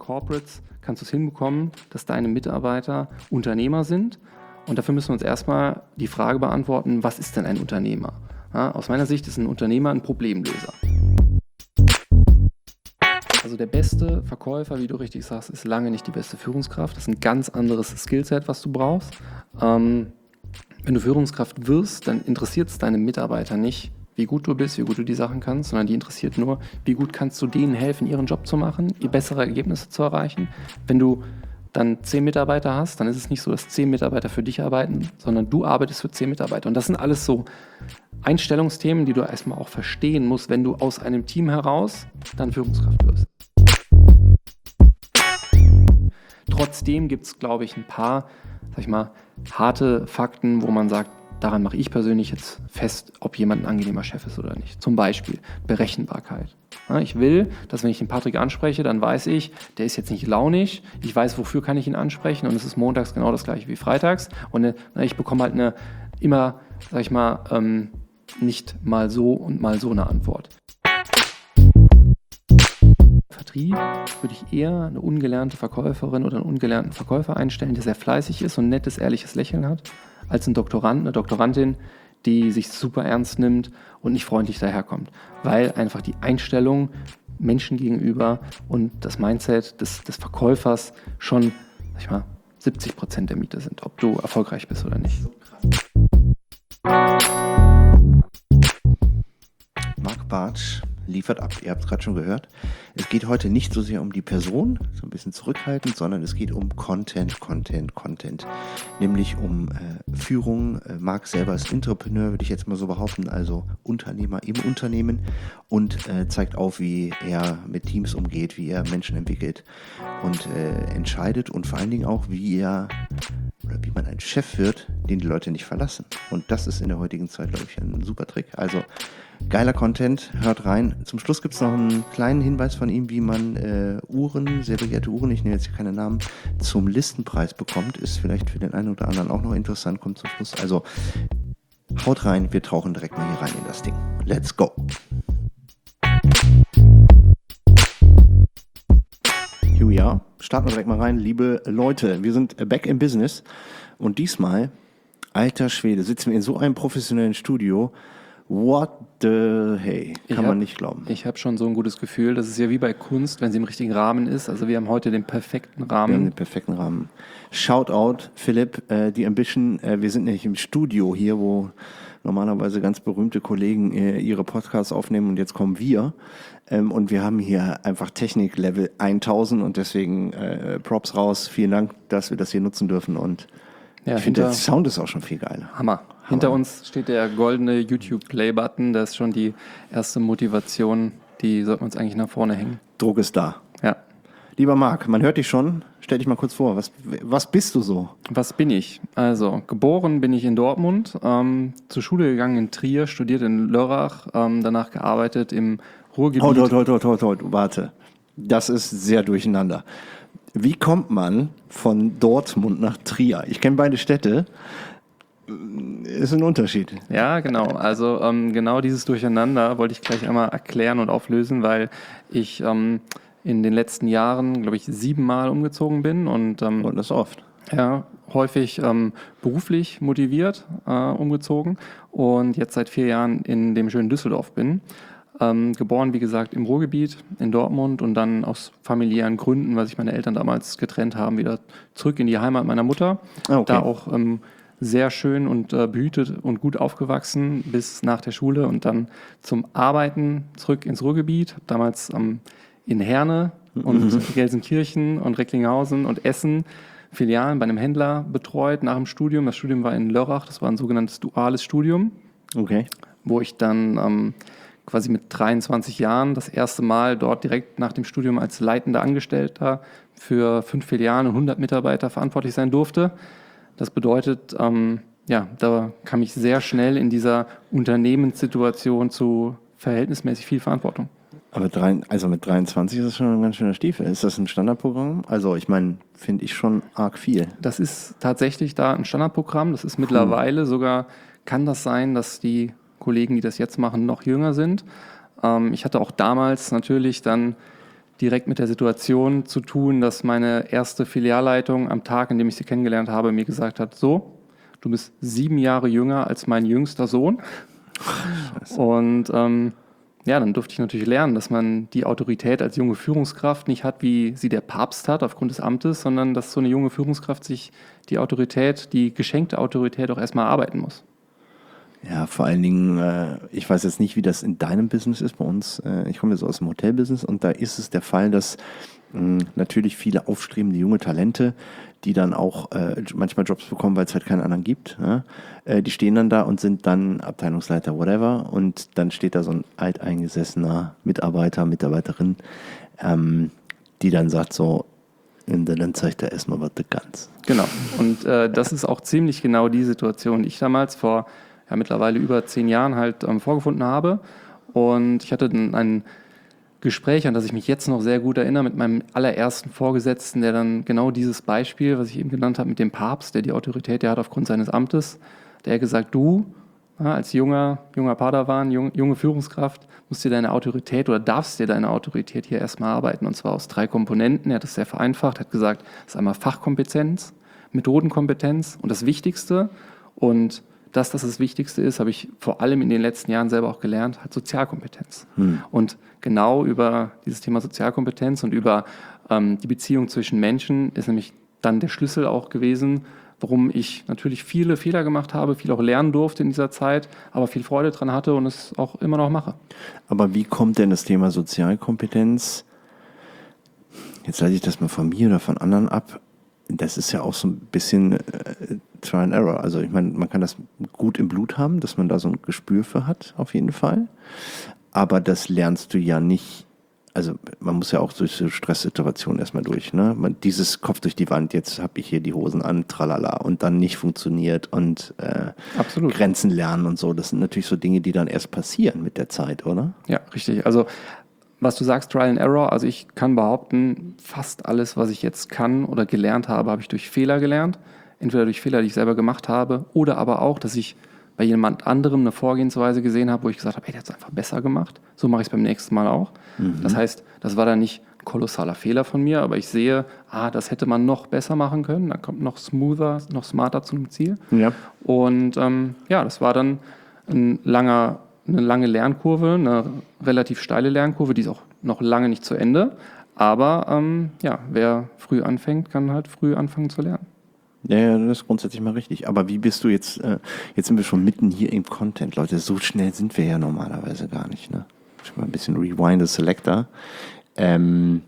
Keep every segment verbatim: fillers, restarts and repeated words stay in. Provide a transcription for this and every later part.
Corporates kannst du es hinbekommen, dass deine Mitarbeiter Unternehmer sind. Und dafür müssen wir uns erstmal die Frage beantworten, was ist denn ein Unternehmer? Ja, aus meiner Sicht ist ein Unternehmer ein Problemlöser. Also der beste Verkäufer, wie du richtig sagst, ist lange nicht die beste Führungskraft. Das ist ein ganz anderes Skillset, was du brauchst. Ähm, wenn du Führungskraft wirst, dann interessiert es deine Mitarbeiter nicht, wie gut du bist, wie gut du die Sachen kannst, sondern die interessiert nur, wie gut kannst du denen helfen, ihren Job zu machen, bessere Ergebnisse zu erreichen. Wenn du dann zehn Mitarbeiter hast, dann ist es nicht so, dass zehn Mitarbeiter für dich arbeiten, sondern du arbeitest für zehn Mitarbeiter. Und das sind alles so Einstellungsthemen, die du erstmal auch verstehen musst, wenn du aus einem Team heraus dann Führungskraft wirst. Trotzdem gibt es, glaube ich, ein paar, sag ich mal, harte Fakten, wo man sagt, daran mache ich persönlich jetzt fest, ob jemand ein angenehmer Chef ist oder nicht. Zum Beispiel Berechenbarkeit. Ja, ich will, dass wenn ich den Patrick anspreche, dann weiß ich, der ist jetzt nicht launig, ich weiß, wofür kann ich ihn ansprechen und es ist montags genau das gleiche wie freitags und äh, ich bekomme halt eine immer, sag ich mal, ähm, nicht mal so und mal so eine Antwort. Vertrieb würde ich eher eine ungelernte Verkäuferin oder einen ungelernten Verkäufer einstellen, der sehr fleißig ist und ein nettes, ehrliches Lächeln hat, als ein Doktorand, eine Doktorandin, die sich super ernst nimmt und nicht freundlich daherkommt. Weil einfach die Einstellung Menschen gegenüber und das Mindset des, des Verkäufers schon, sag ich mal, siebzig Prozent der Miete sind, ob du erfolgreich bist oder nicht. Marc Bartsch liefert ab. Ihr habt es gerade schon gehört. Es geht heute nicht so sehr um die Person, so ein bisschen zurückhaltend, sondern es geht um Content, Content, Content. Nämlich um äh, Führung. Äh, Marc selber ist Entrepreneur, würde ich jetzt mal so behaupten, also Unternehmer im Unternehmen und äh, zeigt auf, wie er mit Teams umgeht, wie er Menschen entwickelt und äh, entscheidet und vor allen Dingen auch, wie er oder wie man ein Chef wird, den die Leute nicht verlassen. Und das ist in der heutigen Zeit, glaube ich, ein super Trick. Also geiler Content, hört rein. Zum Schluss gibt es noch einen kleinen Hinweis von ihm, wie man äh, Uhren, sehr begehrte Uhren, ich nenne jetzt hier keine Namen, zum Listenpreis bekommt. Ist vielleicht für den einen oder anderen auch noch interessant, kommt zum Schluss. Also haut rein, wir tauchen direkt mal hier rein in das Ding. Let's go! Here we are. Starten wir direkt mal rein. Liebe Leute, wir sind back in business und diesmal, alter Schwede, sitzen wir in so einem professionellen Studio. What the hey, kann hab, man nicht glauben. Ich habe schon so ein gutes Gefühl. Das ist ja wie bei Kunst, wenn sie im richtigen Rahmen ist. Also wir haben heute den perfekten Rahmen. Wir haben den perfekten Rahmen. Shoutout, Philipp, äh, die Ambition. Äh, wir sind nämlich im Studio hier, wo normalerweise ganz berühmte Kollegen äh, ihre Podcasts aufnehmen und jetzt kommen wir. Ähm, und wir haben hier einfach Technik-Level tausend und deswegen äh, Props raus. Vielen Dank, dass wir das hier nutzen dürfen und ja, ich finde, der Sound ist auch schon viel geiler. Hammer. Hammer. Hinter uns steht der goldene YouTube-Play-Button. Das ist schon die erste Motivation. Die sollten wir uns eigentlich nach vorne hängen. Druck ist da. Ja. Lieber Marc, man hört dich schon. Stell dich mal kurz vor. Was, was bist du so? Was bin ich? Also, geboren bin ich in Dortmund, ähm, zur Schule gegangen in Trier, studiert in Lörrach, ähm, danach gearbeitet im Ruhrgebiet. Halt, halt, halt, halt, halt, halt, warte. Das ist sehr durcheinander. Wie kommt man von Dortmund nach Trier? Ich kenne beide Städte. Ist ein Unterschied. Ja, genau. Also ähm, genau dieses Durcheinander wollte ich gleich einmal erklären und auflösen, weil ich ähm, in den letzten Jahren, glaube ich, siebenmal umgezogen bin und, ähm, und das oft. Ja, häufig ähm, beruflich motiviert äh, umgezogen und jetzt seit vier Jahren in dem schönen Düsseldorf bin. Ähm, geboren, wie gesagt, im Ruhrgebiet in Dortmund und dann aus familiären Gründen, weil sich meine Eltern damals getrennt haben, wieder zurück in die Heimat meiner Mutter. Okay. Da auch ähm, sehr schön und äh, behütet und gut aufgewachsen bis nach der Schule und dann zum Arbeiten zurück ins Ruhrgebiet. Hab damals ähm, in Herne und mhm. Gelsenkirchen und Recklinghausen und Essen Filialen bei einem Händler betreut nach dem Studium. Das Studium war in Lörrach, das war ein sogenanntes duales Studium, okay. wo ich dann ähm, quasi mit dreiundzwanzig Jahren das erste Mal dort direkt nach dem Studium als leitender Angestellter für fünf Filialen und hundert Mitarbeiter verantwortlich sein durfte. Das bedeutet, ähm, ja, da kam ich sehr schnell in dieser Unternehmenssituation zu verhältnismäßig viel Verantwortung. Aber drei, also mit dreiundzwanzig ist das schon ein ganz schöner Stiefel. Ist das ein Standardprogramm? Also ich meine, finde ich schon arg viel. Das ist tatsächlich da ein Standardprogramm. Das ist mittlerweile sogar, kann das sein, dass die Kollegen, die das jetzt machen, noch jünger sind. Ähm, ich hatte auch damals natürlich dann direkt mit der Situation zu tun, dass meine erste Filialleitung am Tag, an dem ich sie kennengelernt habe, mir gesagt hat, so, du bist sieben Jahre jünger als mein jüngster Sohn. Scheiße. Und ähm, ja, dann durfte ich natürlich lernen, dass man die Autorität als junge Führungskraft nicht hat, wie sie der Papst hat aufgrund des Amtes, sondern dass so eine junge Führungskraft sich die Autorität, die geschenkte Autorität auch erstmal erarbeiten muss. Ja, vor allen Dingen, äh, ich weiß jetzt nicht, wie das in deinem Business ist, bei uns, äh, ich komme jetzt aus dem Hotelbusiness und da ist es der Fall, dass mh, natürlich viele aufstrebende junge Talente, die dann auch äh, manchmal Jobs bekommen, weil es halt keinen anderen gibt, ja? äh, die stehen dann da und sind dann Abteilungsleiter, whatever, und dann steht da so ein alteingesessener Mitarbeiter, Mitarbeiterin, ähm, die dann sagt so, und dann zeigt er erstmal, was du kannst. Genau, und äh, das ist auch ziemlich genau die Situation, die ich damals vor ja, mittlerweile über zehn Jahren halt ähm, vorgefunden habe. Und ich hatte dann ein Gespräch, an das ich mich jetzt noch sehr gut erinnere, mit meinem allerersten Vorgesetzten, der dann genau dieses Beispiel, was ich eben genannt habe, mit dem Papst, der die Autorität, der hat aufgrund seines Amtes, der hat gesagt, du ja, als junger, junger Padawan, jung, junge Führungskraft, musst dir deine Autorität oder darfst dir deine Autorität hier erstmal arbeiten. Und zwar aus drei Komponenten. Er hat das sehr vereinfacht, hat gesagt, das ist einmal Fachkompetenz, Methodenkompetenz und das Wichtigste. Und das, das das Wichtigste ist, habe ich vor allem in den letzten Jahren selber auch gelernt, hat Sozialkompetenz. Hm. Und genau über dieses Thema Sozialkompetenz und über ähm, die Beziehung zwischen Menschen ist nämlich dann der Schlüssel auch gewesen, warum ich natürlich viele Fehler gemacht habe, viel auch lernen durfte in dieser Zeit, aber viel Freude dran hatte und es auch immer noch mache. Aber wie kommt denn das Thema Sozialkompetenz, jetzt leite ich das mal von mir oder von anderen ab, das ist ja auch so ein bisschen äh, Trial and Error. Also ich meine, man kann das gut im Blut haben, dass man da so ein Gespür für hat, auf jeden Fall. Aber das lernst du ja nicht, also man muss ja auch durch so Stresssituationen erstmal durch. Ne? Man, dieses Kopf durch die Wand, jetzt habe ich hier die Hosen an, tralala, und dann nicht funktioniert und äh, Absolut. Grenzen lernen und so. Das sind natürlich so Dinge, die dann erst passieren mit der Zeit, oder? Ja, richtig. Also was du sagst, Trial and Error, also ich kann behaupten, fast alles, was ich jetzt kann oder gelernt habe, habe ich durch Fehler gelernt. Entweder durch Fehler, die ich selber gemacht habe, oder aber auch, dass ich bei jemand anderem eine Vorgehensweise gesehen habe, wo ich gesagt habe, hey, der hat es einfach besser gemacht. So mache ich es beim nächsten Mal auch. Mhm. Das heißt, das war dann nicht ein kolossaler Fehler von mir, aber ich sehe, ah, das hätte man noch besser machen können. Dann kommt noch smoother, noch smarter zu einem Ziel. Ja. Und ähm, ja, das war dann ein langer eine lange Lernkurve, eine relativ steile Lernkurve, die ist auch noch lange nicht zu Ende. Aber ähm, ja, wer früh anfängt, kann halt früh anfangen zu lernen. Ja, ja, das ist grundsätzlich mal richtig. Aber wie bist du jetzt, äh, jetzt sind wir schon mitten hier im Content, Leute, so schnell sind wir ja normalerweise gar nicht, ne? Ich mal ein bisschen Rewind the Selector. Ähm,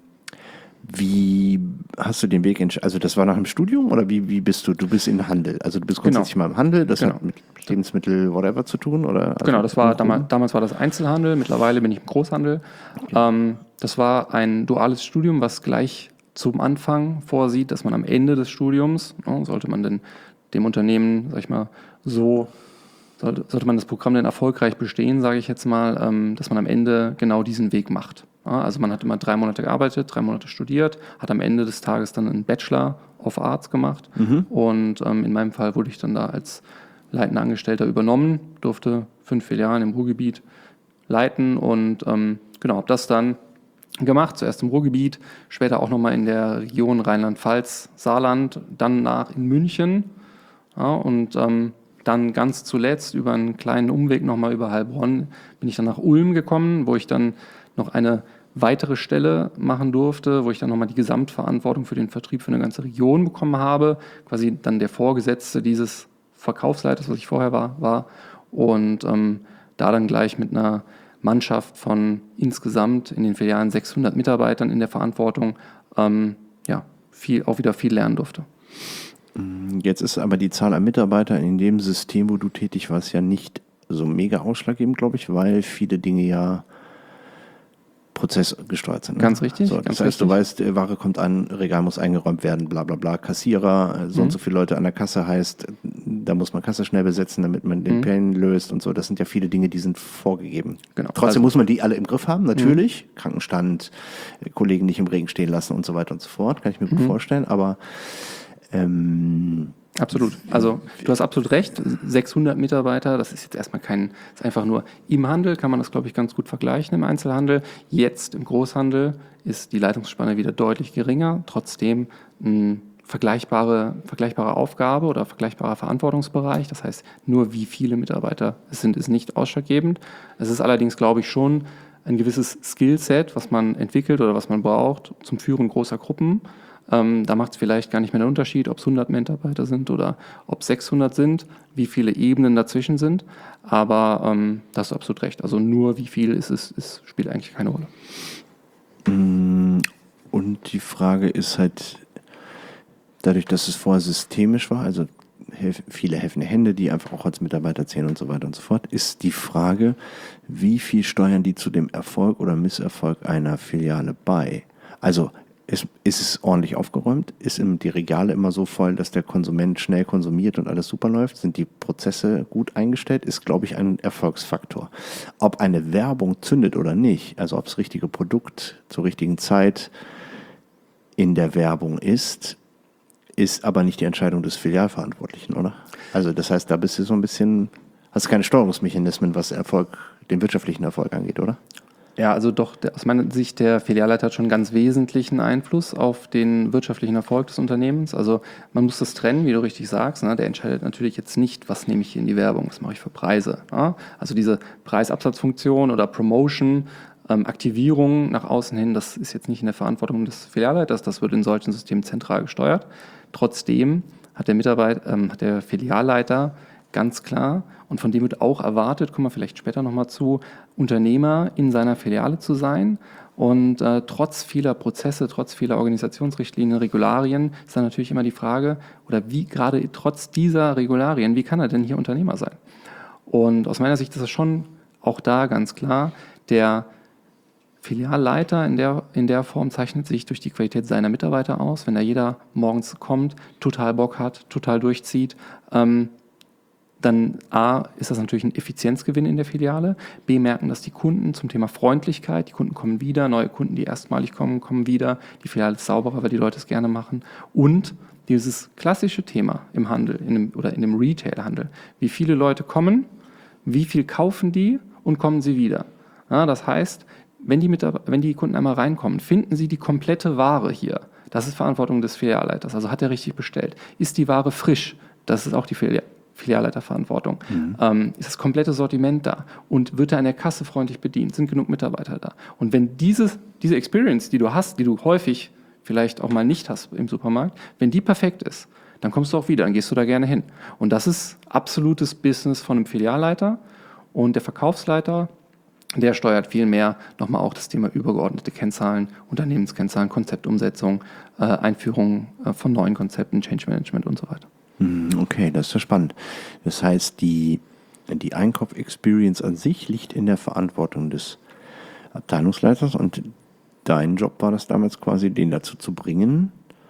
Wie hast du den Weg entschieden? Also das war nach dem Studium oder wie, wie bist du? Du bist in Handel. Also du bist grundsätzlich genau. mal im Handel. Das genau. hat mit Lebensmittel, whatever zu tun? Oder? Also genau, das war damals, damals war das Einzelhandel. Mittlerweile bin ich im Großhandel. Okay. Ähm, das war ein duales Studium, was gleich zum Anfang vorsieht, dass man am Ende des Studiums, ne, sollte man denn dem Unternehmen, sag ich mal, so, sollte, sollte man das Programm denn erfolgreich bestehen, sage ich jetzt mal, ähm, dass man am Ende genau diesen Weg macht. Ja, also man hat immer drei Monate gearbeitet, drei Monate studiert, hat am Ende des Tages dann einen Bachelor of Arts gemacht mhm. und ähm, in meinem Fall wurde ich dann da als leitender Angestellter übernommen, durfte fünf Filialen im Ruhrgebiet leiten und ähm, genau, habe das dann gemacht, zuerst im Ruhrgebiet, später auch nochmal in der Region Rheinland-Pfalz, Saarland, dann nach in München ja, und ähm, dann ganz zuletzt über einen kleinen Umweg nochmal über Heilbronn bin ich dann nach Ulm gekommen, wo ich dann noch eine weitere Stelle machen durfte, wo ich dann nochmal die Gesamtverantwortung für den Vertrieb für eine ganze Region bekommen habe, quasi dann der Vorgesetzte dieses Verkaufsleiters, was ich vorher war, war und ähm, da dann gleich mit einer Mannschaft von insgesamt in den Filialen sechshundert Mitarbeitern in der Verantwortung ähm, ja, viel, auch wieder viel lernen durfte. Jetzt ist aber die Zahl an Mitarbeitern in dem System, wo du tätig warst, ja nicht so mega ausschlaggebend, glaube ich, weil viele Dinge ja prozessgesteuert sind. Ne? Ganz richtig. So, das ganz heißt, richtig. Du weißt, Ware kommt an, Regal muss eingeräumt werden, bla bla bla, Kassierer, so mhm. und so viele Leute an der Kasse heißt, da muss man Kasse schnell besetzen, damit man den mhm. Pen löst und so. Das sind ja viele Dinge, die sind vorgegeben. Genau. Trotzdem also, muss man die alle im Griff haben, natürlich. Mhm. Krankenstand, Kollegen nicht im Regen stehen lassen und so weiter und so fort, kann ich mir gut mhm. vorstellen. Aber ähm, Absolut. Also du hast absolut recht. sechshundert Mitarbeiter, das ist jetzt erstmal kein, das ist einfach nur im Handel, kann man das, glaube ich, ganz gut vergleichen im Einzelhandel. Jetzt im Großhandel ist die Leitungsspanne wieder deutlich geringer, trotzdem eine vergleichbare, vergleichbare Aufgabe oder vergleichbarer Verantwortungsbereich. Das heißt, nur wie viele Mitarbeiter es sind, ist nicht ausschlaggebend. Es ist allerdings, glaube ich, schon ein gewisses Skillset, was man entwickelt oder was man braucht zum Führen großer Gruppen. Ähm, da macht es vielleicht gar nicht mehr den Unterschied, ob es hundert Mitarbeiter sind oder ob es sechshundert sind, wie viele Ebenen dazwischen sind. Aber ähm, da hast du absolut recht. Also nur wie viel ist es, ist, spielt eigentlich keine Rolle. Und die Frage ist halt, dadurch, dass es vorher systemisch war, also viele helfende Hände, die einfach auch als Mitarbeiter zählen und so weiter und so fort, ist die Frage, wie viel steuern die zu dem Erfolg oder Misserfolg einer Filiale bei? Also ist, ist es ordentlich aufgeräumt? Ist die Regale immer so voll, dass der Konsument schnell konsumiert und alles super läuft? Sind die Prozesse gut eingestellt? Ist, glaube ich, ein Erfolgsfaktor. Ob eine Werbung zündet oder nicht, also ob das richtige Produkt zur richtigen Zeit in der Werbung ist, ist aber nicht die Entscheidung des Filialverantwortlichen, oder? Also das heißt, da bist du so ein bisschen, hast keine Steuerungsmechanismen, was Erfolg, den wirtschaftlichen Erfolg angeht, oder? Ja, also doch, der, aus meiner Sicht, der Filialleiter hat schon einen ganz wesentlichen Einfluss auf den wirtschaftlichen Erfolg des Unternehmens. Also man muss das trennen, wie du richtig sagst. Ne? Der entscheidet natürlich jetzt nicht, was nehme ich hier in die Werbung, was mache ich für Preise. Ne? Also diese Preisabsatzfunktion oder Promotion, ähm, Aktivierung nach außen hin, das ist jetzt nicht in der Verantwortung des Filialleiters, das wird in solchen Systemen zentral gesteuert. Trotzdem hat der Mitarbeiter, ähm, hat der Filialleiter ganz klar, und von dem wird auch erwartet, kommen wir vielleicht später nochmal zu, Unternehmer in seiner Filiale zu sein. Und äh, trotz vieler Prozesse, trotz vieler Organisationsrichtlinien, Regularien, ist dann natürlich immer die Frage, oder wie gerade trotz dieser Regularien, wie kann er denn hier Unternehmer sein? Und aus meiner Sicht ist es schon auch da ganz klar, der Filialleiter in der, in der Form zeichnet sich durch die Qualität seiner Mitarbeiter aus. Wenn da jeder morgens kommt, total Bock hat, total durchzieht, ähm, dann A, ist das natürlich ein Effizienzgewinn in der Filiale. B, merken das die Kunden zum Thema Freundlichkeit. Die Kunden kommen wieder, neue Kunden, die erstmalig kommen, kommen wieder. Die Filiale ist sauberer, weil die Leute es gerne machen. Und dieses klassische Thema im Handel in dem, oder in dem Retail-Handel. Wie viele Leute kommen, wie viel kaufen die und kommen sie wieder. Ja, das heißt, wenn die, wenn die Kunden einmal reinkommen, finden sie die komplette Ware hier. Das ist Verantwortung des Filialleiters. Also hat er richtig bestellt. Ist die Ware frisch? Das ist auch die Filiale. Filialleiterverantwortung. Mhm. Ähm, ist das komplette Sortiment da? Und wird er an der Kasse freundlich bedient? Sind genug Mitarbeiter da? Und wenn dieses, diese Experience, die du hast, die du häufig vielleicht auch mal nicht hast im Supermarkt, wenn die perfekt ist, dann kommst du auch wieder, dann gehst du da gerne hin. Und das ist absolutes Business von einem Filialleiter. Und der Verkaufsleiter, der steuert viel mehr nochmal auch das Thema übergeordnete Kennzahlen, Unternehmenskennzahlen, Konzeptumsetzung, äh, Einführung äh, von neuen Konzepten, Change Management und so weiter. Okay, das ist ja spannend. Das heißt, die, die Einkauf-Experience an sich liegt in der Verantwortung des Abteilungsleiters und dein Job war das damals quasi, den dazu zu bringen,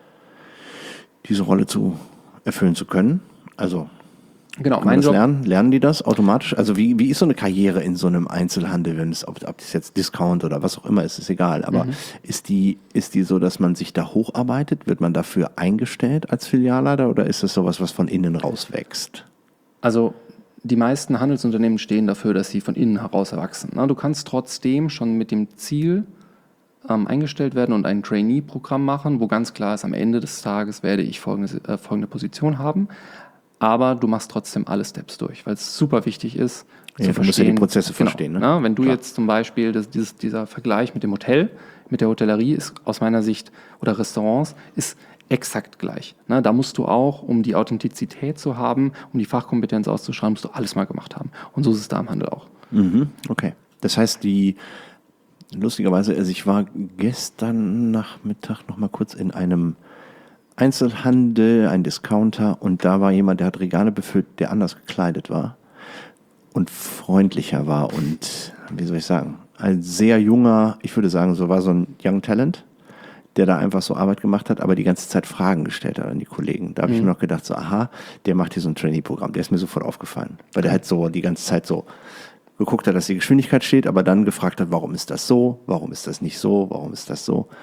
diese Rolle zu erfüllen zu können. Also genau, kann mein man das Job lernen? Lernen die das automatisch? Also wie, wie ist so eine Karriere in so einem Einzelhandel, wenn es, ob, ob das jetzt Discount oder was auch immer ist, ist egal. Aber mhm. ist die, ist die so, dass man sich da hocharbeitet? Wird man dafür eingestellt als Filialleiter oder ist das sowas, was von innen raus wächst? Also die meisten Handelsunternehmen stehen dafür, dass sie von innen heraus erwachsen. Na, du kannst trotzdem schon mit dem Ziel ähm, eingestellt werden und ein Trainee-Programm machen, wo ganz klar ist, am Ende des Tages werde ich folgende, äh, folgende Position haben. Aber du machst trotzdem alle Steps durch, weil es super wichtig ist, ja, zu du musst ja die Prozesse genau, verstehen. Ne? Na, wenn du Klar. jetzt zum Beispiel das, dieses, dieser Vergleich mit dem Hotel, mit der Hotellerie ist aus meiner Sicht, oder Restaurants, ist exakt gleich. Na, da musst du auch, um die Authentizität zu haben, um die Fachkompetenz auszuschreiben, musst du alles mal gemacht haben. Und so ist es da im Handel auch. Mhm, okay. Das heißt, die lustigerweise, also ich war gestern Nachmittag noch mal kurz in einem Einzelhandel, ein Discounter und da war jemand, der hat Regale befüllt, der anders gekleidet war und freundlicher war und, wie soll ich sagen, ein sehr junger, ich würde sagen, so war so ein Young Talent, der da einfach so Arbeit gemacht hat, aber die ganze Zeit Fragen gestellt hat an die Kollegen. Da habe mhm. ich mir noch gedacht, so aha, der macht hier so ein Trainee-Programm, der ist mir sofort aufgefallen, weil der halt so die ganze Zeit so geguckt hat, dass die Geschwindigkeit steht, aber dann gefragt hat, warum ist das so, warum ist das nicht so, warum ist das so.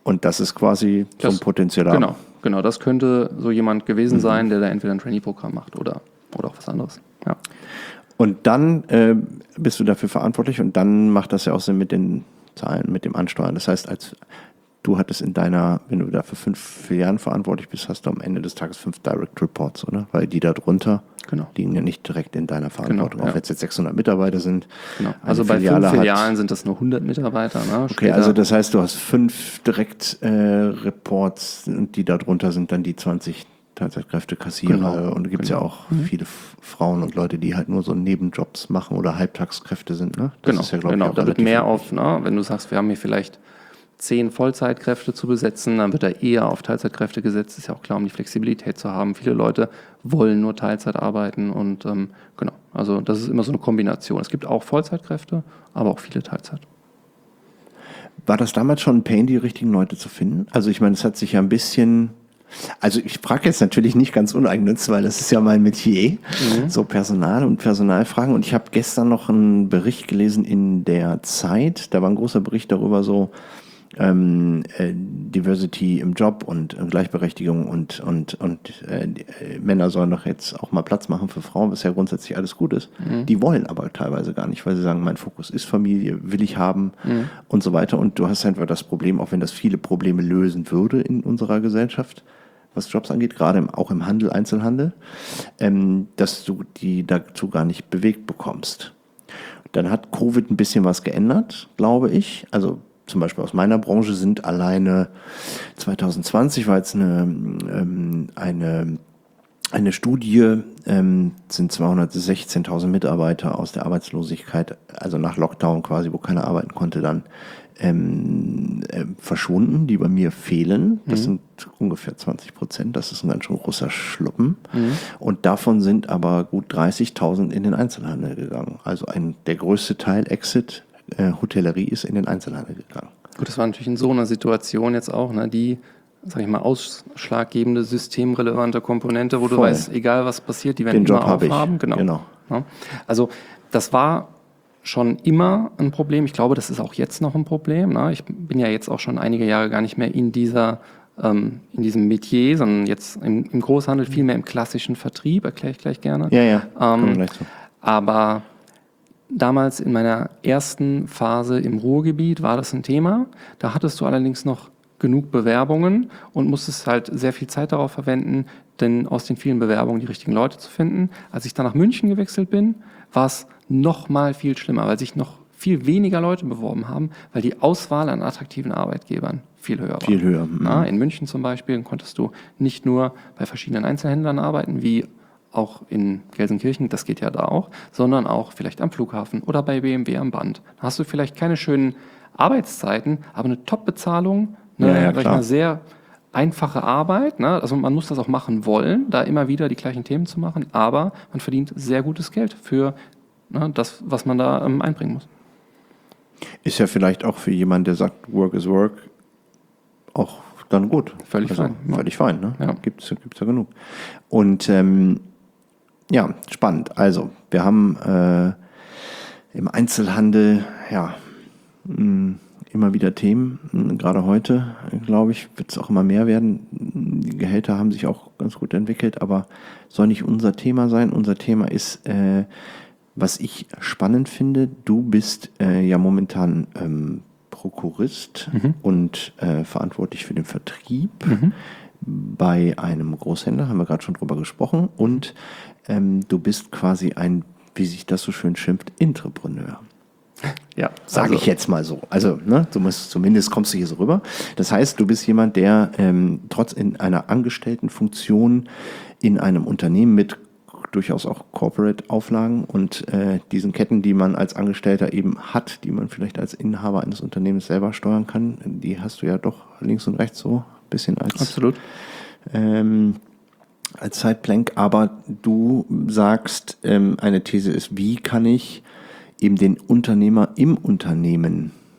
Und das ist quasi Das- so ein potenzieller... Genau, genau. Das könnte so jemand gewesen sein, der da entweder ein Trainee-Programm macht oder, oder auch was anderes. Ja. Und dann äh, bist du dafür verantwortlich und dann macht das ja auch Sinn mit den Zahlen, mit dem Ansteuern. Das heißt, als du hattest in deiner, wenn du da für fünf Filialen verantwortlich bist, hast du am Ende des Tages fünf Direct Reports, oder? Weil die da drunter Genau. liegen ja nicht direkt in deiner Verantwortung. Genau, ja. Auch wenn es jetzt sechshundert Mitarbeiter sind. Genau. Eine Also bei Filiale fünf hat- Filialen sind das nur hundert Mitarbeiter. Ne? Okay, Später- also das heißt, du hast fünf Direkt-Reports und die darunter sind dann die zwanzig Teilzeitkräfte, Kassierer Genau, und da gibt es genau. ja auch viele F- Frauen und Leute, die halt nur so Nebenjobs machen oder Halbtagskräfte sind. Ne? Das Genau, ist ja, glaub ich, genau. auch Da wird relativ mehr üblich. auf, ne? Wenn du sagst, wir haben hier vielleicht zehn Vollzeitkräfte zu besetzen, dann wird da eher auf Teilzeitkräfte gesetzt. Ist ja auch klar, um die Flexibilität zu haben. Viele Leute wollen nur Teilzeit arbeiten und ähm, genau. Also das ist immer so eine Kombination. Es gibt auch Vollzeitkräfte, aber auch viele Teilzeit. War das damals schon ein Pain, die richtigen Leute zu finden? Also ich meine, es hat sich ja ein bisschen... Also ich frage jetzt natürlich nicht ganz uneigennütz, weil das ist ja mein Metier, so Personal und Personalfragen. Und ich habe gestern noch einen Bericht gelesen in der Zeit, da war ein großer Bericht darüber so, ähm, äh, Diversity im Job und äh, Gleichberechtigung und, und, und äh, die, äh, Männer sollen doch jetzt auch mal Platz machen für Frauen, was ja grundsätzlich alles gut ist. Die wollen aber teilweise gar nicht, weil sie sagen, mein Fokus ist Familie, will ich haben und so weiter. Und du hast einfach das Problem, auch wenn das viele Probleme lösen würde in unserer Gesellschaft, was Jobs angeht, gerade im, auch im Handel, Einzelhandel, ähm, dass du die dazu gar nicht bewegt bekommst. Dann hat Covid ein bisschen was geändert, glaube ich. Also zum Beispiel aus meiner Branche sind alleine zwanzig zwanzig war jetzt eine, ähm, eine, eine Studie, ähm, sind zweihundertsechzehntausend Mitarbeiter aus der Arbeitslosigkeit, also nach Lockdown quasi, wo keiner arbeiten konnte, dann ähm, äh, verschwunden, die bei mir fehlen. Das sind ungefähr zwanzig Prozent. Das ist ein ganz schön großer Schluppen. Und davon sind aber gut dreißigtausend in den Einzelhandel gegangen. Also ein, der größte Teil Exit äh, Hotellerie ist in den Einzelhandel gegangen. Gut, das war natürlich in so einer Situation jetzt auch, ne, die, sag ich mal, ausschlaggebende, systemrelevante Komponente, wo du Voll. weißt, egal was passiert, die werden Den Job immer habe ich. aufhaben. Genau. Genau. Ja. Also das war schon immer ein Problem. Ich glaube, das ist auch jetzt noch ein Problem. Ne? Ich bin ja jetzt auch schon einige Jahre gar nicht mehr in dieser ähm, in diesem Metier, sondern jetzt im, im Großhandel viel mehr im klassischen Vertrieb, erkläre ich gleich gerne. Ja, ja. Kommen wir Ähm, gleich zu. aber damals in meiner ersten Phase im Ruhrgebiet war das ein Thema. Da hattest du allerdings noch genug Bewerbungen und musstest halt sehr viel Zeit darauf verwenden, denn aus den vielen Bewerbungen die richtigen Leute zu finden. Als ich dann nach München gewechselt bin, war es noch mal viel schlimmer, weil sich noch viel weniger Leute beworben haben, weil die Auswahl an attraktiven Arbeitgebern viel höher war. Viel höher. Mhm. Na, in München zum Beispiel konntest du nicht nur bei verschiedenen Einzelhändlern arbeiten, wie auch in Gelsenkirchen, das geht ja da auch, sondern auch vielleicht am Flughafen oder bei B M W am Band. Da hast du vielleicht keine schönen Arbeitszeiten, aber eine Top-Bezahlung, eine, Ja, ja, sag ich klar. mal, sehr einfache Arbeit. Ne? Also man muss das auch machen wollen, da immer wieder die gleichen Themen zu machen, aber man verdient sehr gutes Geld für ne, das, was man da ähm, einbringen muss. Ist ja vielleicht auch für jemanden, der sagt, Work is Work, auch dann gut. Völlig also, fein, ja. Völlig fein, ne? Ja. Gibt's, gibt's ja genug. Und ähm, ja, spannend. Also, wir haben äh, im Einzelhandel, ja, mh, immer wieder Themen. Mh, Gerade heute, glaube ich, wird es auch immer mehr werden. Die Gehälter haben sich auch ganz gut entwickelt, aber soll nicht unser Thema sein. Unser Thema ist, äh, was ich spannend finde, du bist äh, ja momentan ähm, Prokurist und äh, verantwortlich für den Vertrieb bei einem Großhändler, haben wir gerade schon drüber gesprochen. Und ähm, du bist quasi ein, wie sich das so schön schimpft, Intrapreneur. Ja, Sage also- ich jetzt mal so. Also, ne, du musst, zumindest kommst du hier so rüber. Das heißt, du bist jemand, der ähm, trotz in einer Angestelltenfunktion in einem Unternehmen mit durchaus auch Corporate-Auflagen und äh, diesen Ketten, die man als Angestellter eben hat, die man vielleicht als Inhaber eines Unternehmens selber steuern kann, die hast du ja doch links und rechts so ein bisschen als, Absolut. ähm, als Zeitplank. Aber du sagst, ähm, eine These ist, wie kann ich eben den Unternehmer im Unternehmen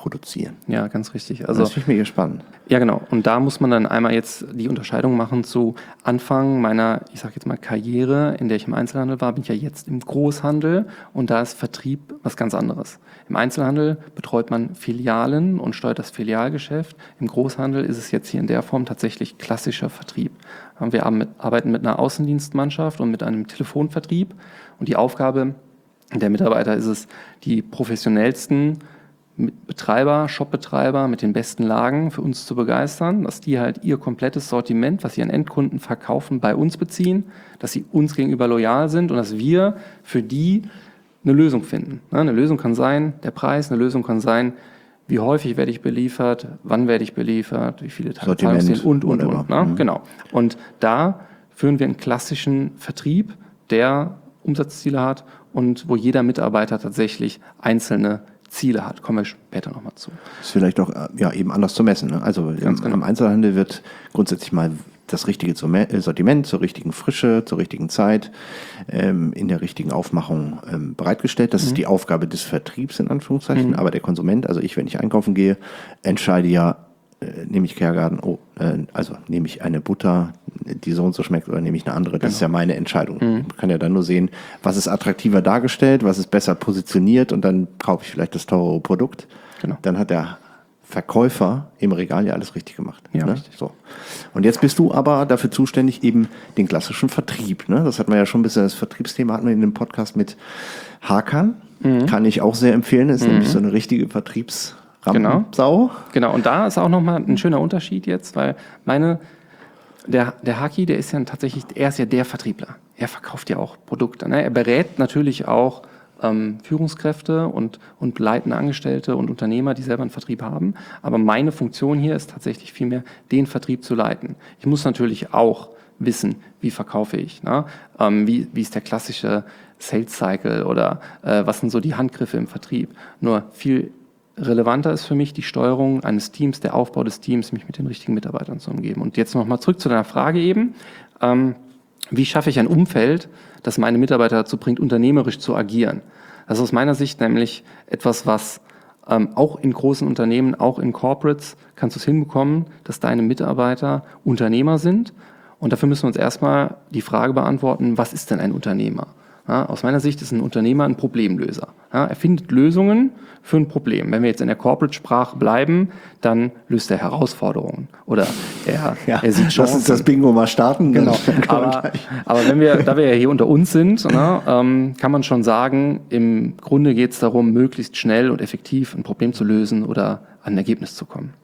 produzieren. Ja, ganz richtig. Also, das finde ich mega spannend. Ja, genau. Und da muss man dann einmal jetzt die Unterscheidung machen zu Anfang meiner, ich sage jetzt mal Karriere, in der ich im Einzelhandel war, bin ich ja jetzt im Großhandel und da ist Vertrieb was ganz anderes. Im Einzelhandel betreut man Filialen und steuert das Filialgeschäft. Im Großhandel ist es jetzt hier in der Form tatsächlich klassischer Vertrieb. Wir arbeiten mit einer Außendienstmannschaft und mit einem Telefonvertrieb und die Aufgabe der Mitarbeiter ist es, die professionellsten Betreiber, Shopbetreiber mit den besten Lagen für uns zu begeistern, dass die halt ihr komplettes Sortiment, was sie an Endkunden verkaufen, bei uns beziehen, dass sie uns gegenüber loyal sind und dass wir für die eine Lösung finden. Eine Lösung kann sein, der Preis, eine Lösung kann sein, wie häufig werde ich beliefert, wann werde ich beliefert, wie viele Tage Zahlungsziele und, und, und. Ne? Mhm. Genau. Und da führen wir einen klassischen Vertrieb, der Umsatzziele hat und wo jeder Mitarbeiter tatsächlich einzelne Ziele hat. Kommen wir später nochmal zu. Das ist vielleicht auch ja, eben anders zu messen. Ne? Also im, genau. im Einzelhandel wird grundsätzlich mal das richtige Sortiment zur richtigen Frische, zur richtigen Zeit, ähm, in der richtigen Aufmachung ähm, bereitgestellt. Das mhm. ist die Aufgabe des Vertriebs in Anführungszeichen. Mhm. Aber der Konsument, also ich, wenn ich einkaufen gehe, entscheide ja, äh, nehme ich Kergarten, oh, äh, also nehme ich eine Butter, die so und so schmeckt, oder nehme ich eine andere. Das genau. ist ja meine Entscheidung. Mhm. Man kann ja dann nur sehen, was ist attraktiver dargestellt, was ist besser positioniert und dann kaufe ich vielleicht das teurere Produkt. Genau. Dann hat der Verkäufer im Regal ja alles richtig gemacht. Ja, ne? richtig. So. Und jetzt bist du aber dafür zuständig, eben den klassischen Vertrieb. Ne? Das hatten wir ja schon ein bisschen, das Vertriebsthema hatten wir in dem Podcast mit Hakan. Mhm. Kann ich auch sehr empfehlen. Das ist mhm. nämlich so eine richtige Vertriebsrampensau. Genau. genau. Und da ist auch nochmal ein schöner Unterschied jetzt, weil meine, der, der Haki, der ist ja tatsächlich, er ist ja der Vertriebler. Er verkauft ja auch Produkte. Ne? Er berät natürlich auch Ähm, Führungskräfte und, und leitende Angestellte und Unternehmer, die selber einen Vertrieb haben. Aber meine Funktion hier ist tatsächlich vielmehr, den Vertrieb zu leiten. Ich muss natürlich auch wissen, wie verkaufe ich, ne? ähm, wie, wie ist der klassische Sales Cycle oder äh, was sind so die Handgriffe im Vertrieb. Nur viel relevanter ist für mich die Steuerung eines Teams, der Aufbau des Teams, mich mit den richtigen Mitarbeitern zu umgeben. Und jetzt nochmal zurück zu deiner Frage eben. Ähm, Wie schaffe ich ein Umfeld, das meine Mitarbeiter dazu bringt, unternehmerisch zu agieren? Das ist aus meiner Sicht nämlich etwas, was ähm, auch in großen Unternehmen, auch in Corporates, kannst du es hinbekommen, dass deine Mitarbeiter Unternehmer sind. Und dafür müssen wir uns erstmal die Frage beantworten, was ist denn ein Unternehmer? Ja, aus meiner Sicht ist ein Unternehmer ein Problemlöser. Ja, er findet Lösungen für ein Problem. Wenn wir jetzt in der Corporate-Sprache bleiben, dann löst er Herausforderungen oder er, ja, er sieht Chancen. Lass uns das Bingo mal starten. Genau. Aber, aber wenn wir, da wir ja hier unter uns sind, ne, ähm, kann man schon sagen, im Grunde geht es darum, möglichst schnell und effektiv ein Problem zu lösen oder an ein Ergebnis zu kommen.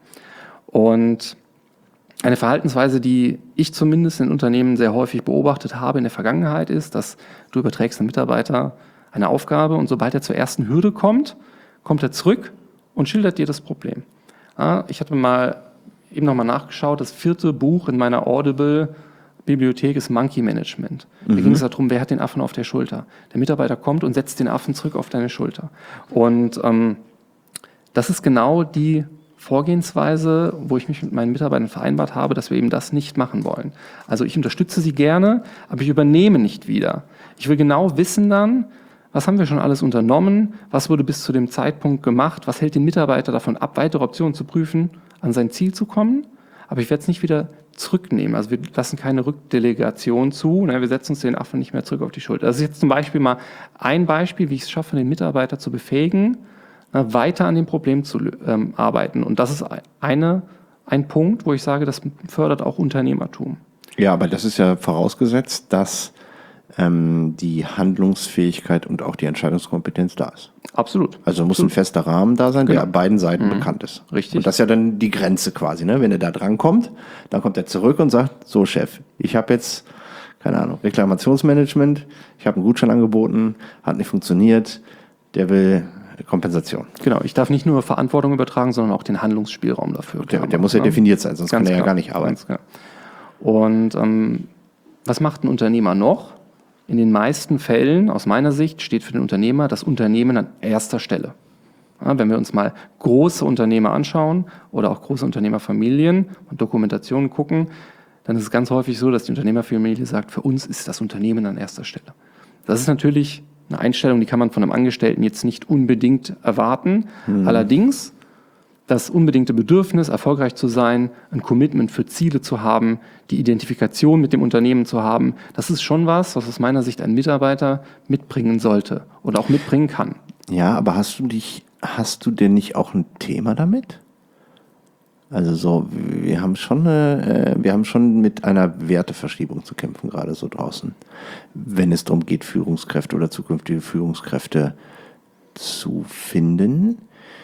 Und eine Verhaltensweise, die ich zumindest in Unternehmen sehr häufig beobachtet habe in der Vergangenheit, ist, dass du überträgst einem Mitarbeiter eine Aufgabe und sobald er zur ersten Hürde kommt, kommt er zurück und schildert dir das Problem. Ja, ich hatte mal eben nochmal nachgeschaut, das vierte Buch in meiner Audible-Bibliothek ist Monkey Management. Mhm. Da ging es darum, wer hat den Affen auf der Schulter. Der Mitarbeiter kommt und setzt den Affen zurück auf deine Schulter. Und ähm, das ist genau die Vorgehensweise, wo ich mich mit meinen Mitarbeitern vereinbart habe, dass wir eben das nicht machen wollen. Also ich unterstütze sie gerne, aber ich übernehme nicht wieder. Ich will genau wissen dann, was haben wir schon alles unternommen, was wurde bis zu dem Zeitpunkt gemacht, was hält den Mitarbeiter davon ab, weitere Optionen zu prüfen, an sein Ziel zu kommen, aber ich werde es nicht wieder zurücknehmen. Also wir lassen keine Rückdelegation zu, ne? Wir setzen uns den Affen nicht mehr zurück auf die Schulter. Das ist jetzt zum Beispiel mal ein Beispiel, wie ich es schaffe, den Mitarbeiter zu befähigen, weiter an dem Problem zu ähm, arbeiten. Und das ist eine, ein Punkt, wo ich sage, das fördert auch Unternehmertum. Ja, aber das ist ja vorausgesetzt, dass ähm, die Handlungsfähigkeit und auch die Entscheidungskompetenz da ist. Absolut. Also muss Absolut. ein fester Rahmen da sein, genau. der beiden Seiten mhm. bekannt ist. Richtig. Und das ist ja dann die Grenze quasi. Ne? Wenn er da dran kommt, dann kommt er zurück und sagt, so Chef, ich habe jetzt, keine Ahnung, Reklamationsmanagement, ich habe einen Gutschein angeboten, hat nicht funktioniert, der will Kompensation. Genau, ich darf nicht nur Verantwortung übertragen, sondern auch den Handlungsspielraum dafür. Der, der muss ja definiert sein, sonst Ganz kann er klar. ja gar nicht arbeiten. Ganz klar. Und ähm, was macht ein Unternehmer noch? In den meisten Fällen, aus meiner Sicht, steht für den Unternehmer das Unternehmen an erster Stelle. Ja, wenn wir uns mal große Unternehmer anschauen oder auch große Unternehmerfamilien und Dokumentationen gucken, dann ist es ganz häufig so, dass die Unternehmerfamilie sagt, für uns ist das Unternehmen an erster Stelle. Das ist natürlich eine Einstellung, die kann man von einem Angestellten jetzt nicht unbedingt erwarten. Mhm. Allerdings das unbedingte Bedürfnis, erfolgreich zu sein, ein Commitment für Ziele zu haben, die Identifikation mit dem Unternehmen zu haben, das ist schon was, was aus meiner Sicht ein Mitarbeiter mitbringen sollte und auch mitbringen kann. Ja, aber hast du dich, hast du denn nicht auch ein Thema damit? Also so, wir haben schon eine, wir haben schon mit einer Werteverschiebung zu kämpfen, gerade so draußen, wenn es darum geht, Führungskräfte oder zukünftige Führungskräfte zu finden,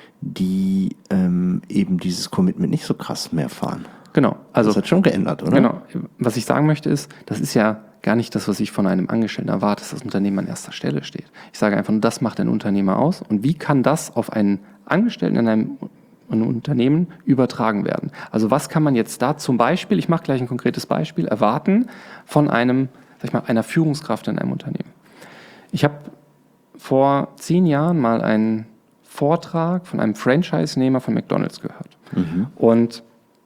die ähm, eben dieses Commitment nicht so krass mehr fahren. Genau. Also, das hat schon geändert, oder? Genau. Was ich sagen möchte ist, das ist ja gar nicht das, was ich von einem Angestellten erwarte, dass das Unternehmen an erster Stelle steht. Ich sage einfach nur, das macht ein Unternehmer aus. Und wie kann das auf einen Angestellten in einem, einem Unternehmen übertragen werden? Also was kann man jetzt da zum Beispiel, ich mache gleich ein konkretes Beispiel, erwarten von einem, sag ich mal, einer Führungskraft in einem Unternehmen? Ich habe vor zehn Jahren mal einen Vortrag von einem Franchise-Nehmer von McDonald's gehört. Mhm. Und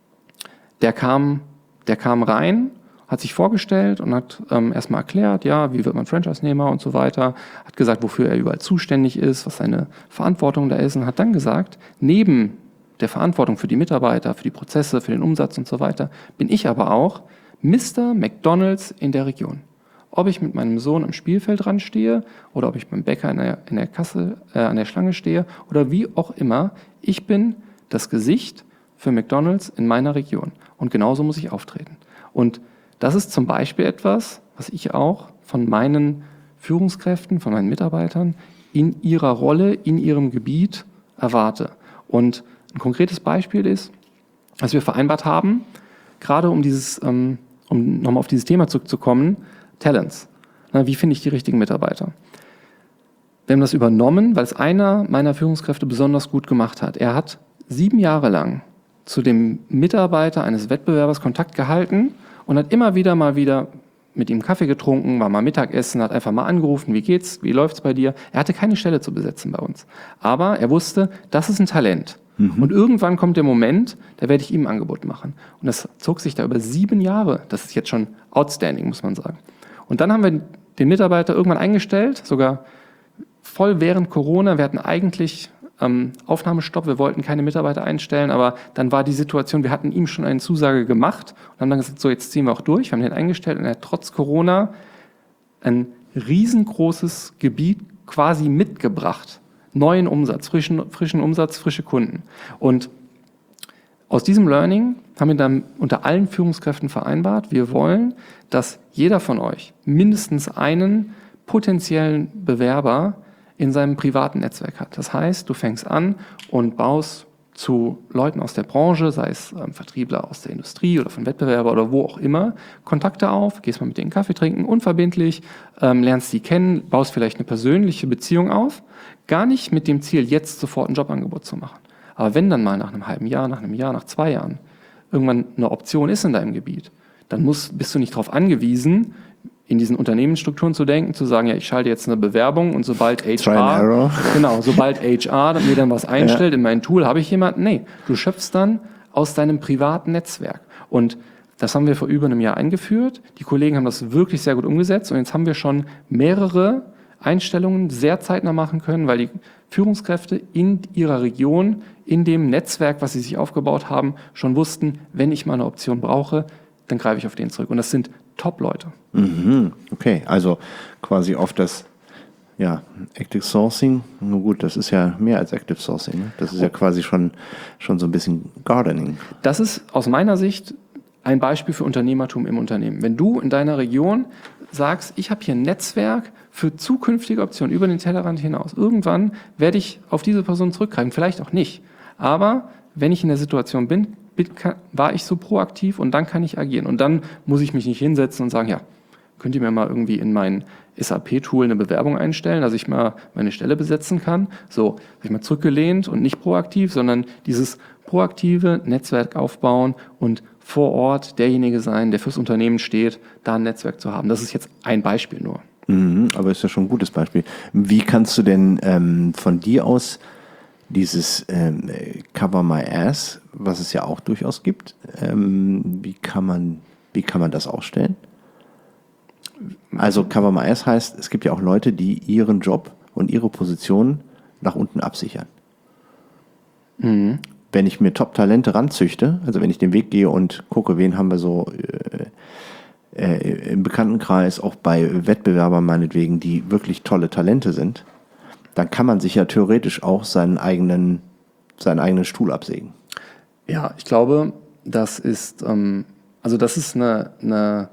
der kam, der kam rein, hat sich vorgestellt und hat ähm, erstmal erklärt, ja, wie wird man Franchise-Nehmer und so weiter, hat gesagt, wofür er überall zuständig ist, was seine Verantwortung da ist und hat dann gesagt, neben der Verantwortung für die Mitarbeiter, für die Prozesse, für den Umsatz und so weiter, bin ich aber auch Mister McDonald's in der Region. Ob ich mit meinem Sohn am Spielfeldrand stehe oder ob ich beim Bäcker in der, in der Kasse, äh, an der Schlange stehe oder wie auch immer, ich bin das Gesicht für McDonald's in meiner Region. Und genauso muss ich auftreten. Und das ist zum Beispiel etwas, was ich auch von meinen Führungskräften, von meinen Mitarbeitern in ihrer Rolle, in ihrem Gebiet erwarte. Und ein konkretes Beispiel ist, was wir vereinbart haben, gerade um dieses, um nochmal auf dieses Thema zurückzukommen, Talents. Na, wie finde ich die richtigen Mitarbeiter? Wir haben das übernommen, weil es einer meiner Führungskräfte besonders gut gemacht hat. Er hat sieben Jahre lang zu dem Mitarbeiter eines Wettbewerbers Kontakt gehalten und hat immer wieder mal wieder mit ihm Kaffee getrunken, war mal Mittagessen, hat einfach mal angerufen, wie geht's, wie läuft's bei dir? Er hatte keine Stelle zu besetzen bei uns. Aber er wusste, das ist ein Talent. Mhm. Und irgendwann kommt der Moment, da werde ich ihm ein Angebot machen. Und das zog sich da über sieben Jahre. Das ist jetzt schon outstanding, muss man sagen. Und dann haben wir den Mitarbeiter irgendwann eingestellt, sogar voll während Corona. Wir hatten eigentlich ähm, Aufnahmestopp, wir wollten keine Mitarbeiter einstellen, aber dann war die Situation, wir hatten ihm schon eine Zusage gemacht und haben dann gesagt, so jetzt ziehen wir auch durch. Wir haben den eingestellt und er hat trotz Corona ein riesengroßes Gebiet quasi mitgebracht. Neuen Umsatz, frischen, frischen Umsatz, frische Kunden. Und aus diesem Learning haben wir dann unter allen Führungskräften vereinbart, wir wollen, dass jeder von euch mindestens einen potenziellen Bewerber in seinem privaten Netzwerk hat. Das heißt, du fängst an und baust zu Leuten aus der Branche, sei es ähm, Vertriebler aus der Industrie oder von Wettbewerber oder wo auch immer, Kontakte auf, gehst mal mit denen Kaffee trinken, unverbindlich, ähm, lernst die kennen, baust vielleicht eine persönliche Beziehung auf, gar nicht mit dem Ziel, jetzt sofort ein Jobangebot zu machen. Aber wenn dann mal nach einem halben Jahr, nach einem Jahr, nach zwei Jahren irgendwann eine Option ist in deinem Gebiet, dann musst, bist du nicht darauf angewiesen, in diesen Unternehmensstrukturen zu denken, zu sagen, ja, ich schalte jetzt eine Bewerbung und sobald H R, genau, sobald H R mir dann was einstellt, ja, in mein Tool, habe ich jemanden. Nee, du schöpfst dann aus deinem privaten Netzwerk. Und das haben wir vor über einem Jahr eingeführt. Die Kollegen haben das wirklich sehr gut umgesetzt und jetzt haben wir schon mehrere Einstellungen sehr zeitnah machen können, weil die Führungskräfte in ihrer Region, in dem Netzwerk, was sie sich aufgebaut haben, schon wussten, wenn ich mal eine Option brauche, dann greife ich auf den zurück. Und das sind Top-Leute. Mhm, okay, also quasi auf das ja, Active Sourcing. Nur gut, das ist ja mehr als Active Sourcing. Ne? Das ist ja quasi schon, schon so ein bisschen Gardening. Das ist aus meiner Sicht ein Beispiel für Unternehmertum im Unternehmen. Wenn du in deiner Region sagst, ich habe hier ein Netzwerk für zukünftige Optionen über den Tellerrand hinaus. Irgendwann werde ich auf diese Person zurückgreifen, vielleicht auch nicht. Aber wenn ich in der Situation bin, war ich so proaktiv und dann kann ich agieren. Und dann muss ich mich nicht hinsetzen und sagen, ja, könnt ihr mir mal irgendwie in mein S A P-Tool eine Bewerbung einstellen, dass ich mal meine Stelle besetzen kann. So, habe ich mal zurückgelehnt und nicht proaktiv, sondern dieses proaktive Netzwerk aufbauen und vor Ort derjenige sein, der fürs Unternehmen steht, da ein Netzwerk zu haben. Das ist jetzt ein Beispiel nur. Mhm, aber ist ja schon ein gutes Beispiel. Wie kannst du denn ähm, von dir aus dieses ähm, Cover My Ass, was es ja auch durchaus gibt, ähm, wie kann man, wie kann man das ausstellen? Also Cover My Ass heißt, es gibt ja auch Leute, die ihren Job und ihre Position nach unten absichern. Mhm. wenn ich mir Top-Talente ranzüchte, also wenn ich den Weg gehe und gucke, wen haben wir so äh, äh, im Bekanntenkreis, auch bei Wettbewerbern meinetwegen, die wirklich tolle Talente sind, dann kann man sich ja theoretisch auch seinen eigenen, seinen eigenen Stuhl absägen. Ja, ich glaube, das ist, ähm, also das ist eine, eine,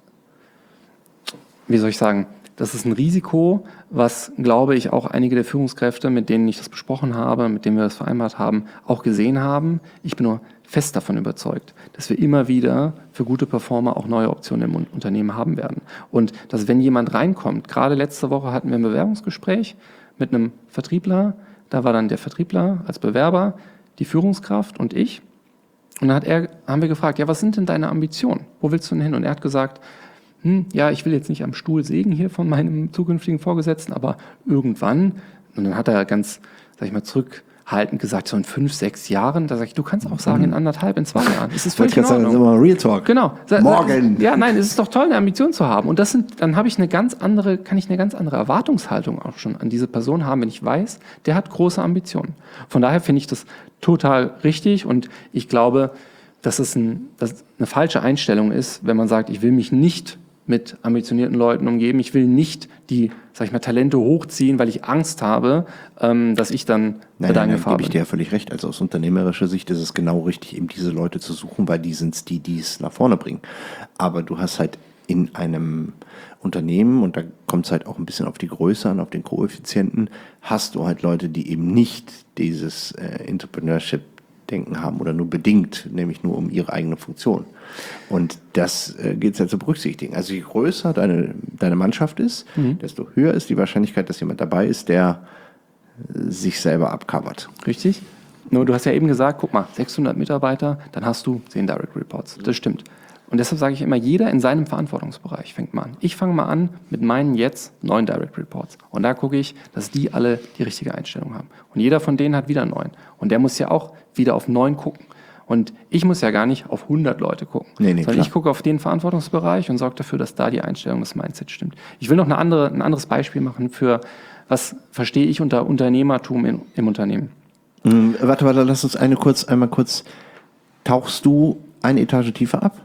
wie soll ich sagen, das ist ein Risiko, was, glaube ich, auch einige der Führungskräfte, mit denen ich das besprochen habe, mit denen wir das vereinbart haben, auch gesehen haben. Ich bin nur fest davon überzeugt, dass wir immer wieder für gute Performer auch neue Optionen im Unternehmen haben werden. Und dass, wenn jemand reinkommt, gerade letzte Woche hatten wir ein Bewerbungsgespräch mit einem Vertriebler, da war dann der Vertriebler als Bewerber, die Führungskraft und ich. Und dann hat er, haben wir gefragt, ja, was sind denn deine Ambitionen? Wo willst du denn hin? Und er hat gesagt, hm, ja, ich will jetzt nicht am Stuhl sägen hier von meinem zukünftigen Vorgesetzten, aber irgendwann, und dann hat er ganz, sag ich mal, zurückhaltend gesagt, so in fünf, sechs Jahren, da sage ich, du kannst auch sagen, in anderthalb, in zwei Jahren. Es ist völlig in Ordnung. Sagen, Real Talk. Genau. Morgen. Ja, nein, es ist doch toll, eine Ambition zu haben. Und das sind, dann habe ich eine ganz andere, kann ich eine ganz andere Erwartungshaltung auch schon an diese Person haben, wenn ich weiß, der hat große Ambitionen. Von daher finde ich das total richtig und ich glaube, dass es ein, dass eine falsche Einstellung ist, wenn man sagt, ich will mich nicht mit ambitionierten Leuten umgeben. Ich will nicht die, sag ich mal, Talente hochziehen, weil ich Angst habe, ähm, dass ich dann nein, da in nein, Gefahr nein, gebe bin. ich dir ja völlig recht. Also aus unternehmerischer Sicht ist es genau richtig, eben diese Leute zu suchen, weil die sind es, die die es nach vorne bringen. Aber du hast halt in einem Unternehmen, und da kommt es halt auch ein bisschen auf die Größe an, auf den Koeffizienten, hast du halt Leute, die eben nicht dieses äh, Entrepreneurship-Denken haben oder nur bedingt, nämlich nur um ihre eigene Funktion. Und das äh, gilt es halt zu berücksichtigen. Also je größer deine, deine Mannschaft ist, mhm. desto höher ist die Wahrscheinlichkeit, dass jemand dabei ist, der äh, sich selber abcovert. Richtig. Nur du hast ja eben gesagt, guck mal, sechshundert Mitarbeiter, dann hast du zehn Direct Reports. Das stimmt. Und deshalb sage ich immer, jeder in seinem Verantwortungsbereich fängt mal an. Ich fange mal an mit meinen jetzt neun Direct Reports. Und da gucke ich, dass die alle die richtige Einstellung haben. Und jeder von denen hat wieder neun. Und der muss ja auch wieder auf neun gucken. Und ich muss ja gar nicht auf hundert Leute gucken, nee, nee, sondern klar. ich gucke auf den Verantwortungsbereich und sorge dafür, dass da die Einstellung, das Mindset stimmt. Ich will noch eine andere, ein anderes Beispiel machen für, was verstehe ich unter Unternehmertum in, im Unternehmen. Mhm, warte, warte, lass uns eine kurz, einmal kurz, tauchst du eine Etage tiefer ab?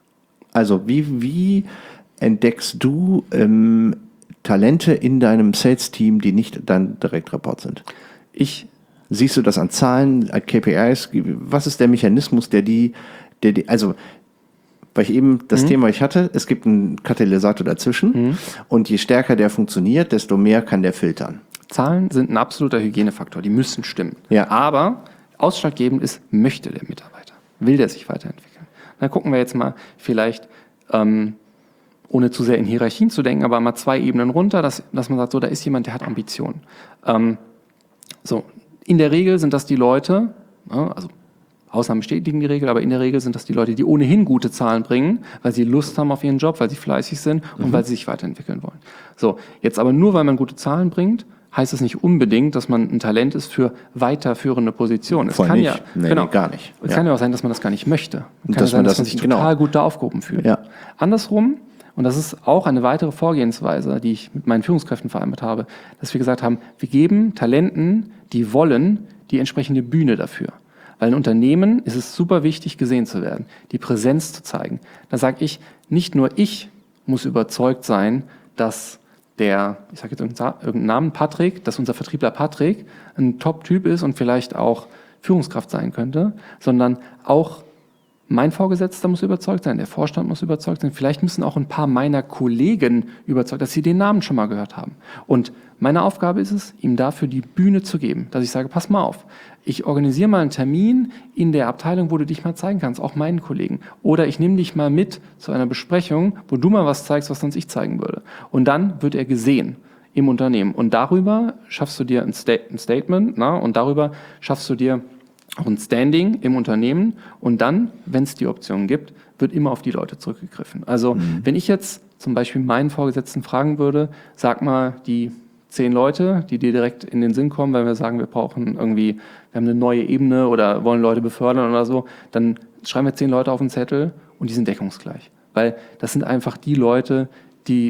Also wie, wie entdeckst du ähm, Talente in deinem Sales-Team, die nicht dein Direktreport sind? Ich Siehst du das an Zahlen, an K P Is? Was ist der Mechanismus, der die, der die, also, weil ich eben das mhm. Thema ich hatte, es gibt einen Katalysator dazwischen mhm. und je stärker der funktioniert, desto mehr kann der filtern. Zahlen sind ein absoluter Hygienefaktor, die müssen stimmen. Ja. Aber ausschlaggebend ist, möchte der Mitarbeiter? Will der sich weiterentwickeln? Dann gucken wir jetzt mal vielleicht, ähm, ohne zu sehr in Hierarchien zu denken, aber mal zwei Ebenen runter, dass, dass man sagt, so, da ist jemand, der hat Ambitionen. Ähm, so, in der Regel sind das die Leute, also Ausnahmen bestätigen die Regel, aber in der Regel sind das die Leute, die ohnehin gute Zahlen bringen, weil sie Lust haben auf ihren Job, weil sie fleißig sind und mhm. weil sie sich weiterentwickeln wollen. So, jetzt aber nur, weil man gute Zahlen bringt, heißt es nicht unbedingt, dass man ein Talent ist für weiterführende Positionen. Es Voll kann nicht. ja, nee, genau, nee, gar nicht. Es ja. kann ja auch sein, dass man das gar nicht möchte. Kann dass ja sein, man dass das man sich genau. total gut da aufgehoben fühlt. Ja. Andersrum, und das ist auch eine weitere Vorgehensweise, die ich mit meinen Führungskräften vereinbart habe, dass wir gesagt haben, wir geben Talenten, die wollen, die entsprechende Bühne dafür. Weil in Unternehmen ist es super wichtig, gesehen zu werden, die Präsenz zu zeigen. Da sage ich, nicht nur ich muss überzeugt sein, dass der, ich sage jetzt irgendeinen Namen, Patrick, dass unser Vertriebler Patrick ein Top-Typ ist und vielleicht auch Führungskraft sein könnte, sondern auch mein Vorgesetzter muss überzeugt sein, der Vorstand muss überzeugt sein, vielleicht müssen auch ein paar meiner Kollegen überzeugt, dass sie den Namen schon mal gehört haben. Und meine Aufgabe ist es, ihm dafür die Bühne zu geben, dass ich sage, pass mal auf, ich organisiere mal einen Termin in der Abteilung, wo du dich mal zeigen kannst, auch meinen Kollegen. Oder ich nehme dich mal mit zu einer Besprechung, wo du mal was zeigst, was sonst ich zeigen würde. Und dann wird er gesehen im Unternehmen. Und darüber schaffst du dir ein, Sta- ein Statement, na, und darüber schaffst du dir auch ein Standing im Unternehmen und dann, wenn es die Option gibt, wird immer auf die Leute zurückgegriffen. Also mhm. wenn ich jetzt zum Beispiel meinen Vorgesetzten fragen würde, sag mal die zehn Leute, die dir direkt in den Sinn kommen, weil wir sagen, wir brauchen irgendwie, wir haben eine neue Ebene oder wollen Leute befördern oder so, dann schreiben wir zehn Leute auf den Zettel und die sind deckungsgleich. Weil das sind einfach die Leute, die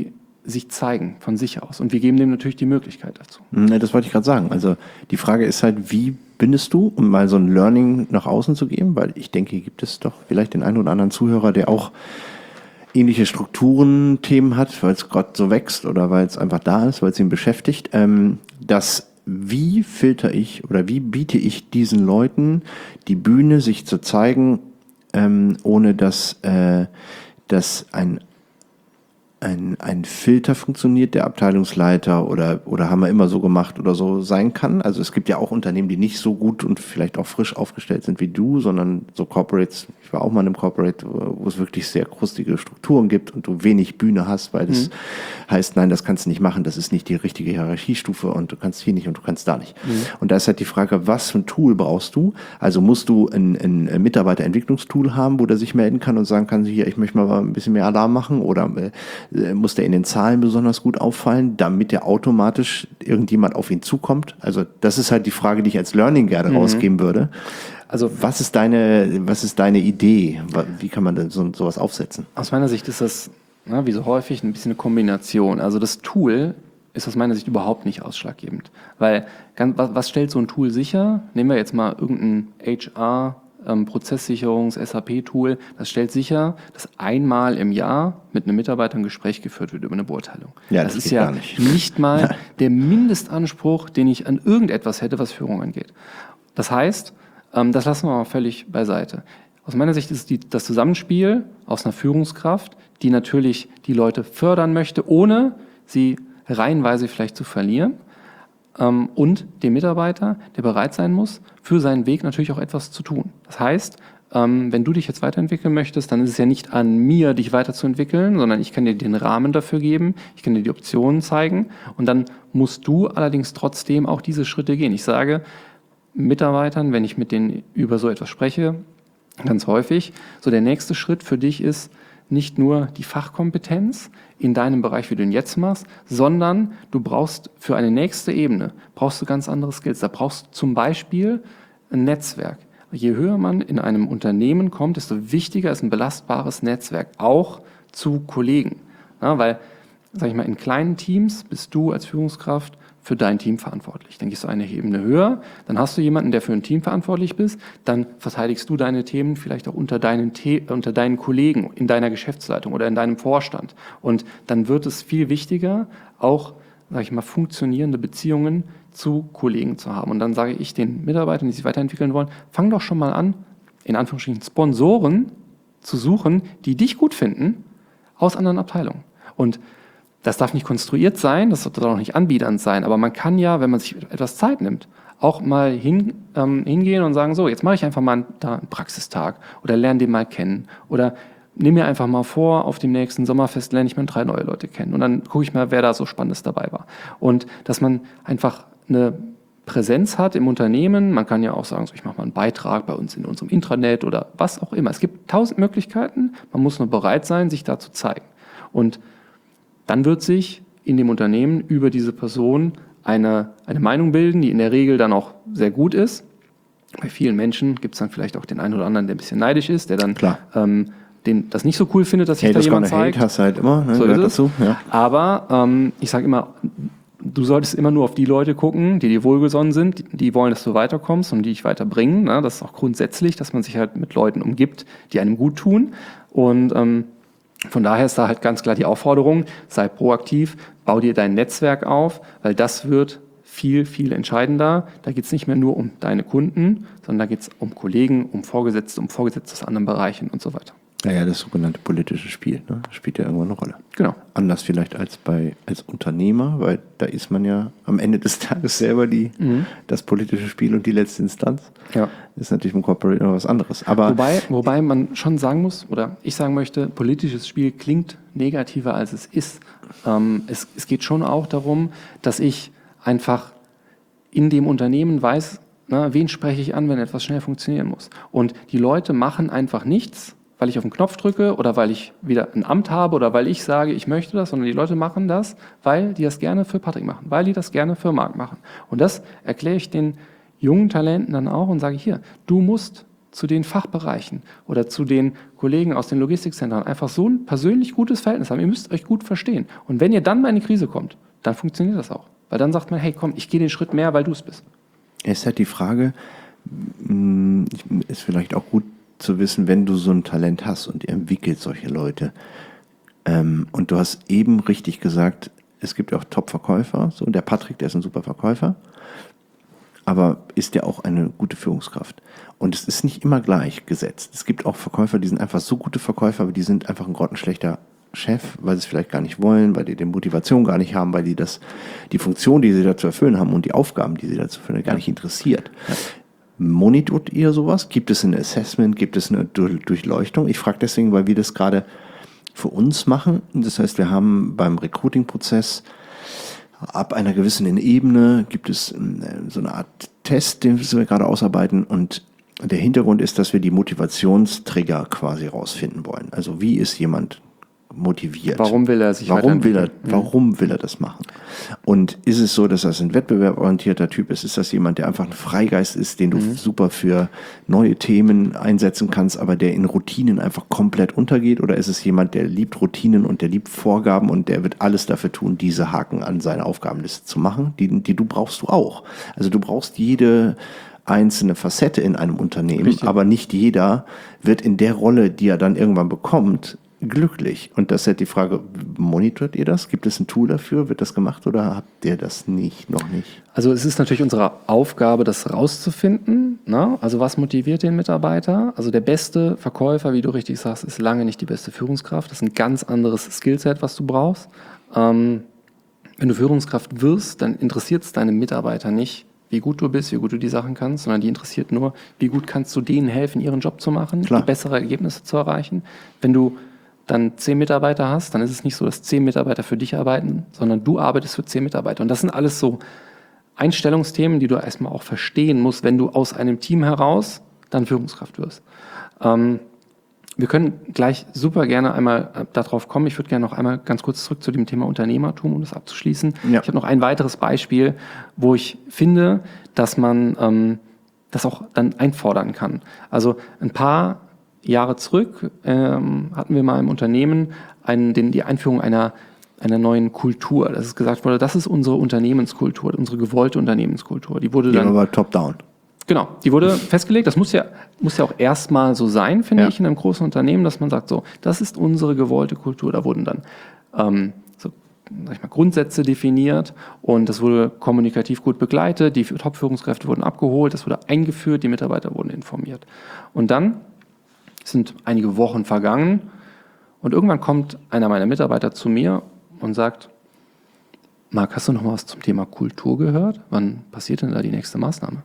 sich zeigen von sich aus. Und wir geben dem natürlich die Möglichkeit dazu. Ne, das wollte ich gerade sagen. Also die Frage ist halt, wie bindest du, um mal so ein Learning nach außen zu geben? Weil ich denke, hier gibt es doch vielleicht den einen oder anderen Zuhörer, der auch ähnliche Strukturen, Themen hat, weil es gerade so wächst oder weil es einfach da ist, weil es ihn beschäftigt. Ähm, dass wie filter ich oder wie biete ich diesen Leuten die Bühne, sich zu zeigen, ähm, ohne dass, äh, dass ein Ein, ein Filter funktioniert, der Abteilungsleiter oder, oder haben wir immer so gemacht oder so sein kann. Also es gibt ja auch Unternehmen, die nicht so gut und vielleicht auch frisch aufgestellt sind wie du, sondern so Corporates, ich war auch mal in einem Corporate, wo es wirklich sehr krustige Strukturen gibt und du wenig Bühne hast, weil das mhm. heißt, nein, das kannst du nicht machen, das ist nicht die richtige Hierarchiestufe und du kannst hier nicht und du kannst da nicht. Mhm. Und da ist halt die Frage, was für ein Tool brauchst du? Also musst du ein, ein Mitarbeiterentwicklungstool haben, wo der sich melden kann und sagen kann, hier, ich möchte mal ein bisschen mehr Alarm machen oder äh, muss der in den Zahlen besonders gut auffallen, damit der automatisch irgendjemand auf ihn zukommt? Also das ist halt die Frage, die ich als Learning gerne mhm. rausgeben würde. Also was ist deine, was ist deine Idee? Wie kann man denn so, sowas aufsetzen? Aus meiner Sicht ist das, na, wie so häufig, ein bisschen eine Kombination. Also das Tool ist aus meiner Sicht überhaupt nicht ausschlaggebend. Weil, was, was stellt so ein Tool sicher? Nehmen wir jetzt mal irgendein H R, Ähm, Prozesssicherungs-, S A P-Tool, das stellt sicher, dass einmal im Jahr mit einem Mitarbeiter ein Gespräch geführt wird über eine Beurteilung. Ja, das, das ist ja ja nicht. nicht mal der Mindestanspruch, den ich an irgendetwas hätte, was Führung angeht. Das heißt, ähm, das lassen wir mal völlig beiseite. Aus meiner Sicht ist die, das Zusammenspiel aus einer Führungskraft, die natürlich die Leute fördern möchte, ohne sie reihenweise vielleicht zu verlieren, und dem Mitarbeiter, der bereit sein muss, für seinen Weg natürlich auch etwas zu tun. Das heißt, wenn du dich jetzt weiterentwickeln möchtest, dann ist es ja nicht an mir, dich weiterzuentwickeln, sondern ich kann dir den Rahmen dafür geben, ich kann dir die Optionen zeigen und dann musst du allerdings trotzdem auch diese Schritte gehen. Ich sage Mitarbeitern, wenn ich mit denen über so etwas spreche, ganz häufig, so der nächste Schritt für dich ist, nicht nur die Fachkompetenz in deinem Bereich, wie du ihn jetzt machst, sondern du brauchst für eine nächste Ebene, brauchst du ganz andere Skills. Da brauchst du zum Beispiel ein Netzwerk. Je höher man in einem Unternehmen kommt, desto wichtiger ist ein belastbares Netzwerk, auch zu Kollegen. Ja, weil, sag ich mal, in kleinen Teams bist du als Führungskraft für dein Team verantwortlich. Dann gehst du eine Ebene höher, dann hast du jemanden, der für ein Team verantwortlich bist, dann verteidigst du deine Themen vielleicht auch unter deinen, The- unter deinen Kollegen in deiner Geschäftsleitung oder in deinem Vorstand. Und dann wird es viel wichtiger, auch, sag ich mal, funktionierende Beziehungen zu Kollegen zu haben. Und dann sage ich den Mitarbeitern, die sich weiterentwickeln wollen, fang doch schon mal an, in Anführungsstrichen Sponsoren zu suchen, die dich gut finden, aus anderen Abteilungen. Und das darf nicht konstruiert sein, das sollte auch nicht anbiedernd sein, aber man kann ja, wenn man sich etwas Zeit nimmt, auch mal hin, ähm, hingehen und sagen, so, jetzt mache ich einfach mal einen, da einen Praxistag oder lerne den mal kennen oder nehme mir einfach mal vor, auf dem nächsten Sommerfest lerne ich mal drei neue Leute kennen und dann gucke ich mal, wer da so Spannendes dabei war. Und dass man einfach eine Präsenz hat im Unternehmen, man kann ja auch sagen, so, ich mache mal einen Beitrag bei uns in unserem Intranet oder was auch immer. Es gibt tausend Möglichkeiten, man muss nur bereit sein, sich da zu zeigen. Und dann wird sich in dem Unternehmen über diese Person eine, eine Meinung bilden, die in der Regel dann auch sehr gut ist. Bei vielen Menschen gibt es dann vielleicht auch den einen oder anderen, der ein bisschen neidisch ist, der dann ähm, den, das nicht so cool findet, dass sich da jemand zeigt. Hate hast du halt immer, ne? So ist es. Dazu, ja. Aber ähm, ich sage immer, du solltest immer nur auf die Leute gucken, die dir wohlgesonnen sind, die, die wollen, dass du weiterkommst und die dich weiterbringen. Ne? Das ist auch grundsätzlich, dass man sich halt mit Leuten umgibt, die einem gut tun. Und ähm, von daher ist da halt ganz klar die Aufforderung, sei proaktiv, bau dir dein Netzwerk auf, weil das wird viel, viel entscheidender. Da geht es nicht mehr nur um deine Kunden, sondern da geht es um Kollegen, um Vorgesetzte, um Vorgesetzte aus anderen Bereichen und so weiter. Naja, das sogenannte politische Spiel, ne? Spielt ja irgendwann eine Rolle. Genau. Anders vielleicht als bei als Unternehmer, weil da ist man ja am Ende des Tages selber die, mhm. das politische Spiel und die letzte Instanz. Ja. Das ist natürlich im Corporate noch was anderes. Aber wobei, wobei man schon sagen muss, oder ich sagen möchte, politisches Spiel klingt negativer, als es ist. Ähm, es, es geht schon auch darum, dass ich einfach in dem Unternehmen weiß, na, wen spreche ich an, wenn etwas schnell funktionieren muss. Und die Leute machen einfach nichts, weil ich auf den Knopf drücke oder weil ich wieder ein Amt habe oder weil ich sage, ich möchte das, sondern die Leute machen das, weil die das gerne für Patrick machen, weil die das gerne für Marc machen. Und das erkläre ich den jungen Talenten dann auch und sage, hier, du musst zu den Fachbereichen oder zu den Kollegen aus den Logistikzentren einfach so ein persönlich gutes Verhältnis haben. Ihr müsst euch gut verstehen. Und wenn ihr dann mal in die Krise kommt, dann funktioniert das auch. Weil dann sagt man, hey komm, ich gehe den Schritt mehr, weil du es bist. Es ist halt die Frage, ist vielleicht auch gut zu wissen, wenn du so ein Talent hast und ihr entwickelt solche Leute. Ähm, und du hast eben richtig gesagt, es gibt ja auch Top-Verkäufer. So, der Patrick, der ist ein super Verkäufer. Aber ist der auch eine gute Führungskraft? Und es ist nicht immer gleich gesetzt. Es gibt auch Verkäufer, die sind einfach so gute Verkäufer, aber die sind einfach ein grottenschlechter Chef, weil sie es vielleicht gar nicht wollen, weil die die Motivation gar nicht haben, weil die das, die Funktion, die sie da zu erfüllen haben und die Aufgaben, die sie da zu erfüllen, gar nicht interessiert. Ja. Monitort ihr sowas? Gibt es ein Assessment? Gibt es eine Durchleuchtung? Ich frage deswegen, weil wir das gerade für uns machen. Das heißt, wir haben beim Recruiting-Prozess ab einer gewissen Ebene gibt es so eine Art Test, den wir gerade ausarbeiten, und der Hintergrund ist, dass wir die Motivationstrigger quasi rausfinden wollen. Also wie ist jemand motiviert? Warum will er sich warum will er, warum will er das machen? Und ist es so, dass das ein wettbewerborientierter Typ ist? Ist das jemand, der einfach ein Freigeist ist, den du mhm. super für neue Themen einsetzen kannst, aber der in Routinen einfach komplett untergeht? Oder ist es jemand, der liebt Routinen und der liebt Vorgaben und der wird alles dafür tun, diese Haken an seine Aufgabenliste zu machen? Die, die du brauchst du auch. Also du brauchst jede einzelne Facette in einem Unternehmen, Richtig. Aber nicht jeder wird in der Rolle, die er dann irgendwann bekommt, glücklich. Und das ist halt die Frage, monitort ihr das? Gibt es ein Tool dafür? Wird das gemacht oder habt ihr das nicht, noch nicht? Also es ist natürlich unsere Aufgabe, das rauszufinden. Ne? Also was motiviert den Mitarbeiter? Also der beste Verkäufer, wie du richtig sagst, ist lange nicht die beste Führungskraft. Das ist ein ganz anderes Skillset, was du brauchst. Ähm, wenn du Führungskraft wirst, dann interessiert es deine Mitarbeiter nicht, wie gut du bist, wie gut du die Sachen kannst, sondern die interessiert nur, wie gut kannst du denen helfen, ihren Job zu machen, Klar. bessere Ergebnisse zu erreichen. Wenn du dann zehn Mitarbeiter hast, dann ist es nicht so, dass zehn Mitarbeiter für dich arbeiten, sondern du arbeitest für zehn Mitarbeiter. Und das sind alles so Einstellungsthemen, die du erstmal auch verstehen musst, wenn du aus einem Team heraus dann Führungskraft wirst. Ähm, wir können gleich super gerne einmal äh, darauf kommen. Ich würde gerne noch einmal ganz kurz zurück zu dem Thema Unternehmertum, um das abzuschließen. Ja. Ich habe noch ein weiteres Beispiel, wo ich finde, dass man ähm, das auch dann einfordern kann. Also ein paar Jahre zurück ähm, hatten wir mal im Unternehmen einen, den, die Einführung einer, einer neuen Kultur. Das ist gesagt wurde, das ist unsere Unternehmenskultur, unsere gewollte Unternehmenskultur. Die wurde dann aber top-down. Genau, die wurde festgelegt. Das muss ja, muss ja auch erstmal so sein, finde ja. ich, in einem großen Unternehmen, dass man sagt, so, das ist unsere gewollte Kultur. Da wurden dann ähm, so, sag ich mal, Grundsätze definiert und das wurde kommunikativ gut begleitet. Die Top-Führungskräfte wurden abgeholt, das wurde eingeführt, die Mitarbeiter wurden informiert. Und dann sind einige Wochen vergangen und irgendwann kommt einer meiner Mitarbeiter zu mir und sagt, Marc, hast du noch mal was zum Thema Kultur gehört? Wann passiert denn da die nächste Maßnahme?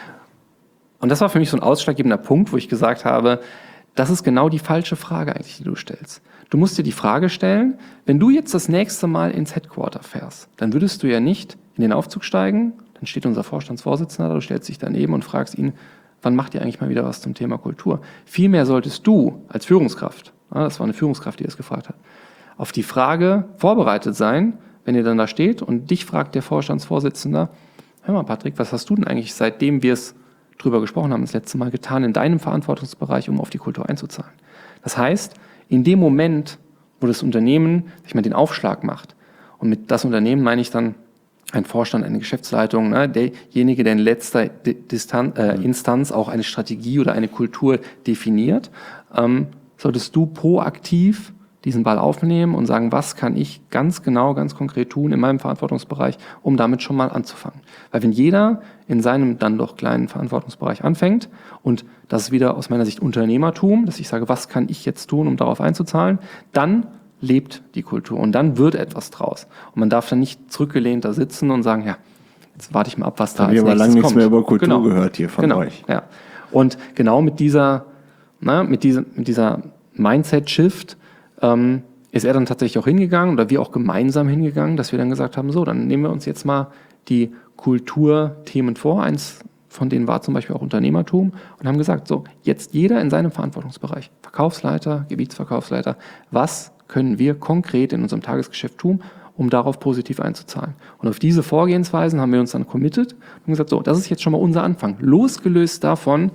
Und das war für mich so ein ausschlaggebender Punkt, wo ich gesagt habe, das ist genau die falsche Frage eigentlich, die du stellst. Du musst dir die Frage stellen, wenn du jetzt das nächste Mal ins Headquarter fährst, dann würdest du ja nicht in den Aufzug steigen, dann steht unser Vorstandsvorsitzender da, du stellst dich daneben und fragst ihn, wann macht ihr eigentlich mal wieder was zum Thema Kultur? Vielmehr solltest du als Führungskraft, das war eine Führungskraft, die das gefragt hat, auf die Frage vorbereitet sein, wenn ihr dann da steht und dich fragt der Vorstandsvorsitzende, hör mal Patrick, was hast du denn eigentlich, seitdem wir es drüber gesprochen haben, das letzte Mal getan in deinem Verantwortungsbereich, um auf die Kultur einzuzahlen? Das heißt, in dem Moment, wo das Unternehmen sich mal den Aufschlag macht, und mit das Unternehmen meine ich dann ein Vorstand, eine Geschäftsleitung, ne, derjenige, der in letzter Distan- äh, Instanz auch eine Strategie oder eine Kultur definiert, ähm, solltest du proaktiv diesen Ball aufnehmen und sagen, was kann ich ganz genau, ganz konkret tun in meinem Verantwortungsbereich, um damit schon mal anzufangen. Weil wenn jeder in seinem dann doch kleinen Verantwortungsbereich anfängt, und das ist wieder aus meiner Sicht Unternehmertum, dass ich sage, was kann ich jetzt tun, um darauf einzuzahlen, dann lebt die Kultur und dann wird etwas draus. Und man darf dann nicht zurückgelehnt da sitzen und sagen, ja, jetzt warte ich mal ab, was da als nächstes kommt. Ich habe aber lange nichts mehr über Kultur genau. gehört hier von genau. euch. Ja. Und genau mit dieser, na, mit dieser, mit dieser Mindset-Shift ähm, ist er dann tatsächlich auch hingegangen oder wir auch gemeinsam hingegangen, dass wir dann gesagt haben, so, dann nehmen wir uns jetzt mal die Kulturthemen vor. Eins von denen war zum Beispiel auch Unternehmertum und haben gesagt, so, jetzt jeder in seinem Verantwortungsbereich, Verkaufsleiter, Gebietsverkaufsleiter, was können wir konkret in unserem Tagesgeschäft tun, um darauf positiv einzuzahlen. Und auf diese Vorgehensweisen haben wir uns dann committed und gesagt, so, das ist jetzt schon mal unser Anfang. Losgelöst davon,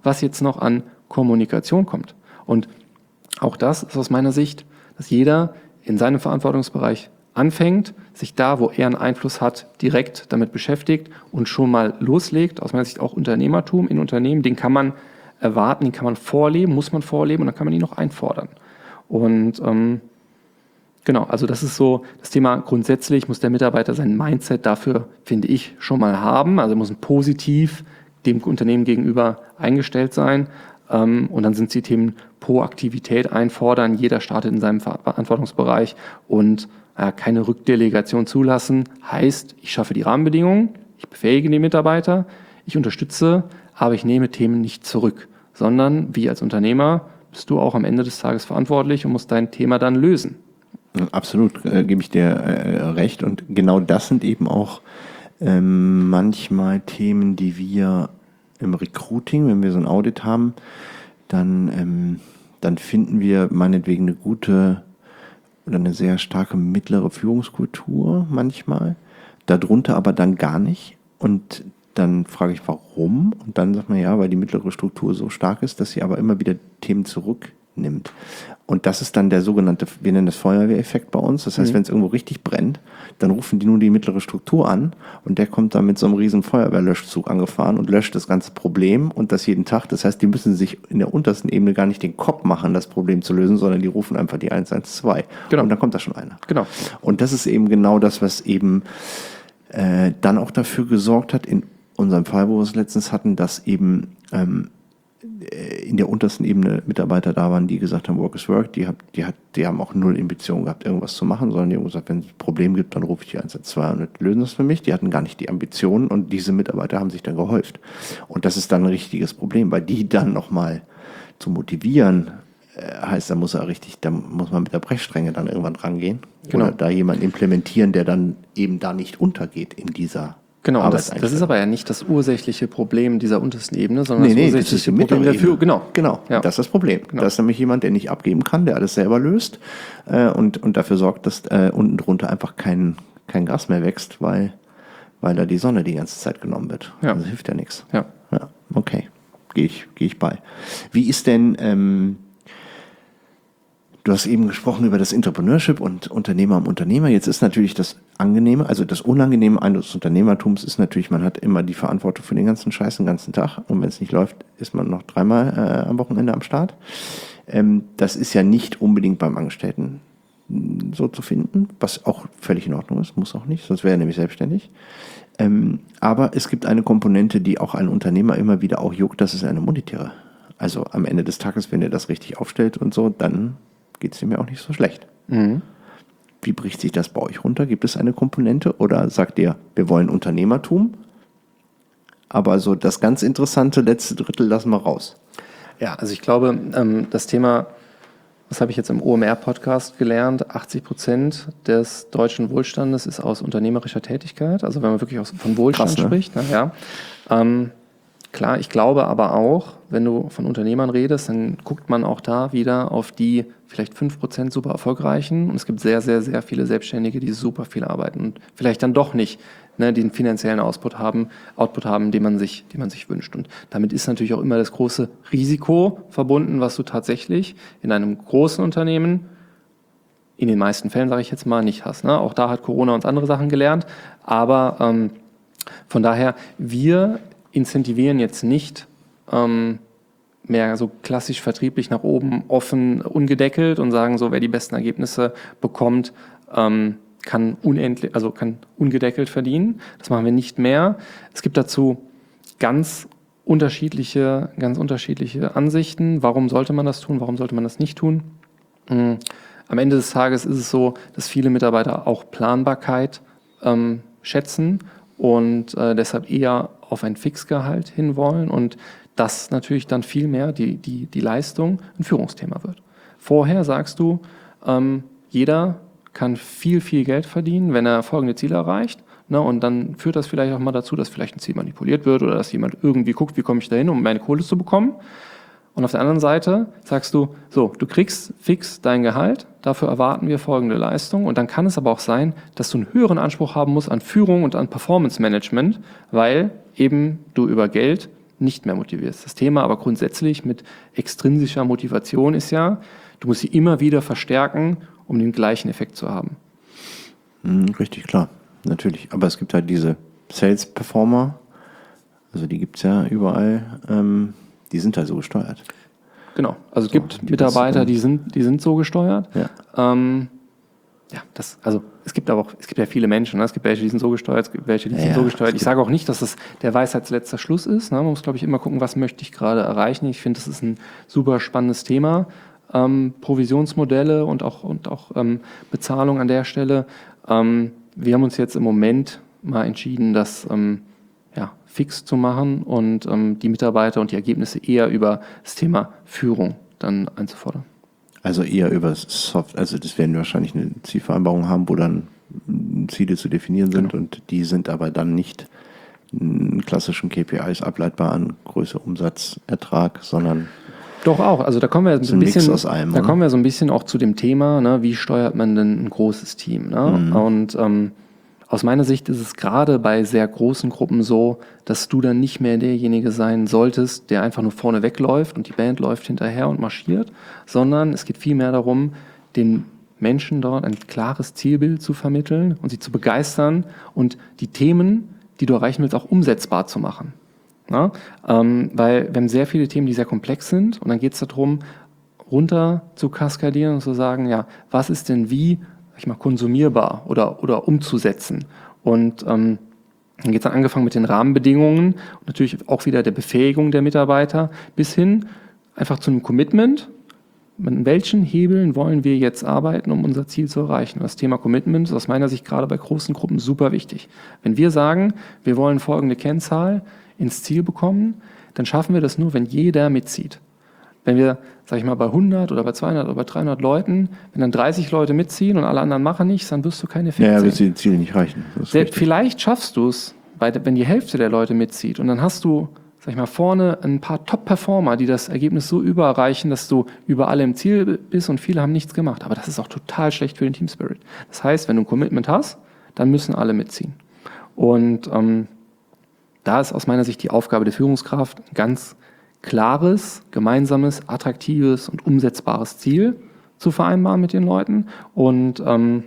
was jetzt noch an Kommunikation kommt. Und auch das ist aus meiner Sicht, dass jeder in seinem Verantwortungsbereich anfängt, sich da, wo er einen Einfluss hat, direkt damit beschäftigt und schon mal loslegt. Aus meiner Sicht auch Unternehmertum in Unternehmen, den kann man erwarten, den kann man vorleben, muss man vorleben und dann kann man ihn noch einfordern. Und ähm, genau, also das ist so das Thema. Grundsätzlich muss der Mitarbeiter sein Mindset dafür, finde ich, schon mal haben. Also muss ein positiv dem Unternehmen gegenüber eingestellt sein. Ähm, und dann sind die Themen Proaktivität einfordern. Jeder startet in seinem Verantwortungsbereich und äh, keine Rückdelegation zulassen. Heißt, ich schaffe die Rahmenbedingungen, ich befähige den Mitarbeiter, ich unterstütze, aber ich nehme Themen nicht zurück, sondern wie als Unternehmer bist du auch am Ende des Tages verantwortlich und musst dein Thema dann lösen. Absolut, äh, gebe ich dir äh, recht. Und genau das sind eben auch ähm, manchmal Themen, die wir im Recruiting, wenn wir so ein Audit haben, dann, ähm, dann finden wir meinetwegen eine gute oder eine sehr starke mittlere Führungskultur manchmal, darunter aber dann gar nicht. Und dann frage ich, warum? Und dann sagt man, ja, weil die mittlere Struktur so stark ist, dass sie aber immer wieder Themen zurücknimmt. Und das ist dann der sogenannte, wir nennen das Feuerwehreffekt bei uns. Das heißt, mhm. wenn es irgendwo richtig brennt, dann rufen die nun die mittlere Struktur an und der kommt dann mit so einem riesen Feuerwehrlöschzug angefahren und löscht das ganze Problem und das jeden Tag. Das heißt, die müssen sich in der untersten Ebene gar nicht den Kopf machen, das Problem zu lösen, sondern die rufen einfach die eins eins zwei. Genau. Und dann kommt da schon einer. Genau. Und das ist eben genau das, was eben äh, dann auch dafür gesorgt hat, in unserem Fall, wo wir es letztens hatten, dass eben ähm, in der untersten Ebene Mitarbeiter da waren, die gesagt haben, Work is Work, die, hab, die, hat, die haben auch null Ambition gehabt, irgendwas zu machen, sondern die haben gesagt, wenn es ein Problem gibt, dann rufe ich die eins eins zwei und lösen das für mich. Die hatten gar nicht die Ambitionen und diese Mitarbeiter haben sich dann gehäuft. Und das ist dann ein richtiges Problem, weil die dann nochmal zu motivieren, äh, heißt, da muss er richtig, da muss man mit der Brechstrenge dann irgendwann rangehen. Genau. Oder da jemanden implementieren, der dann eben da nicht untergeht in dieser Genau, und das, das ist aber ja nicht das ursächliche Problem dieser untersten Ebene, sondern nee, das nee, ursächliche das ist Problem der Führung. Genau, genau, ja. Das ist das Problem. Genau. Das ist nämlich jemand, der nicht abgeben kann, der alles selber löst äh, und, und dafür sorgt, dass äh, unten drunter einfach kein, kein Gras mehr wächst, weil, weil da die Sonne die ganze Zeit genommen wird. Ja. Das hilft ja nichts. Ja. Ja, okay, gehe ich, geh ich bei. Wie ist denn... Ähm, Du hast eben gesprochen über das Entrepreneurship und Unternehmer am Unternehmer. Jetzt ist natürlich das Angenehme, also das Unangenehme eines Unternehmertums ist natürlich, man hat immer die Verantwortung für den ganzen Scheiß den ganzen Tag. Und wenn es nicht läuft, ist man noch dreimal äh, am Wochenende am Start. Ähm, das ist ja nicht unbedingt beim Angestellten so zu finden, was auch völlig in Ordnung ist, muss auch nicht, sonst wäre er nämlich selbstständig. Ähm, aber es gibt eine Komponente, die auch einen Unternehmer immer wieder auch juckt, das ist eine monetäre. Also am Ende des Tages, wenn er das richtig aufstellt und so, dann geht es ihm ja auch nicht so schlecht. Mhm. Wie bricht sich das bei euch runter? Gibt es eine Komponente oder sagt ihr, wir wollen Unternehmertum, aber so das ganz interessante letzte Drittel lassen wir raus? Ja, also ich glaube, ähm, das Thema, was habe ich jetzt im O M R-Podcast gelernt, achtzig Prozent des deutschen Wohlstandes ist aus unternehmerischer Tätigkeit, also wenn man wirklich aus, von Wohlstand Krass, ne? spricht. Na, ja. ähm, Klar, ich glaube aber auch, wenn du von Unternehmern redest, dann guckt man auch da wieder auf die vielleicht fünf Prozent super erfolgreichen und es gibt sehr, sehr, sehr viele Selbstständige, die super viel arbeiten und vielleicht dann doch nicht ne, den finanziellen Output haben, Output haben, den man sich, den man sich wünscht. Und damit ist natürlich auch immer das große Risiko verbunden, was du tatsächlich in einem großen Unternehmen in den meisten Fällen, sage ich jetzt mal, nicht hast. Ne? Auch da hat Corona uns andere Sachen gelernt, aber ähm, von daher, wir incentivieren jetzt nicht ähm, mehr so klassisch vertrieblich nach oben offen, ungedeckelt und sagen so, wer die besten Ergebnisse bekommt, ähm, kann unendlich, also kann ungedeckelt verdienen. Das machen wir nicht mehr. Es gibt dazu ganz unterschiedliche, ganz unterschiedliche Ansichten. Warum sollte man das tun? Warum sollte man das nicht tun? Mhm. Am Ende des Tages ist es so, dass viele Mitarbeiter auch Planbarkeit ähm, schätzen und äh, deshalb eher auf ein Fixgehalt hinwollen und das natürlich dann viel mehr die, die, die Leistung ein Führungsthema wird. Vorher sagst du, ähm, jeder kann viel, viel Geld verdienen, wenn er folgende Ziele erreicht. Ne, und dann führt das vielleicht auch mal dazu, dass vielleicht ein Ziel manipuliert wird oder dass jemand irgendwie guckt, wie komme ich da hin, um meine Kohle zu bekommen. Und auf der anderen Seite sagst du, so, du kriegst fix dein Gehalt, dafür erwarten wir folgende Leistung. Und dann kann es aber auch sein, dass du einen höheren Anspruch haben musst an Führung und an Performance Management, weil eben du über Geld nicht mehr motivierst. Das Thema aber grundsätzlich mit extrinsischer Motivation ist ja, du musst sie immer wieder verstärken, um den gleichen Effekt zu haben. Richtig, klar, natürlich. Aber es gibt halt diese Sales-Performer, also die gibt es ja überall, ähm, die sind halt so gesteuert. Genau, also es So, gibt die Mitarbeiter, wissen- die sind, die sind so gesteuert. Ja. Ähm, ja, das, also es gibt aber auch, es gibt ja viele Menschen, ne? Es gibt welche, die sind so gesteuert, es gibt welche, die Ja, sind so ja, gesteuert. es Ich gibt- sage auch nicht, dass das der Weisheitsletzter Schluss ist. Ne? Man muss, glaube ich, immer gucken, was möchte ich gerade erreichen. Ich finde, das ist ein super spannendes Thema. Ähm, Provisionsmodelle und auch, und auch ähm, Bezahlung an der Stelle. Ähm, wir haben uns jetzt im Moment mal entschieden, das ähm, ja, fix zu machen und ähm, die Mitarbeiter und die Ergebnisse eher über das Thema Führung dann einzufordern. Also eher über Soft, also das werden wir wahrscheinlich eine Zielvereinbarung haben, wo dann Ziele zu definieren sind, Genau. und die sind aber dann nicht in klassischen K P Is ableitbar an Größe, Umsatz, Ertrag, sondern Doch auch, also da kommen wir So so ein ein Mix bisschen, aus allem, da oder? kommen wir so ein bisschen auch zu dem Thema, ne, wie steuert man denn ein großes Team? Ne? Mhm. Und ähm, aus meiner Sicht ist es gerade bei sehr großen Gruppen so, dass du dann nicht mehr derjenige sein solltest, der einfach nur vorne wegläuft und die Band läuft hinterher und marschiert, sondern es geht vielmehr darum, den Menschen dort ein klares Zielbild zu vermitteln und sie zu begeistern und die Themen, die du erreichen willst, auch umsetzbar zu machen. Ja? Ähm, weil wir haben sehr viele Themen, die sehr komplex sind, und dann geht es darum, runter zu kaskadieren und zu sagen, ja, was ist denn wie, sag ich mal, konsumierbar oder, oder umzusetzen? Und ähm, dann geht es dann angefangen mit den Rahmenbedingungen und natürlich auch wieder der Befähigung der Mitarbeiter bis hin einfach zu einem Commitment. Mit welchen Hebeln wollen wir jetzt arbeiten, um unser Ziel zu erreichen? Das Thema Commitment ist aus meiner Sicht gerade bei großen Gruppen super wichtig. Wenn wir sagen, wir wollen folgende Kennzahl ins Ziel bekommen, dann schaffen wir das nur, wenn jeder mitzieht. Wenn wir, sag ich mal, bei hundert oder bei zweihundert oder bei dreihundert Leuten, wenn dann dreißig Leute mitziehen und alle anderen machen nichts, dann wirst du keinen Effekt ja, ja, sehen. wird die Ziele nicht reichen. Das ist Sehr, richtig. vielleicht schaffst du es, wenn die Hälfte der Leute mitzieht, und dann hast du, sag ich mal, vorne ein paar Top-Performer, die das Ergebnis so übererreichen, dass du über alle im Ziel bist, und viele haben nichts gemacht. Aber das ist auch total schlecht für den Team Spirit. Das heißt, wenn du ein Commitment hast, dann müssen alle mitziehen. Und ähm, da ist aus meiner Sicht die Aufgabe der Führungskraft, ein ganz klares, gemeinsames, attraktives und umsetzbares Ziel zu vereinbaren mit den Leuten. Und ähm,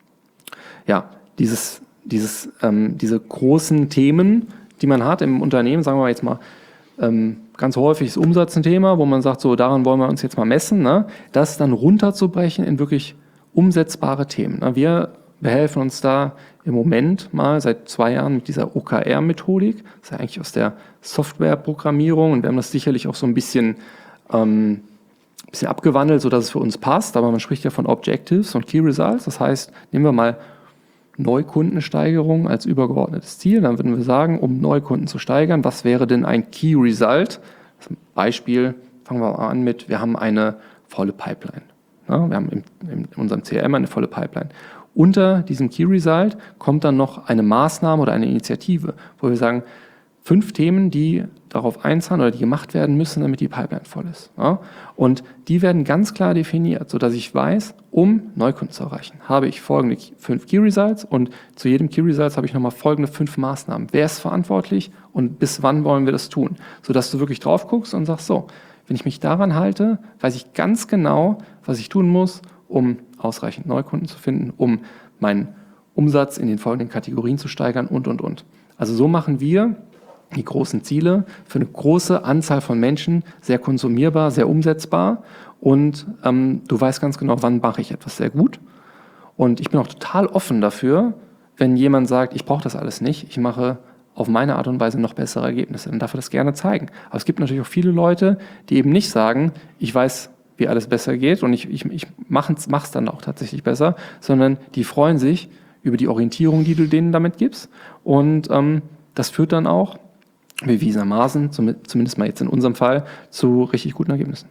ja, dieses, dieses, ähm, diese großen Themen, die man hat im Unternehmen, sagen wir jetzt mal, ähm, ganz häufig ist Umsatz ein Thema, wo man sagt, so daran wollen wir uns jetzt mal messen, ne? Das dann runterzubrechen in wirklich umsetzbare Themen. Ne? Wir behelfen uns da im Moment mal seit zwei Jahren mit dieser O K R-Methodik. Das ist ja eigentlich aus der Softwareprogrammierung, und wir haben das sicherlich auch so ein bisschen, ähm, bisschen abgewandelt, sodass es für uns passt, aber man spricht ja von Objectives und Key Results. Das heißt, nehmen wir mal Neukundensteigerung als übergeordnetes Ziel. Dann würden wir sagen, um Neukunden zu steigern, was wäre denn ein Key Result? Beispiel, fangen wir mal an mit, wir haben eine volle Pipeline. Ja, wir haben im, in unserem C R M eine volle Pipeline. Unter diesem Key Result kommt dann noch eine Maßnahme oder eine Initiative, wo wir sagen, fünf Themen, die darauf einzahlen oder die gemacht werden müssen, damit die Pipeline voll ist. Ja? Und die werden ganz klar definiert, sodass ich weiß, um Neukunden zu erreichen, habe ich folgende fünf Key Results, und zu jedem Key Results habe ich nochmal folgende fünf Maßnahmen. Wer ist verantwortlich und bis wann wollen wir das tun? Sodass du wirklich drauf guckst und sagst, so, wenn ich mich daran halte, weiß ich ganz genau, was ich tun muss, um ausreichend Neukunden zu finden, um meinen Umsatz in den folgenden Kategorien zu steigern und, und, und. Also so machen wir die großen Ziele für eine große Anzahl von Menschen sehr konsumierbar, sehr umsetzbar, und ähm, du weißt ganz genau, wann mache ich etwas sehr gut. Und ich bin auch total offen dafür, wenn jemand sagt, ich brauche das alles nicht, ich mache auf meine Art und Weise noch bessere Ergebnisse, dann darf er das gerne zeigen. Aber es gibt natürlich auch viele Leute, die eben nicht sagen, ich weiß, wie alles besser geht und ich, ich, ich mache es dann auch tatsächlich besser, sondern die freuen sich über die Orientierung, die du denen damit gibst, und ähm, das führt dann auch bewiesenermaßen, zumindest mal jetzt in unserem Fall, zu richtig guten Ergebnissen.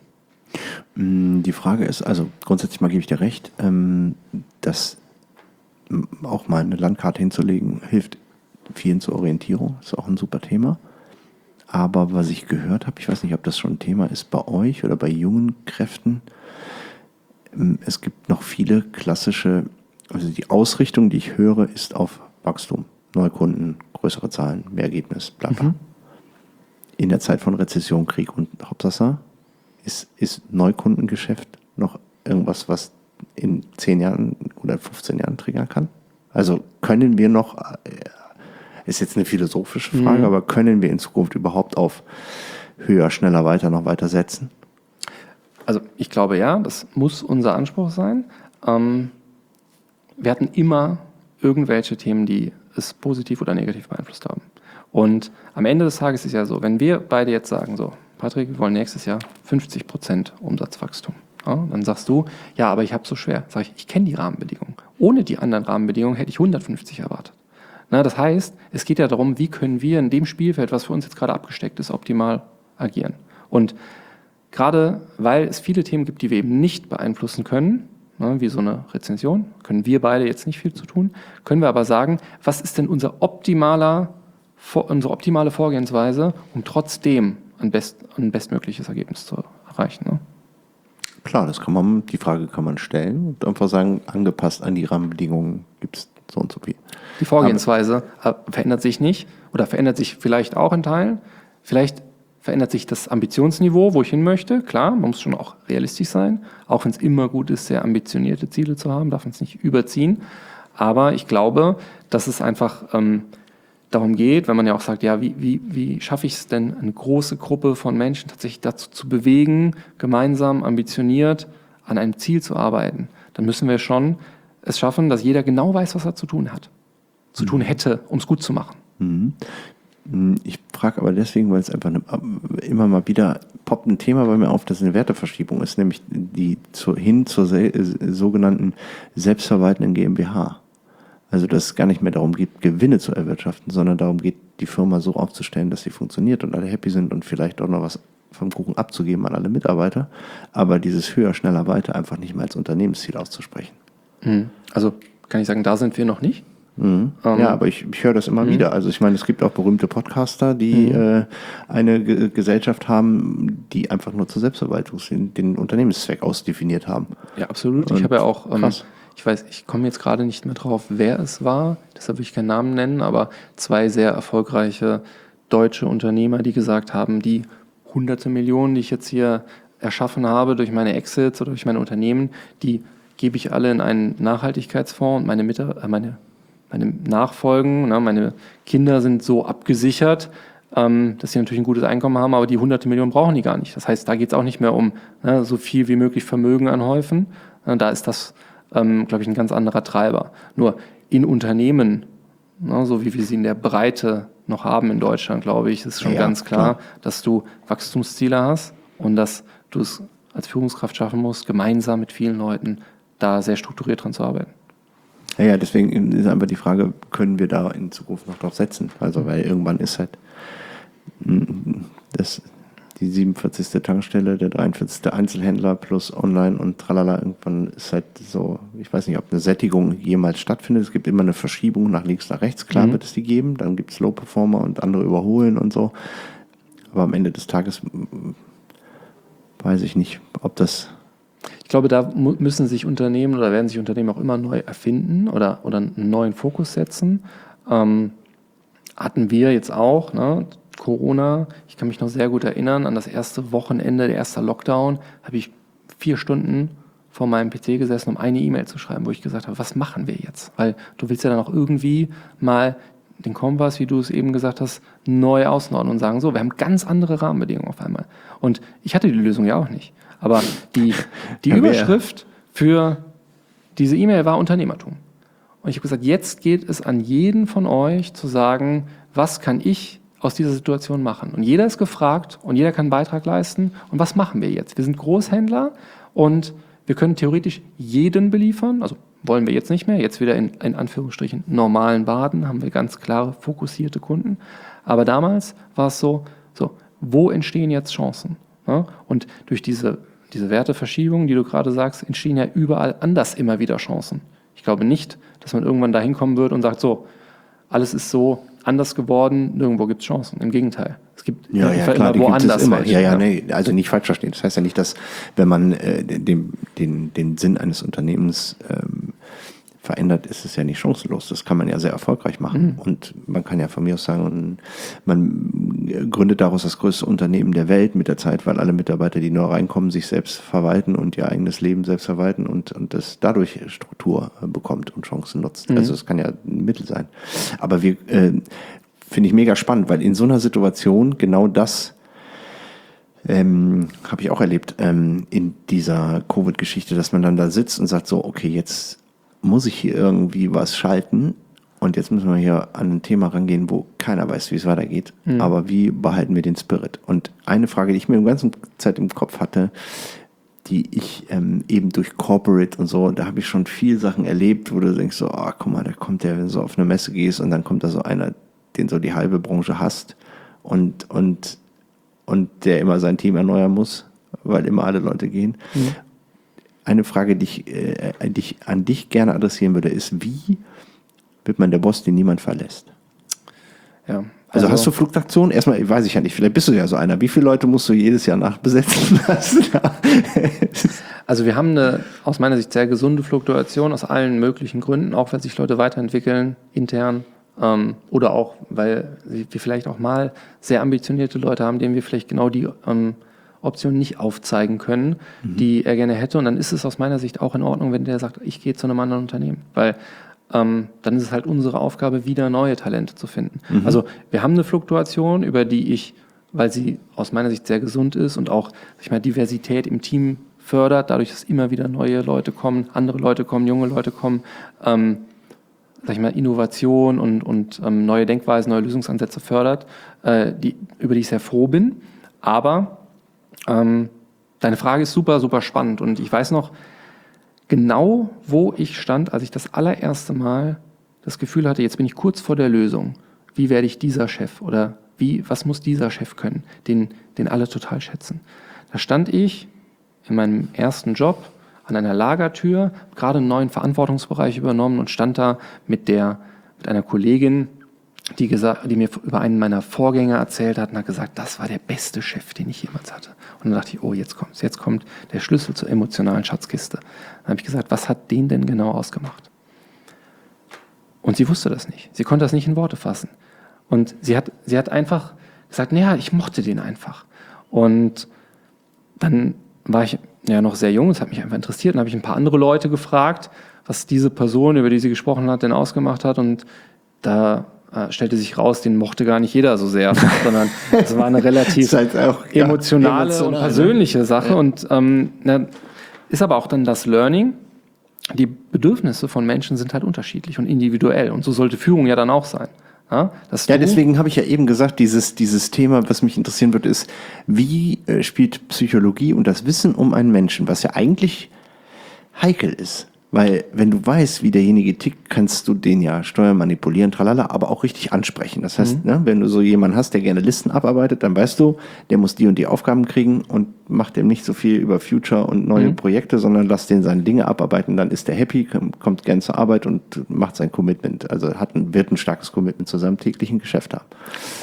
Die Frage ist, also grundsätzlich mal gebe ich dir recht, dass auch mal eine Landkarte hinzulegen hilft vielen zur Orientierung, ist auch ein super Thema. Aber was ich gehört habe, ich weiß nicht, ob das schon ein Thema ist bei euch oder bei jungen Kräften, es gibt noch viele klassische, also die Ausrichtung, die ich höre, ist auf Wachstum, Neukunden, größere Zahlen, mehr Ergebnis, bla bla. Mhm. in der Zeit von Rezession, Krieg und Hauptsache, ist, ist Neukundengeschäft noch irgendwas, was in zehn Jahren oder fünfzehn Jahren triggern kann? Also können wir noch, ist jetzt eine philosophische Frage, mhm. aber können wir in Zukunft überhaupt auf höher, schneller, weiter noch weiter setzen? Also ich glaube ja, das muss unser Anspruch sein. Ähm, wir hatten immer irgendwelche Themen, die es positiv oder negativ beeinflusst haben. Und am Ende des Tages ist ja so, wenn wir beide jetzt sagen, so, Patrick, wir wollen nächstes Jahr fünfzig Prozent Umsatzwachstum. Ja, dann sagst du, ja, aber ich habe so schwer. Sag ich, ich kenne die Rahmenbedingungen. Ohne die anderen Rahmenbedingungen hätte ich hundertfünfzig erwartet. Na, das heißt, es geht ja darum, wie können wir in dem Spielfeld, was für uns jetzt gerade abgesteckt ist, optimal agieren. Und gerade weil es viele Themen gibt, die wir eben nicht beeinflussen können, ne, wie so eine Rezension, können wir beide jetzt nicht viel zu tun, können wir aber sagen, was ist denn unser optimaler, unsere optimale Vorgehensweise, um trotzdem ein, best, ein bestmögliches Ergebnis zu erreichen. Ne? Klar, das kann man, die Frage kann man stellen und einfach sagen, angepasst an die Rahmenbedingungen gibt es so und so viel. Die Vorgehensweise aber verändert sich nicht oder verändert sich vielleicht auch in Teilen. Vielleicht verändert sich das Ambitionsniveau, wo ich hin möchte. Klar, man muss schon auch realistisch sein, auch wenn es immer gut ist, sehr ambitionierte Ziele zu haben, darf man es nicht überziehen. Aber ich glaube, dass es einfach ähm, darum geht, wenn man ja auch sagt, ja, wie, wie, wie schaffe ich es denn, eine große Gruppe von Menschen tatsächlich dazu zu bewegen, gemeinsam ambitioniert an einem Ziel zu arbeiten, dann müssen wir schon es schaffen, dass jeder genau weiß, was er zu tun hat, zu mhm. tun hätte, um es gut zu machen. Mhm. Ich frage aber deswegen, weil es einfach eine, immer mal wieder poppt ein Thema bei mir auf, das eine Werteverschiebung ist, nämlich die zu, hin zur se, sogenannten selbstverwaltenden GmbH. Also dass es gar nicht mehr darum geht, Gewinne zu erwirtschaften, sondern darum geht, die Firma so aufzustellen, dass sie funktioniert und alle happy sind und vielleicht auch noch was vom Kuchen abzugeben an alle Mitarbeiter, aber dieses höher, schneller, weiter einfach nicht mehr als Unternehmensziel auszusprechen. Also kann ich sagen, da sind wir noch nicht. Mhm. Um, ja, aber ich, ich höre das immer mhm. wieder. Also ich meine, es gibt auch berühmte Podcaster, die mhm. äh, eine G- Gesellschaft haben, die einfach nur zur Selbstverwaltung den, den Unternehmenszweck ausdefiniert haben. Ja, absolut. Und ich habe ja auch, ähm, ich weiß, ich komme jetzt gerade nicht mehr drauf, wer es war, deshalb will ich keinen Namen nennen, aber zwei sehr erfolgreiche deutsche Unternehmer, die gesagt haben, die hunderte Millionen, die ich jetzt hier erschaffen habe durch meine Exits oder durch meine Unternehmen, die gebe ich alle in einen Nachhaltigkeitsfonds und meine, Mitar- äh, meine Meine Nachfolgen, ne, meine Kinder sind so abgesichert, ähm, dass sie natürlich ein gutes Einkommen haben, aber die hunderte Millionen brauchen die gar nicht. Das heißt, da geht es auch nicht mehr um ne, so viel wie möglich Vermögen anhäufen. Ne, da ist das, ähm, glaube ich, ein ganz anderer Treiber. Nur in Unternehmen, ne, so wie wir sie in der Breite noch haben in Deutschland, glaube ich, ist schon ja, ganz klar, klar, dass du Wachstumsziele hast und dass du es als Führungskraft schaffen musst, gemeinsam mit vielen Leuten da sehr strukturiert dran zu arbeiten. Ja, ja, deswegen ist einfach die Frage, können wir da in Zukunft noch drauf setzen? Also, weil irgendwann ist halt das, die siebenundvierzigste Tankstelle, der dreiundvierzigste Einzelhändler plus online und tralala, irgendwann ist halt so, ich weiß nicht, ob eine Sättigung jemals stattfindet. Es gibt immer eine Verschiebung nach links, nach rechts, klar mhm. wird es die geben. Dann gibt es Low-Performer und andere überholen und so. Aber am Ende des Tages weiß ich nicht, ob das... Ich glaube, da müssen sich Unternehmen oder werden sich Unternehmen auch immer neu erfinden oder, oder einen neuen Fokus setzen. Ähm, hatten wir jetzt auch, ne, Corona, ich kann mich noch sehr gut erinnern, an das erste Wochenende, der erste Lockdown, habe ich vier Stunden vor meinem P C gesessen, um eine E-Mail zu schreiben, wo ich gesagt habe, was machen wir jetzt? Weil du willst ja dann auch irgendwie mal den Kompass, wie du es eben gesagt hast, neu ausnorden und sagen, so, wir haben ganz andere Rahmenbedingungen auf einmal. Und ich hatte die Lösung ja auch nicht. Aber die, die ja, Überschrift für diese E-Mail war Unternehmertum. Und ich habe gesagt, jetzt geht es an jeden von euch zu sagen, was kann ich aus dieser Situation machen? Und jeder ist gefragt und jeder kann einen Beitrag leisten. Und was machen wir jetzt? Wir sind Großhändler und wir können theoretisch jeden beliefern. Also wollen wir jetzt nicht mehr. Jetzt wieder in, in Anführungsstrichen normalen Baden haben wir ganz klare, fokussierte Kunden. Aber damals war es so, so, wo entstehen jetzt Chancen? Ja? Und durch diese Diese Werteverschiebung, die du gerade sagst, entstehen ja überall anders immer wieder Chancen. Ich glaube nicht, dass man irgendwann dahin kommen wird und sagt, so, alles ist so anders geworden, nirgendwo gibt es Chancen. Im Gegenteil. Es gibt ja, ja, klar, immer woanders. Immer. Ja, ja, nee, also nicht falsch verstehen. Das heißt ja nicht, dass wenn man äh, den, den, den Sinn eines Unternehmens ähm, verändert, ist es ja nicht chancenlos. Das kann man ja sehr erfolgreich machen. Mhm. Und man kann ja von mir aus sagen, man gründet daraus das größte Unternehmen der Welt mit der Zeit, weil alle Mitarbeiter, die neu reinkommen, sich selbst verwalten und ihr eigenes Leben selbst verwalten und, und das dadurch Struktur bekommt und Chancen nutzt. Mhm. Also es kann ja ein Mittel sein. Aber wir, äh, finde ich mega spannend, weil in so einer Situation genau das Ähm, habe ich auch erlebt ähm, in dieser Covid-Geschichte, dass man dann da sitzt und sagt so, okay, jetzt muss ich hier irgendwie was schalten und jetzt müssen wir hier an ein Thema rangehen, wo keiner weiß, wie es weitergeht, mhm. aber wie behalten wir den Spirit? Und eine Frage, die ich mir die ganze Zeit im Kopf hatte, die ich ähm, eben durch Corporate und so, da habe ich schon viel Sachen erlebt, wo du denkst so, ah, oh, guck mal, da kommt der, wenn du so auf eine Messe gehst und dann kommt da so einer, den so die halbe Branche hasst und, und und der immer sein Team erneuern muss, weil immer alle Leute gehen. Mhm. Eine Frage, die ich, äh, die ich an dich gerne adressieren würde, ist, wie wird man der Boss, den niemand verlässt? Ja, also, also hast du Fluktuationen? Erstmal, weiß ich ja nicht, vielleicht bist du ja so einer. Wie viele Leute musst du jedes Jahr nachbesetzen lassen? Also wir haben eine aus meiner Sicht sehr gesunde Fluktuation aus allen möglichen Gründen, auch weil sich Leute weiterentwickeln, intern. Ähm, oder auch, weil wir vielleicht auch mal sehr ambitionierte Leute haben, denen wir vielleicht genau die ähm, Option nicht aufzeigen können, mhm. die er gerne hätte. Und dann ist es aus meiner Sicht auch in Ordnung, wenn der sagt, ich gehe zu einem anderen Unternehmen. Weil ähm, dann ist es halt unsere Aufgabe, wieder neue Talente zu finden. Mhm. Also wir haben eine Fluktuation, über die ich, weil sie aus meiner Sicht sehr gesund ist und auch, sag ich mal, Diversität im Team fördert, dadurch, dass immer wieder neue Leute kommen, andere Leute kommen, junge Leute kommen, ähm, sag ich mal, Innovation und, und ähm, neue Denkweisen, neue Lösungsansätze fördert, äh, die, über die ich sehr froh bin. Aber ähm, deine Frage ist super, super spannend. Und ich weiß noch genau, wo ich stand, als ich das allererste Mal das Gefühl hatte, jetzt bin ich kurz vor der Lösung. Wie werde ich dieser Chef oder wie, was muss dieser Chef können, den, den alle total schätzen? Da stand ich in meinem ersten Job an einer Lagertür, gerade einen neuen Verantwortungsbereich übernommen und stand da mit der mit einer Kollegin, die, gesagt, die mir über einen meiner Vorgänger erzählt hat und hat gesagt, das war der beste Chef, den ich jemals hatte. Und dann dachte ich, oh, jetzt kommt's, jetzt kommt der Schlüssel zur emotionalen Schatzkiste. Dann habe ich gesagt, was hat den denn genau ausgemacht? Und sie wusste das nicht. Sie konnte das nicht in Worte fassen. Und sie hat, sie hat einfach gesagt, naja, ich mochte den einfach. Und dann war ich ja noch sehr jung, das hat mich einfach interessiert. Dann habe ich ein paar andere Leute gefragt, was diese Person, über die sie gesprochen hat, denn ausgemacht hat. Und da äh, stellte sich raus, den mochte gar nicht jeder so sehr, sondern es war eine relativ halt auch, ja, emotionale emotional, und persönliche ne? Sache. Ja. Und ähm, na, ist aber auch dann das Learning. Die Bedürfnisse von Menschen sind halt unterschiedlich und individuell. Und so sollte Führung ja dann auch sein. Ja, ja, deswegen habe ich ja eben gesagt, dieses, dieses Thema, was mich interessieren wird, ist, wie äh, spielt Psychologie und das Wissen um einen Menschen, was ja eigentlich heikel ist. Weil wenn du weißt, wie derjenige tickt, kannst du den ja steuern, manipulieren, tralala, aber auch richtig ansprechen. Das heißt, mhm. ne, wenn du so jemanden hast, der gerne Listen abarbeitet, dann weißt du, der muss die und die Aufgaben kriegen und macht dem nicht so viel über Future und neue mhm. Projekte, sondern lass den seine Dinge abarbeiten, dann ist der happy, kommt gern zur Arbeit und macht sein Commitment. Also hat ein, wird ein starkes Commitment zu seinem täglichen Geschäft haben.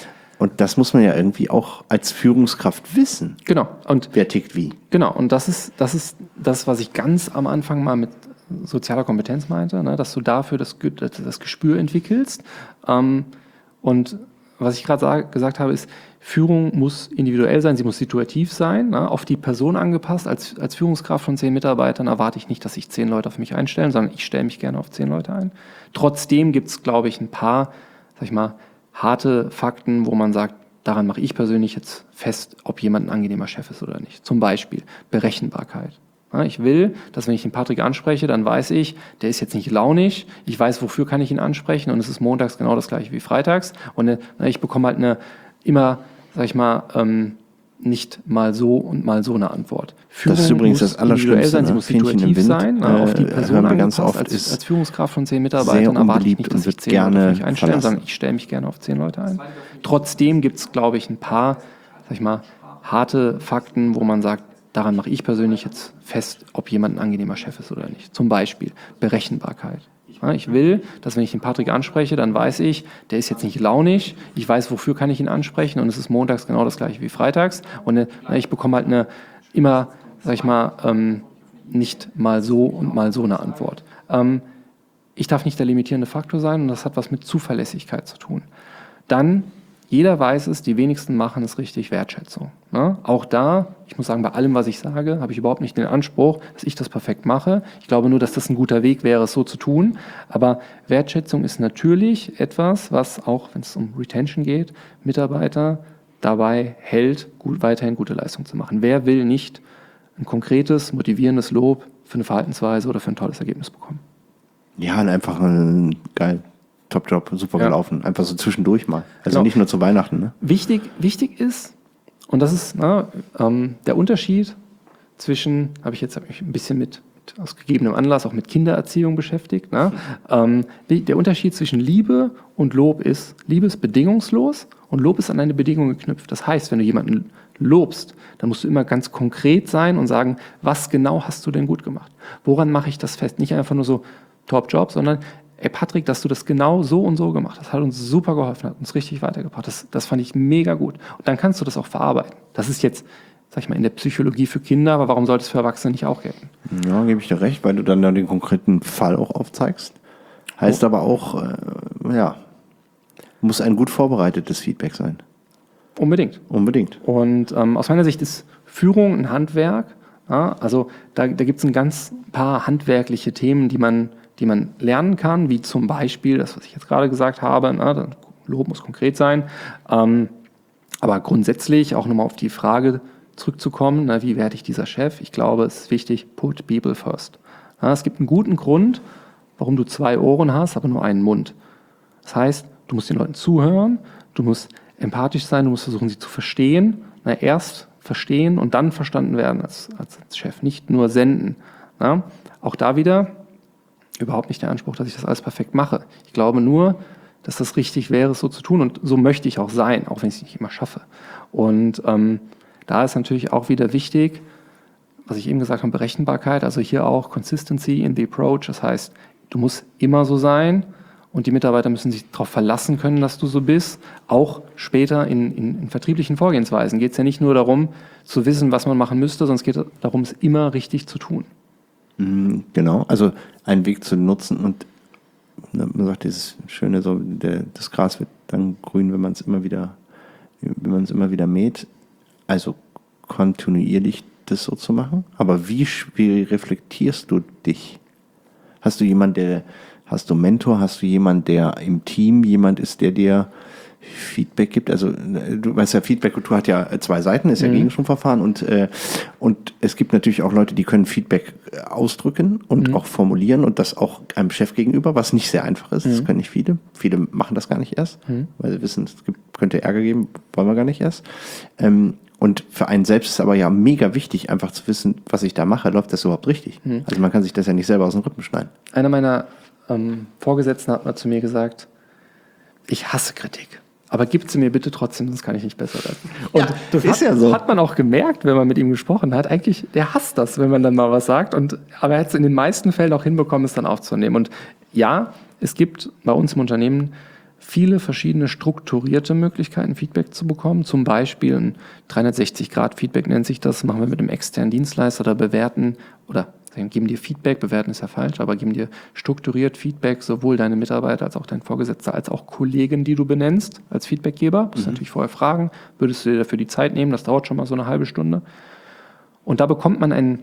Und das muss man ja irgendwie auch als Führungskraft wissen. Genau. Und wer tickt wie. Genau. Und das ist, das ist das, was ich ganz am Anfang mal mit sozialer Kompetenz meinte, ne, dass du dafür das, das Gespür entwickelst. Ähm, und was ich gerade gesagt habe, ist, Führung muss individuell sein, sie muss situativ sein, ne, auf die Person angepasst. Als, als Führungskraft von zehn Mitarbeitern erwarte ich nicht, dass sich zehn Leute auf mich einstellen, sondern ich stelle mich gerne auf zehn Leute ein. Trotzdem gibt es, glaube ich, ein paar, sag ich mal, harte Fakten, wo man sagt, daran mache ich persönlich jetzt fest, ob jemand ein angenehmer Chef ist oder nicht. Zum Beispiel Berechenbarkeit. Ich will, dass wenn ich den Patrick anspreche, dann weiß ich, der ist jetzt nicht launig, ich weiß, wofür kann ich ihn ansprechen und es ist montags genau das gleiche wie freitags und ich bekomme halt eine immer, sag ich mal, ähm, nicht mal so und mal so eine Antwort. Führung das ist übrigens das Allerschlimmste, sein, sie muss situativ sein, ne, auf die Person äh, ganz oft als, ist als Führungskraft von zehn Mitarbeitern erwarte ich nicht, dass sich zehn Leute auf mich einstellen, verlassen. sondern ich stelle mich gerne auf zehn Leute ein. Trotzdem gibt es, glaube ich, ein paar, sag ich mal, harte Fakten, wo man sagt, daran mache ich persönlich jetzt fest, ob jemand ein angenehmer Chef ist oder nicht. Zum Beispiel Berechenbarkeit. Ich will, dass wenn ich den Patrick anspreche, dann weiß ich, der ist jetzt nicht launig, ich weiß, wofür kann ich ihn ansprechen und es ist montags genau das gleiche wie freitags und ich bekomme halt eine immer, sag ich mal, ähm, nicht mal so und mal so eine Antwort. Ähm, ich darf nicht der limitierende Faktor sein und das hat was mit Zuverlässigkeit zu tun. Dann, jeder weiß es, die wenigsten machen es richtig, Wertschätzung. Ne? Auch da, ich muss sagen, bei allem, was ich sage, habe ich überhaupt nicht den Anspruch, dass ich das perfekt mache. Ich glaube nur, dass das ein guter Weg wäre, es so zu tun. Aber Wertschätzung ist natürlich etwas, was auch, wenn es um Retention geht, Mitarbeiter dabei hält, gut, weiterhin gute Leistung zu machen. Wer will nicht ein konkretes, motivierendes Lob für eine Verhaltensweise oder für ein tolles Ergebnis bekommen? Ja, und einfach ein geil, Top-Job, super Ja. gelaufen. Einfach so zwischendurch mal. Also Genau. nicht nur zu Weihnachten. Ne? Wichtig, wichtig ist, und das ist na, ähm, der Unterschied zwischen, habe ich jetzt hab ich ein bisschen mit, mit aus gegebenem Anlass auch mit Kindererziehung beschäftigt. Ne? Ähm, der Unterschied zwischen Liebe und Lob ist, Liebe ist bedingungslos und Lob ist an eine Bedingung geknüpft. Das heißt, wenn du jemanden lobst, dann musst du immer ganz konkret sein und sagen, was genau hast du denn gut gemacht? Woran mache ich das fest? Nicht einfach nur so Top-Job, sondern ey Patrick, dass du das genau so und so gemacht hast, hat uns super geholfen, hat uns richtig weitergebracht. Das, das fand ich mega gut. Und dann kannst du das auch verarbeiten. Das ist jetzt, sag ich mal, in der Psychologie für Kinder, aber warum sollte es für Erwachsene nicht auch gelten? Ja, gebe ich dir recht, weil du dann den konkreten Fall auch aufzeigst. Heißt Oh. aber auch, äh, ja, muss ein gut vorbereitetes Feedback sein. Unbedingt. Unbedingt. Und ähm, aus meiner Sicht ist Führung ein Handwerk. Ja, also da, da gibt es ein ganz paar handwerkliche Themen, die man, die man lernen kann, wie zum Beispiel das, was ich jetzt gerade gesagt habe, na, das Lob muss konkret sein. Ähm, aber grundsätzlich auch nochmal auf die Frage zurückzukommen, na, wie werde ich dieser Chef? Ich glaube, es ist wichtig, put people first. Ja, es gibt einen guten Grund, warum du zwei Ohren hast, aber nur einen Mund. Das heißt, du musst den Leuten zuhören, du musst empathisch sein, du musst versuchen, sie zu verstehen. Na, erst verstehen und dann verstanden werden als, als, als Chef, nicht nur senden. Na, auch da wieder überhaupt nicht der Anspruch, dass ich das alles perfekt mache. Ich glaube nur, dass das richtig wäre, es so zu tun und so möchte ich auch sein, auch wenn ich es nicht immer schaffe. Und ähm, da ist natürlich auch wieder wichtig, was ich eben gesagt habe, Berechenbarkeit, also hier auch Consistency in the approach, das heißt, du musst immer so sein und die Mitarbeiter müssen sich darauf verlassen können, dass du so bist. Auch später in, in, in vertrieblichen Vorgehensweisen geht es ja nicht nur darum, zu wissen, was man machen müsste, sondern es geht darum, es immer richtig zu tun. Genau, also einen Weg zu nutzen und man sagt dieses schöne, so der, das Gras wird dann grün, wenn man es immer wieder, wenn man es immer wieder mäht. Also kontinuierlich das so zu machen. Aber wie, wie reflektierst du dich? Hast du jemanden, der, hast du einen Mentor, hast du jemanden, der im Team jemand ist, der dir Feedback gibt? Also du weißt ja, Feedback-Kultur hat ja zwei Seiten, ist ja mhm. Gegenstromverfahren und, äh, und es gibt natürlich auch Leute, die können Feedback ausdrücken und mhm. auch formulieren und das auch einem Chef gegenüber, was nicht sehr einfach ist. Mhm. Das können nicht viele. Viele machen das gar nicht erst, mhm. weil sie wissen, es gibt, könnte Ärger geben, wollen wir gar nicht erst. Ähm, und für einen selbst ist aber ja mega wichtig, einfach zu wissen, was ich da mache, läuft das überhaupt richtig? Mhm. Also man kann sich das ja nicht selber aus dem Rippen schneiden. Einer meiner ähm, Vorgesetzten hat mal zu mir gesagt, ich hasse Kritik. Aber gib sie mir bitte trotzdem, sonst kann ich nicht besser werden. Und ja, das ist hat, ja so. Hat man auch gemerkt, wenn man mit ihm gesprochen hat. Eigentlich, der hasst das, wenn man dann mal was sagt. Und, aber er hat es in den meisten Fällen auch hinbekommen, es dann aufzunehmen. Und ja, es gibt bei uns im Unternehmen viele verschiedene strukturierte Möglichkeiten, Feedback zu bekommen. Zum Beispiel ein dreihundertsechzig Grad Feedback nennt sich das. Machen wir mit einem externen Dienstleister oder bewerten oder geben dir Feedback, bewerten ist ja falsch, aber geben dir strukturiert Feedback, sowohl deine Mitarbeiter als auch dein Vorgesetzter, als auch Kollegen, die du benennst als Feedbackgeber. Du musst mhm. natürlich vorher fragen, würdest du dir dafür die Zeit nehmen? Das dauert schon mal so eine halbe Stunde. Und da bekommt man einen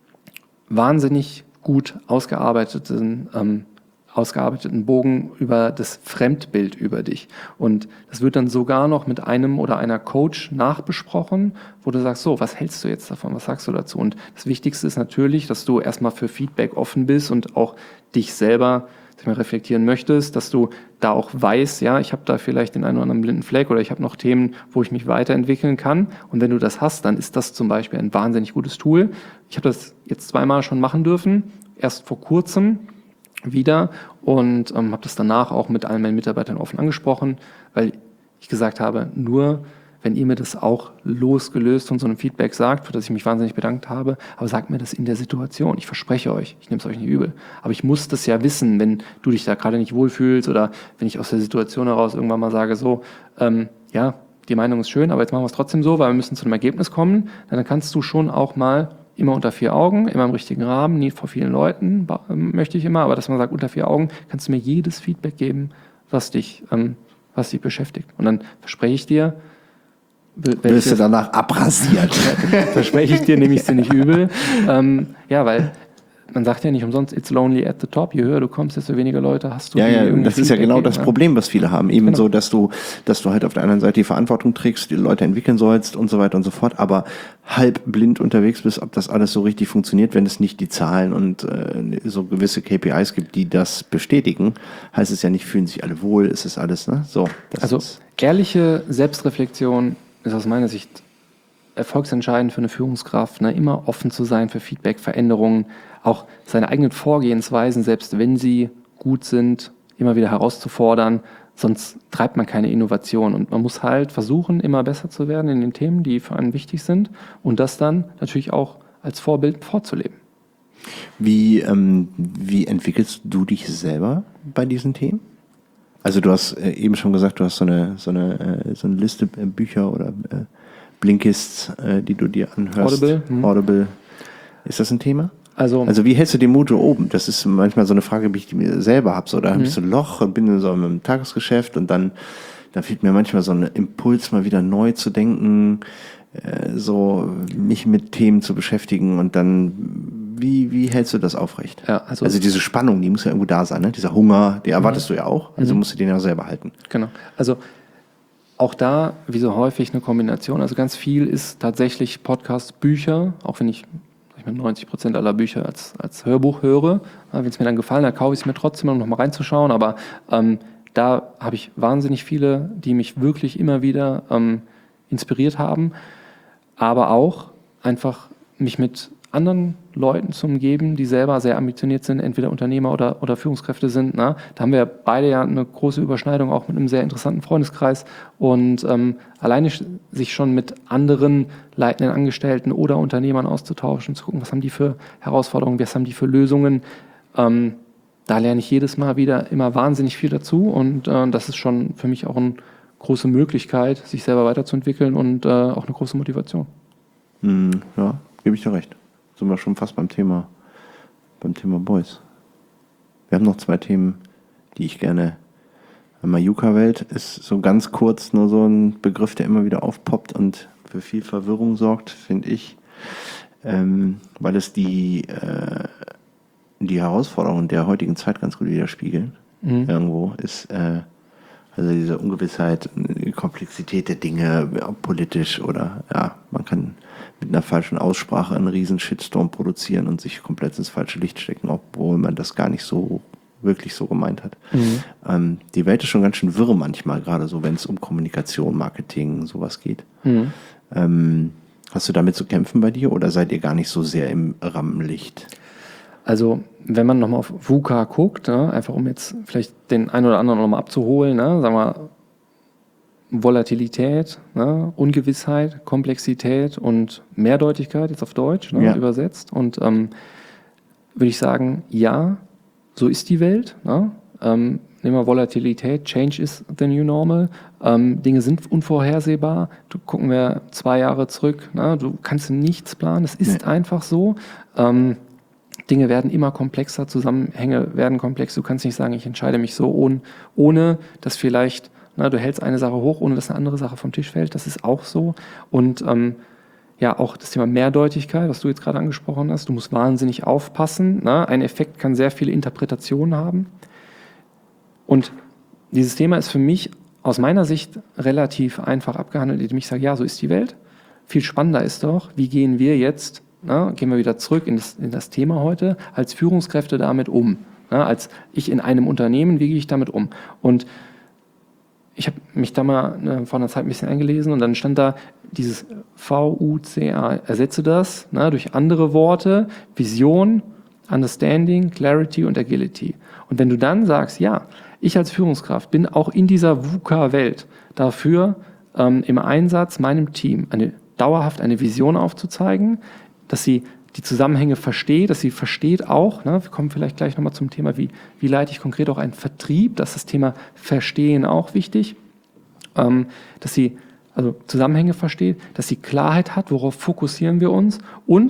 wahnsinnig gut ausgearbeiteten ähm, ausgearbeiteten Bogen über das Fremdbild über dich. Und das wird dann sogar noch mit einem oder einer Coach nachbesprochen, wo du sagst, so, was hältst du jetzt davon, was sagst du dazu? Und das Wichtigste ist natürlich, dass du erstmal für Feedback offen bist und auch dich selber sag mal, reflektieren möchtest, dass du da auch weißt, ja, ich habe da vielleicht den einen oder anderen blinden Fleck oder ich habe noch Themen, wo ich mich weiterentwickeln kann. Und wenn du das hast, dann ist das zum Beispiel ein wahnsinnig gutes Tool. Ich habe das jetzt zweimal schon machen dürfen, erst vor kurzem wieder und ähm, habe das danach auch mit allen meinen Mitarbeitern offen angesprochen, weil ich gesagt habe, nur wenn ihr mir das auch losgelöst von so einem Feedback sagt, für das ich mich wahnsinnig bedankt habe, aber sagt mir das in der Situation. Ich verspreche euch, ich nehme es euch nicht übel. Aber ich muss das ja wissen, wenn du dich da gerade nicht wohlfühlst oder wenn ich aus der Situation heraus irgendwann mal sage, so, ähm, ja, die Meinung ist schön, aber jetzt machen wir es trotzdem so, weil wir müssen zu einem Ergebnis kommen, dann kannst du schon auch mal immer unter vier Augen, immer im richtigen Rahmen, nie vor vielen Leuten, möchte ich immer, aber dass man sagt, unter vier Augen kannst du mir jedes Feedback geben, was dich, ähm, was dich beschäftigt. Und dann verspreche ich dir, wirst du danach abrasiert. Verspreche ich dir, nehme ich es dir nicht übel. Ähm, ja, weil man sagt ja nicht umsonst, it's lonely at the top. Je höher du kommst, desto weniger Leute hast du. Ja, ja, das ist ja genau geben, das ja. Problem, was viele haben. Eben Genau. so, dass du, dass du halt auf der anderen Seite die Verantwortung trägst, die Leute entwickeln sollst und so weiter und so fort, aber halb blind unterwegs bist, ob das alles so richtig funktioniert, wenn es nicht die Zahlen und äh, so gewisse K P Is gibt, die das bestätigen, heißt es ja nicht, fühlen sich alle wohl, ist es alles, ne? So. Das also ist ehrliche Selbstreflexion ist aus meiner Sicht erfolgsentscheidend für eine Führungskraft, ne? Immer offen zu sein für Feedback, Veränderungen, auch seine eigenen Vorgehensweisen, selbst wenn sie gut sind, immer wieder herauszufordern, sonst treibt man keine Innovation. Und man muss halt versuchen, immer besser zu werden in den Themen, die für einen wichtig sind und das dann natürlich auch als Vorbild vorzuleben. Wie, ähm, wie entwickelst du dich selber bei diesen Themen? Also du hast äh, eben schon gesagt, du hast so eine, so eine, äh, so eine Liste äh, Bücher oder äh, Blinkists, äh, die du dir anhörst. Audible. Hm. Audible. Ist das ein Thema? Also, Also wie hältst du den Mut oben? Das ist manchmal so eine Frage, die ich mir selber habe. So, da habe ich Mhm. so ein Loch und bin in so einem Tagesgeschäft und dann da fehlt mir manchmal so ein Impuls, mal wieder neu zu denken, äh, so mich mit Themen zu beschäftigen und dann, wie, wie hältst du das aufrecht? ja, also, Also diese Spannung, die muss ja irgendwo da sein, ne? Dieser Hunger, die erwartest du ja auch, also Mhm. musst du den ja selber halten. genau. Also auch da, wie so häufig, eine Kombination. Also ganz viel ist tatsächlich Podcast, Bücher, auch wenn ich, sag ich mal, neunzig Prozent aller Bücher als, als Hörbuch höre. Wenn es mir dann gefallen hat, kaufe ich es mir trotzdem, um noch mal reinzuschauen. Aber ähm, da habe ich wahnsinnig viele, die mich wirklich immer wieder ähm, inspiriert haben. Aber auch einfach mich mit anderen Leuten zu umgeben, die selber sehr ambitioniert sind, entweder Unternehmer oder, oder Führungskräfte sind. Ne? Da haben wir beide ja eine große Überschneidung, auch mit einem sehr interessanten Freundeskreis. Und ähm, alleine sich schon mit anderen leitenden Angestellten oder Unternehmern auszutauschen, zu gucken, was haben die für Herausforderungen, was haben die für Lösungen. Ähm, da lerne ich jedes Mal wieder immer wahnsinnig viel dazu. Und äh, das ist schon für mich auch eine große Möglichkeit, sich selber weiterzuentwickeln und äh, auch eine große Motivation. Hm, ja, gebe ich dir recht. Sind wir schon fast beim Thema, beim Thema Boys. Wir haben noch zwei Themen, die ich gerne. Einmal Yucca-Welt ist so ganz kurz nur so ein Begriff, der immer wieder aufpoppt und für viel Verwirrung sorgt, finde ich, ähm, weil es die, äh, die Herausforderungen der heutigen Zeit ganz gut widerspiegeln. Mhm. Irgendwo ist äh, also diese Ungewissheit, die Komplexität der Dinge, ob politisch oder ja, man kann mit einer falschen Aussprache einen riesen Shitstorm produzieren und sich komplett ins falsche Licht stecken, obwohl man das gar nicht so wirklich so gemeint hat. Mhm. Ähm, die Welt ist schon ganz schön wirr manchmal, gerade so, wenn es um Kommunikation, Marketing, sowas geht. Mhm. Ähm, hast du damit zu kämpfen bei dir oder seid ihr gar nicht so sehr im Rampenlicht? Also, wenn man nochmal auf VUCA guckt, ne, einfach um jetzt vielleicht den einen oder anderen nochmal abzuholen, ne, sagen wir Volatilität, ne, Ungewissheit, Komplexität und Mehrdeutigkeit, jetzt auf Deutsch ne, Ja. übersetzt. Und ähm, würde ich sagen, ja, so ist die Welt. Ne? Ähm, nehmen wir Volatilität, Change is the new normal. Ähm, Dinge sind unvorhersehbar. Du, gucken wir zwei Jahre zurück, ne? Du kannst nichts planen, es ist Nee. einfach so. Ähm, Dinge werden immer komplexer, Zusammenhänge werden komplex. Du kannst nicht sagen, ich entscheide mich so, ohne, ohne dass vielleicht, na, du hältst eine Sache hoch, ohne dass eine andere Sache vom Tisch fällt. Das ist auch so. Und ähm, ja, auch das Thema Mehrdeutigkeit, was du jetzt gerade angesprochen hast. Du musst wahnsinnig aufpassen. Ne? Ein Effekt kann sehr viele Interpretationen haben. Und dieses Thema ist für mich aus meiner Sicht relativ einfach abgehandelt, indem ich sage, ja, so ist die Welt. Viel spannender ist doch, wie gehen wir jetzt, na, gehen wir wieder zurück in das, in das Thema heute, als Führungskräfte damit um. Na, als ich in einem Unternehmen, wie gehe ich damit um? Und ich habe mich da mal ne, vor einer Zeit ein bisschen eingelesen und dann stand da dieses V U C A. Ersetze das na, durch andere Worte, Vision, Understanding, Clarity und Agility. Und wenn du dann sagst, ja, ich als Führungskraft bin auch in dieser VUCA-Welt dafür ähm, im Einsatz meinem Team eine, dauerhaft eine Vision aufzuzeigen, dass sie die Zusammenhänge versteht, dass sie versteht auch, ne, wir kommen vielleicht gleich nochmal zum Thema, wie, wie leite ich konkret auch einen Vertrieb, dass das Thema Verstehen auch wichtig, ähm, dass sie also Zusammenhänge versteht, dass sie Klarheit hat, worauf fokussieren wir uns und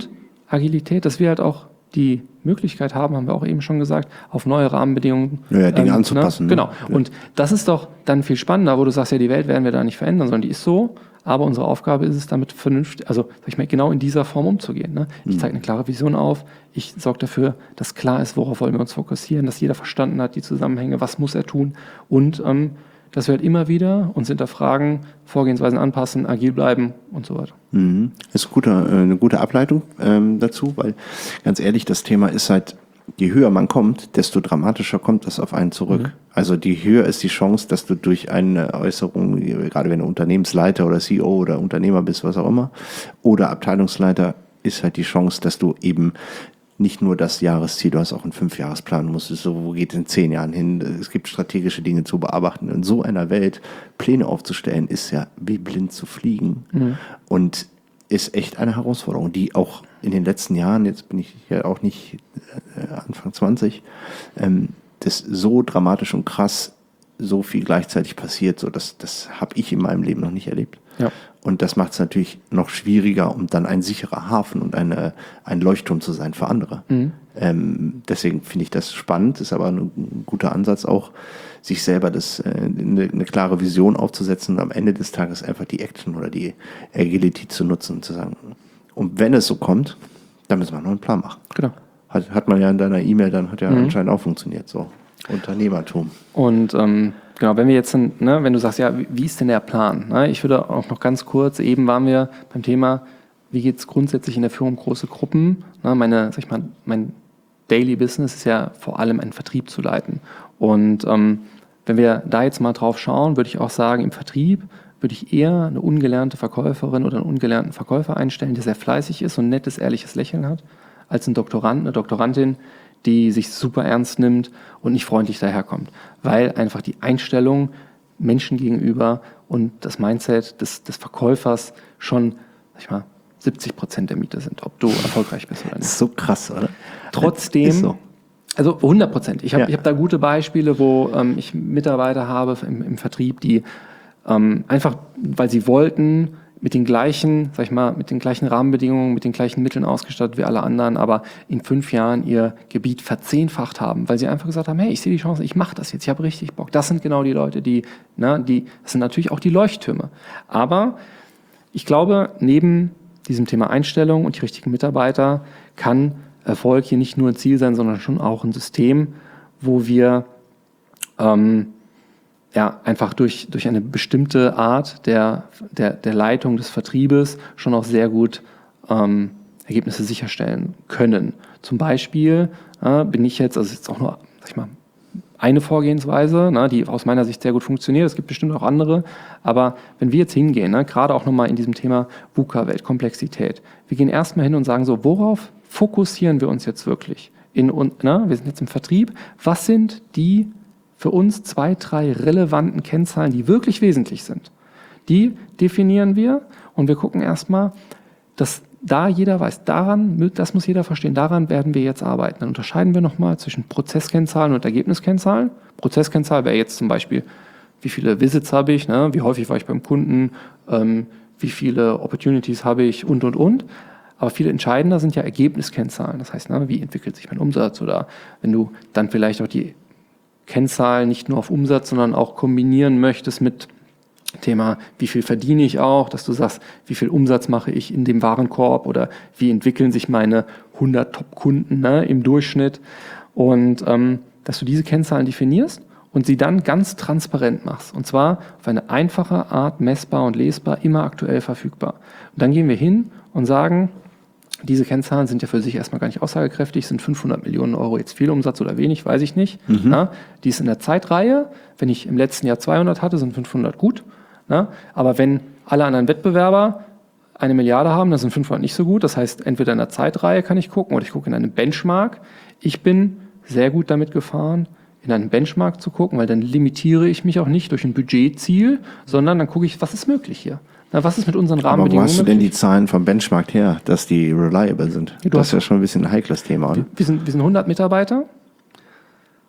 Agilität, dass wir halt auch die Möglichkeit haben, haben wir auch eben schon gesagt, auf neue Rahmenbedingungen ja, ja, Dinge ähm, anzupassen. Ne? Ne? Genau. Und das ist doch dann viel spannender, wo du sagst, ja, die Welt werden wir da nicht verändern, sondern die ist so. Aber unsere Aufgabe ist es, damit vernünftig, also sag ich mal, genau in dieser Form umzugehen. Ne? Ich zeige eine klare Vision auf, ich sorge dafür, dass klar ist, worauf wollen wir uns fokussieren, dass jeder verstanden hat, die Zusammenhänge, was muss er tun und ähm, dass wir halt immer wieder uns hinterfragen, Vorgehensweisen anpassen, agil bleiben und so weiter. Mhm. Das ist gute, eine gute Ableitung ähm, dazu, weil ganz ehrlich, das Thema ist halt, je höher man kommt, desto dramatischer kommt das auf einen zurück. Mhm. Also die höher ist die Chance, dass du durch eine Äußerung, gerade wenn du Unternehmensleiter oder C E O oder Unternehmer bist, was auch immer, oder Abteilungsleiter, ist halt die Chance, dass du eben nicht nur das Jahresziel, du hast auch einen Fünfjahresplan, musst du so, wo geht es in zehn Jahren hin? Es gibt strategische Dinge zu bearbeiten. In so einer Welt Pläne aufzustellen, ist ja wie blind zu fliegen. Mhm. Und ist echt eine Herausforderung, die auch in den letzten Jahren, jetzt bin ich ja auch nicht äh, Anfang zwanzig, ähm, das so dramatisch und krass, so viel gleichzeitig passiert, so das, das habe ich in meinem Leben noch nicht erlebt. Ja. Und das macht es natürlich noch schwieriger, um dann ein sicherer Hafen und eine, ein Leuchtturm zu sein für andere. Mhm. Ähm, deswegen finde ich das spannend, ist aber ein, ein guter Ansatz auch, sich selber das, äh, eine, eine klare Vision aufzusetzen und am Ende des Tages einfach die Action oder die Agility zu nutzen und zu sagen, und wenn es so kommt, dann müssen wir noch einen Plan machen. Genau. Hat, hat man ja in deiner E-Mail, dann hat ja mhm. anscheinend auch funktioniert, so Unternehmertum. Und ähm, genau, wenn wir jetzt, ne, wenn du sagst, ja, wie, wie ist denn der Plan? Ne? Ich würde auch noch ganz kurz, eben waren wir beim Thema, wie geht es grundsätzlich in der Führung große Gruppen? Ne, meine, sag ich mal, mein Daily Business ist ja vor allem einen Vertrieb zu leiten. Und ähm, wenn wir da jetzt mal drauf schauen, würde ich auch sagen, im Vertrieb würde ich eher eine ungelernte Verkäuferin oder einen ungelernten Verkäufer einstellen, der sehr fleißig ist und ein nettes, ehrliches Lächeln hat, als einen Doktorand, eine Doktorandin, die sich super ernst nimmt und nicht freundlich daherkommt. Weil einfach die Einstellung Menschen gegenüber und das Mindset des, des Verkäufers schon, sag ich mal, siebzig Prozent der Miete sind, ob du erfolgreich bist oder nicht. Das ist so krass, oder? Trotzdem, ist so. Also hundert Prozent. Ich habe ja. ich hab da gute Beispiele, wo ähm, ich Mitarbeiter habe im, im Vertrieb, die ähm, einfach, weil sie wollten, mit den gleichen, sag ich mal, mit den gleichen Rahmenbedingungen, mit den gleichen Mitteln ausgestattet wie alle anderen, aber in fünf Jahren ihr Gebiet verzehnfacht haben, weil sie einfach gesagt haben, hey, ich sehe die Chance, ich mache das jetzt, ich habe richtig Bock. Das sind genau die Leute, die, ne, die, das sind natürlich auch die Leuchttürme. Aber ich glaube, neben diesem Thema Einstellung und die richtigen Mitarbeiter kann Erfolg hier nicht nur ein Ziel sein, sondern schon auch ein System, wo wir ähm, ja, einfach durch, durch eine bestimmte Art der, der, der Leitung des Vertriebes schon auch sehr gut ähm, Ergebnisse sicherstellen können. Zum Beispiel äh, bin ich jetzt, also jetzt auch nur, sag ich mal, eine Vorgehensweise, ne, die aus meiner Sicht sehr gut funktioniert. Es gibt bestimmt auch andere. Aber wenn wir jetzt hingehen, ne, gerade auch nochmal in diesem Thema VUCA-Welt, Komplexität, wir gehen erstmal hin und sagen so, worauf fokussieren wir uns jetzt wirklich? In, ne, wir sind jetzt im Vertrieb. Was sind die für uns zwei, drei relevanten Kennzahlen, die wirklich wesentlich sind? Die definieren wir und wir gucken erstmal, dass da jeder weiß, daran, das muss jeder verstehen, daran werden wir jetzt arbeiten. Dann unterscheiden wir nochmal zwischen Prozesskennzahlen und Ergebniskennzahlen. Prozesskennzahl wäre jetzt zum Beispiel, wie viele Visits habe ich, ne? Wie häufig war ich beim Kunden, ähm, wie viele Opportunities habe ich und, und, und. Aber viel entscheidender sind ja Ergebniskennzahlen. Das heißt, ne, wie entwickelt sich mein Umsatz? Oder wenn du dann vielleicht auch die Kennzahlen nicht nur auf Umsatz, sondern auch kombinieren möchtest mit Thema, wie viel verdiene ich auch, dass du sagst, wie viel Umsatz mache ich in dem Warenkorb oder wie entwickeln sich meine hundert Top-Kunden, ne, im Durchschnitt, und ähm, dass du diese Kennzahlen definierst und sie dann ganz transparent machst, und zwar auf eine einfache Art, messbar und lesbar, immer aktuell verfügbar. Und dann gehen wir hin und sagen, diese Kennzahlen sind ja für sich erstmal gar nicht aussagekräftig, sind fünfhundert Millionen Euro jetzt viel Umsatz oder wenig, weiß ich nicht. Mhm. Na, die ist in der Zeitreihe, wenn ich im letzten Jahr zweihundert hatte, sind fünfhundert gut. Na, aber wenn alle anderen Wettbewerber eine Milliarde haben, dann sind fünfhundert nicht so gut. Das heißt, entweder in der Zeitreihe kann ich gucken oder ich gucke in einem Benchmark. Ich bin sehr gut damit gefahren, in einen Benchmark zu gucken, weil dann limitiere ich mich auch nicht durch ein Budgetziel, sondern dann gucke ich, was ist möglich hier. Na, was ist mit unseren Rahmenbedingungen? Aber wo hast du denn die Zahlen vom Benchmark her, dass die reliable sind? Ja, das ist ja schon ein bisschen ein heikles Thema, oder? Wir sind, wir sind hundert Mitarbeiter.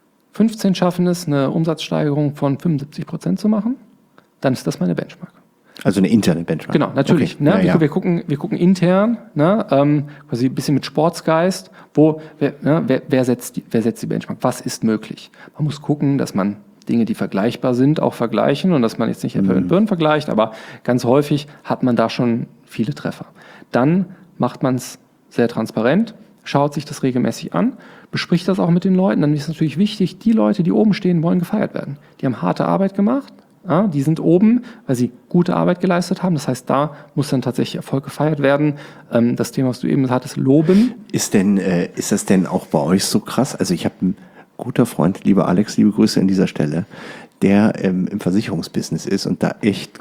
fünfzehn schaffen es, eine Umsatzsteigerung von fünfundsiebzig Prozent zu machen. Dann ist das meine Benchmark. Also eine interne Benchmark. Genau, natürlich. Okay. Ne? Ja, wir, ja. wir, gucken, wir gucken intern, ne? ähm, quasi ein bisschen mit Sportsgeist, wo, wer, ne? wer, wer, setzt die, wer setzt die Benchmark? Was ist möglich? Man muss gucken, dass man Dinge, die vergleichbar sind, auch vergleichen und dass man jetzt nicht Äpfel mit Birnen vergleicht, aber ganz häufig hat man da schon viele Treffer. Dann macht man es sehr transparent, schaut sich das regelmäßig an, bespricht das auch mit den Leuten. Dann ist natürlich wichtig, die Leute, die oben stehen, wollen gefeiert werden. Die haben harte Arbeit gemacht, ja, die sind oben, weil sie gute Arbeit geleistet haben. Das heißt, da muss dann tatsächlich Erfolg gefeiert werden. Ähm, das Thema, was du eben hattest, loben. Ist denn, äh, ist das denn auch bei euch so krass? Also ich habe einen guter Freund, lieber Alex, liebe Grüße an dieser Stelle, der ähm, im Versicherungsbusiness ist und da echt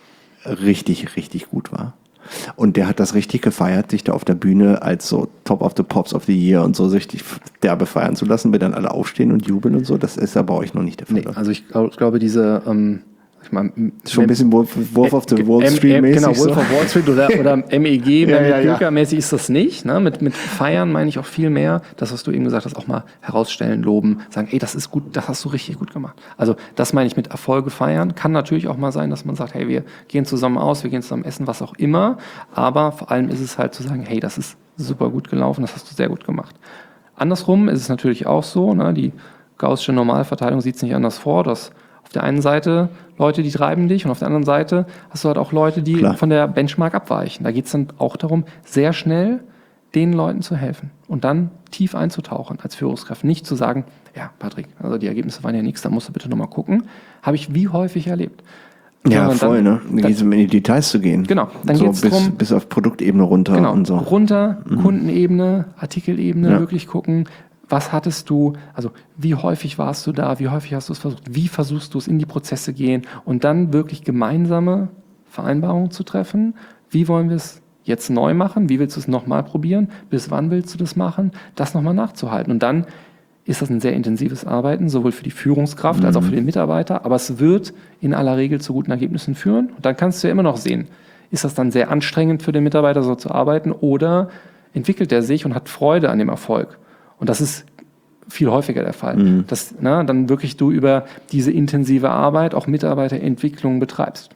richtig, richtig gut war. Und der hat das richtig gefeiert, sich da auf der Bühne als so Top of the Pops of the Year und so richtig derbe feiern zu lassen, wenn dann alle aufstehen und jubeln und so. Das ist ja bei euch noch nicht der Fall. Nee, also ich, glaub, ich glaube, diese... Ähm Ich meine, schon ein bisschen Wolf, Wolf of the Wall Street mäßig. Genau, Wolf so. of Wall Street oder, oder M E G, ja, ja, ja. mäßig ist das nicht. Ne? Mit, mit Feiern meine ich auch viel mehr, das, was du eben gesagt hast, auch mal herausstellen, loben, sagen, ey, das ist gut, das hast du richtig gut gemacht. Also das meine ich mit Erfolge feiern. Kann natürlich auch mal sein, dass man sagt, hey, wir gehen zusammen aus, wir gehen zusammen essen, was auch immer. Aber vor allem ist es halt zu sagen, hey, das ist super gut gelaufen, das hast du sehr gut gemacht. Andersrum ist es natürlich auch so, ne? Die gaußsche Normalverteilung sieht es nicht anders vor, dass auf der einen Seite Leute, die treiben dich und auf der anderen Seite hast du halt auch Leute, die Klar. von der Benchmark abweichen. Da geht es dann auch darum, sehr schnell den Leuten zu helfen und dann tief einzutauchen als Führungskraft. Nicht zu sagen, ja, Patrick, also die Ergebnisse waren ja nichts, da musst du bitte nochmal gucken. Habe ich wie häufig erlebt. Ja, Sondern voll, dann, ne? Dann geht es um in die Details zu gehen. Genau, dann so geht's bis, drum- bis auf Produktebene runter Genau, und so. runter, Kundenebene, Artikelebene, Ja. wirklich gucken, was hattest du, also wie häufig warst du da, wie häufig hast du es versucht, wie versuchst du es in die Prozesse gehen und dann wirklich gemeinsame Vereinbarungen zu treffen. Wie wollen wir es jetzt neu machen? Wie willst du es nochmal probieren? Bis wann willst du das machen? Das nochmal nachzuhalten. Und dann ist das ein sehr intensives Arbeiten, sowohl für die Führungskraft Mhm. als auch für den Mitarbeiter, aber es wird in aller Regel zu guten Ergebnissen führen. Und dann kannst du ja immer noch sehen, ist das dann sehr anstrengend für den Mitarbeiter so zu arbeiten oder entwickelt er sich und hat Freude an dem Erfolg? Und das ist viel häufiger der Fall, Mhm. dass na, dann wirklich du über diese intensive Arbeit auch Mitarbeiterentwicklung betreibst.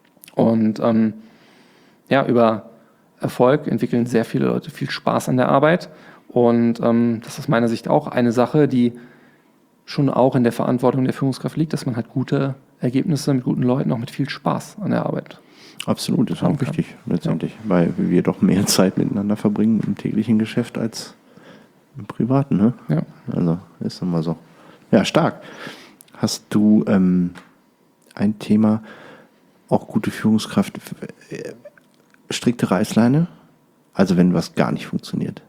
Und ähm, ja, über Erfolg entwickeln sehr viele Leute viel Spaß an der Arbeit. Und ähm, das ist aus meiner Sicht auch eine Sache, die schon auch in der Verantwortung der Führungskraft liegt, dass man halt gute Ergebnisse mit guten Leuten, auch mit viel Spaß an der Arbeit. Absolut, ist auch Haben kann. wichtig letztendlich, weil wir doch mehr Zeit miteinander verbringen im täglichen Geschäft als im Privaten, ne? Ja. Also ist immer so. Ja, stark. Hast du ähm, ein Thema, auch gute Führungskraft, äh, strikte Reißleine? Also wenn was gar nicht funktioniert.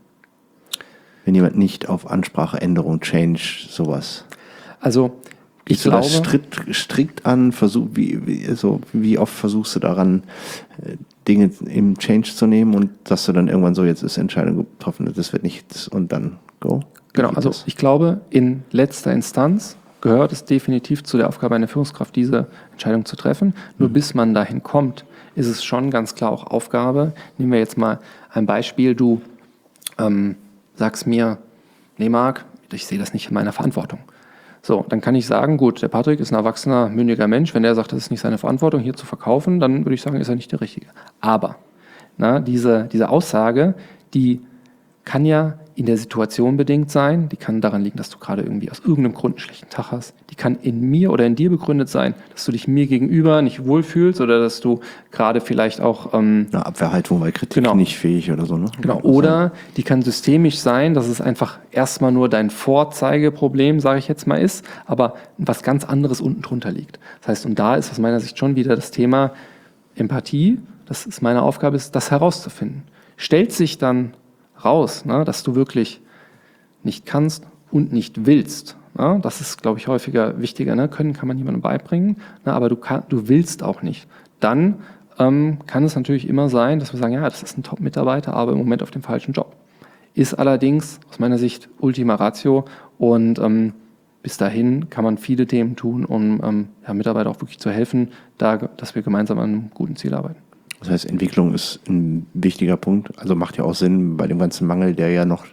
Wenn jemand nicht auf Ansprache, Änderung, Change, sowas. Also ich Gehst du glaube, das strikt, strikt an? Versuch, wie, wie, so, wie oft versuchst du daran, äh, Dinge im Change zu nehmen und dass du dann irgendwann so, jetzt ist Entscheidung getroffen, das wird nichts und dann go? Wie genau, geht also das? ich glaube, in letzter Instanz gehört es definitiv zu der Aufgabe einer Führungskraft, diese Entscheidung zu treffen. Nur bis man dahin kommt, ist es schon ganz klar auch Aufgabe. Nehmen wir jetzt mal ein Beispiel. Du ähm, sagst mir, nee Marc, ich sehe das nicht in meiner Verantwortung. So, dann kann ich sagen, gut, der Patrick ist ein erwachsener, mündiger Mensch. Wenn der sagt, das ist nicht seine Verantwortung, hier zu verkaufen, dann würde ich sagen, ist er nicht der Richtige. Aber na, diese, diese Aussage, die kann ja in der Situation bedingt sein, die kann daran liegen, dass du gerade irgendwie aus irgendeinem Grund einen schlechten Tag hast, die kann in mir oder in dir begründet sein, dass du dich mir gegenüber nicht wohlfühlst oder dass du gerade vielleicht auch... Ähm, Eine Abwehrhaltung, weil Kritik Genau. nicht fähig oder so, ne? Genau, oder die kann systemisch sein, dass es einfach erstmal nur dein Vorzeigeproblem, sage ich jetzt mal, ist, aber was ganz anderes unten drunter liegt. Das heißt, und da ist aus meiner Sicht schon wieder das Thema Empathie, das ist meine Aufgabe, ist, das herauszufinden. Stellt sich dann raus, ne, dass du wirklich nicht kannst und nicht willst. Ne? Das ist, glaube ich, häufiger wichtiger. Ne? Können kann man jemandem beibringen, ne? Aber du, kann, du willst auch nicht. Dann ähm, kann es natürlich immer sein, dass wir sagen, ja, das ist ein Top-Mitarbeiter, aber im Moment auf dem falschen Job. Ist allerdings aus meiner Sicht Ultima Ratio und ähm, bis dahin kann man viele Themen tun, um ähm, ja, Mitarbeiter auch wirklich zu helfen, da, dass wir gemeinsam an einem guten Ziel arbeiten. Das heißt, Entwicklung ist ein wichtiger Punkt. Also macht ja auch Sinn bei dem ganzen Mangel, der ja noch,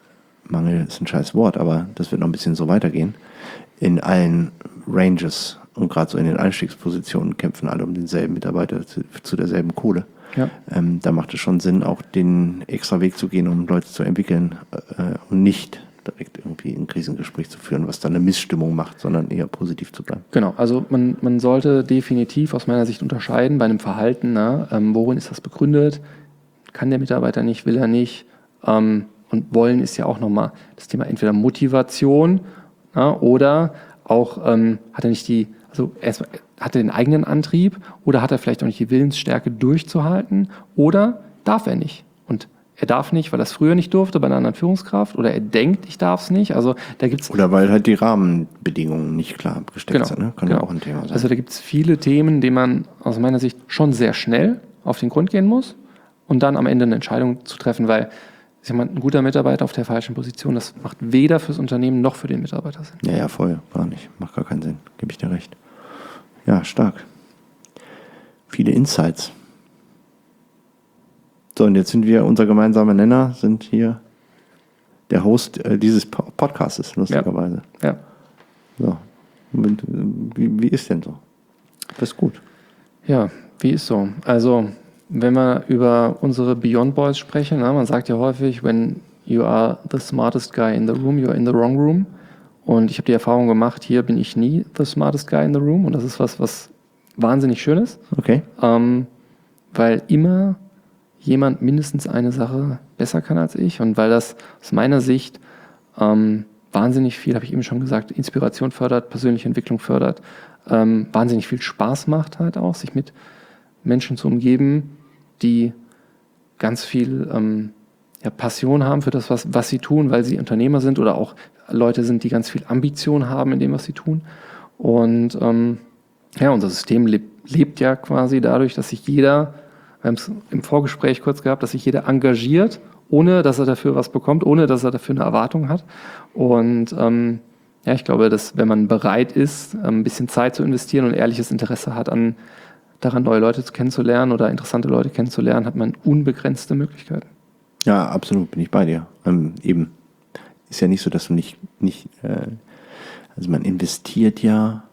Mangel ist ein scheiß Wort, aber das wird noch ein bisschen so weitergehen, in allen Ranges Und gerade so in den Einstiegspositionen kämpfen alle um denselben Mitarbeiter zu, zu derselben Kohle. Ja. Ähm, da macht es schon Sinn, auch den extra Weg zu gehen, um Leute zu entwickeln äh, und nicht direkt irgendwie ein Krisengespräch zu führen, was dann eine Missstimmung macht, sondern eher positiv zu bleiben. Genau, also man, man sollte definitiv aus meiner Sicht unterscheiden bei einem Verhalten, na, ähm, worin ist das begründet, kann der Mitarbeiter nicht, will er nicht, ähm, und wollen ist ja auch nochmal das Thema entweder Motivation, na, oder auch ähm, hat er nicht die, also erstmal hat er den eigenen Antrieb oder hat er vielleicht auch nicht die Willensstärke durchzuhalten oder darf er nicht und er darf nicht, weil er es früher nicht durfte bei einer anderen Führungskraft oder er denkt, ich darf es nicht. Also da gibt's oder weil halt die Rahmenbedingungen nicht klar abgesteckt genau, sind. Ne? Kann genau. ja auch ein Thema sein. Also da gibt es viele Themen, denen man aus meiner Sicht schon sehr schnell auf den Grund gehen muss und dann am Ende eine Entscheidung zu treffen, weil ich sag mal, ein guter Mitarbeiter auf der falschen Position, das macht weder fürs Unternehmen noch für den Mitarbeiter Sinn. Ja, ja, voll. Gar nicht. Macht gar keinen Sinn. Gebe ich dir recht. Ja, stark. Viele Insights. So, und jetzt sind wir, unser gemeinsamer Nenner, sind hier der Host äh, dieses po- Podcastes, lustigerweise. Ja. ja. So. Und, äh, wie, wie ist denn so? Das ist gut. Ja, wie ist so? Also, wenn wir über unsere Beyond Boys sprechen, na, man sagt ja häufig, when you are the smartest guy in the room, you are in the wrong room. Und ich habe die Erfahrung gemacht, hier bin ich nie the smartest guy in the room. Und das ist was, was wahnsinnig schön ist. Okay. Ähm, weil immer jemand mindestens eine Sache besser kann als ich. Und weil das aus meiner Sicht ähm, wahnsinnig viel, habe ich eben schon gesagt, Inspiration fördert, persönliche Entwicklung fördert, ähm, wahnsinnig viel Spaß macht halt auch, sich mit Menschen zu umgeben, die ganz viel ähm, ja, Passion haben für das, was, was sie tun, weil sie Unternehmer sind oder auch Leute sind, die ganz viel Ambition haben in dem, was sie tun. Und ähm, ja, unser System lebt, lebt ja quasi dadurch, dass sich jeder, wir haben es im Vorgespräch kurz gehabt, dass sich jeder engagiert, ohne dass er dafür was bekommt, ohne dass er dafür eine Erwartung hat. Und ähm, ja, ich glaube, dass wenn man bereit ist, ein bisschen Zeit zu investieren und ehrliches Interesse hat, an, daran neue Leute kennenzulernen oder interessante Leute kennenzulernen, hat man unbegrenzte Möglichkeiten. Ja, absolut, bin ich bei dir. Ähm, eben, ist ja nicht so, dass du nicht, nicht äh, also man investiert ja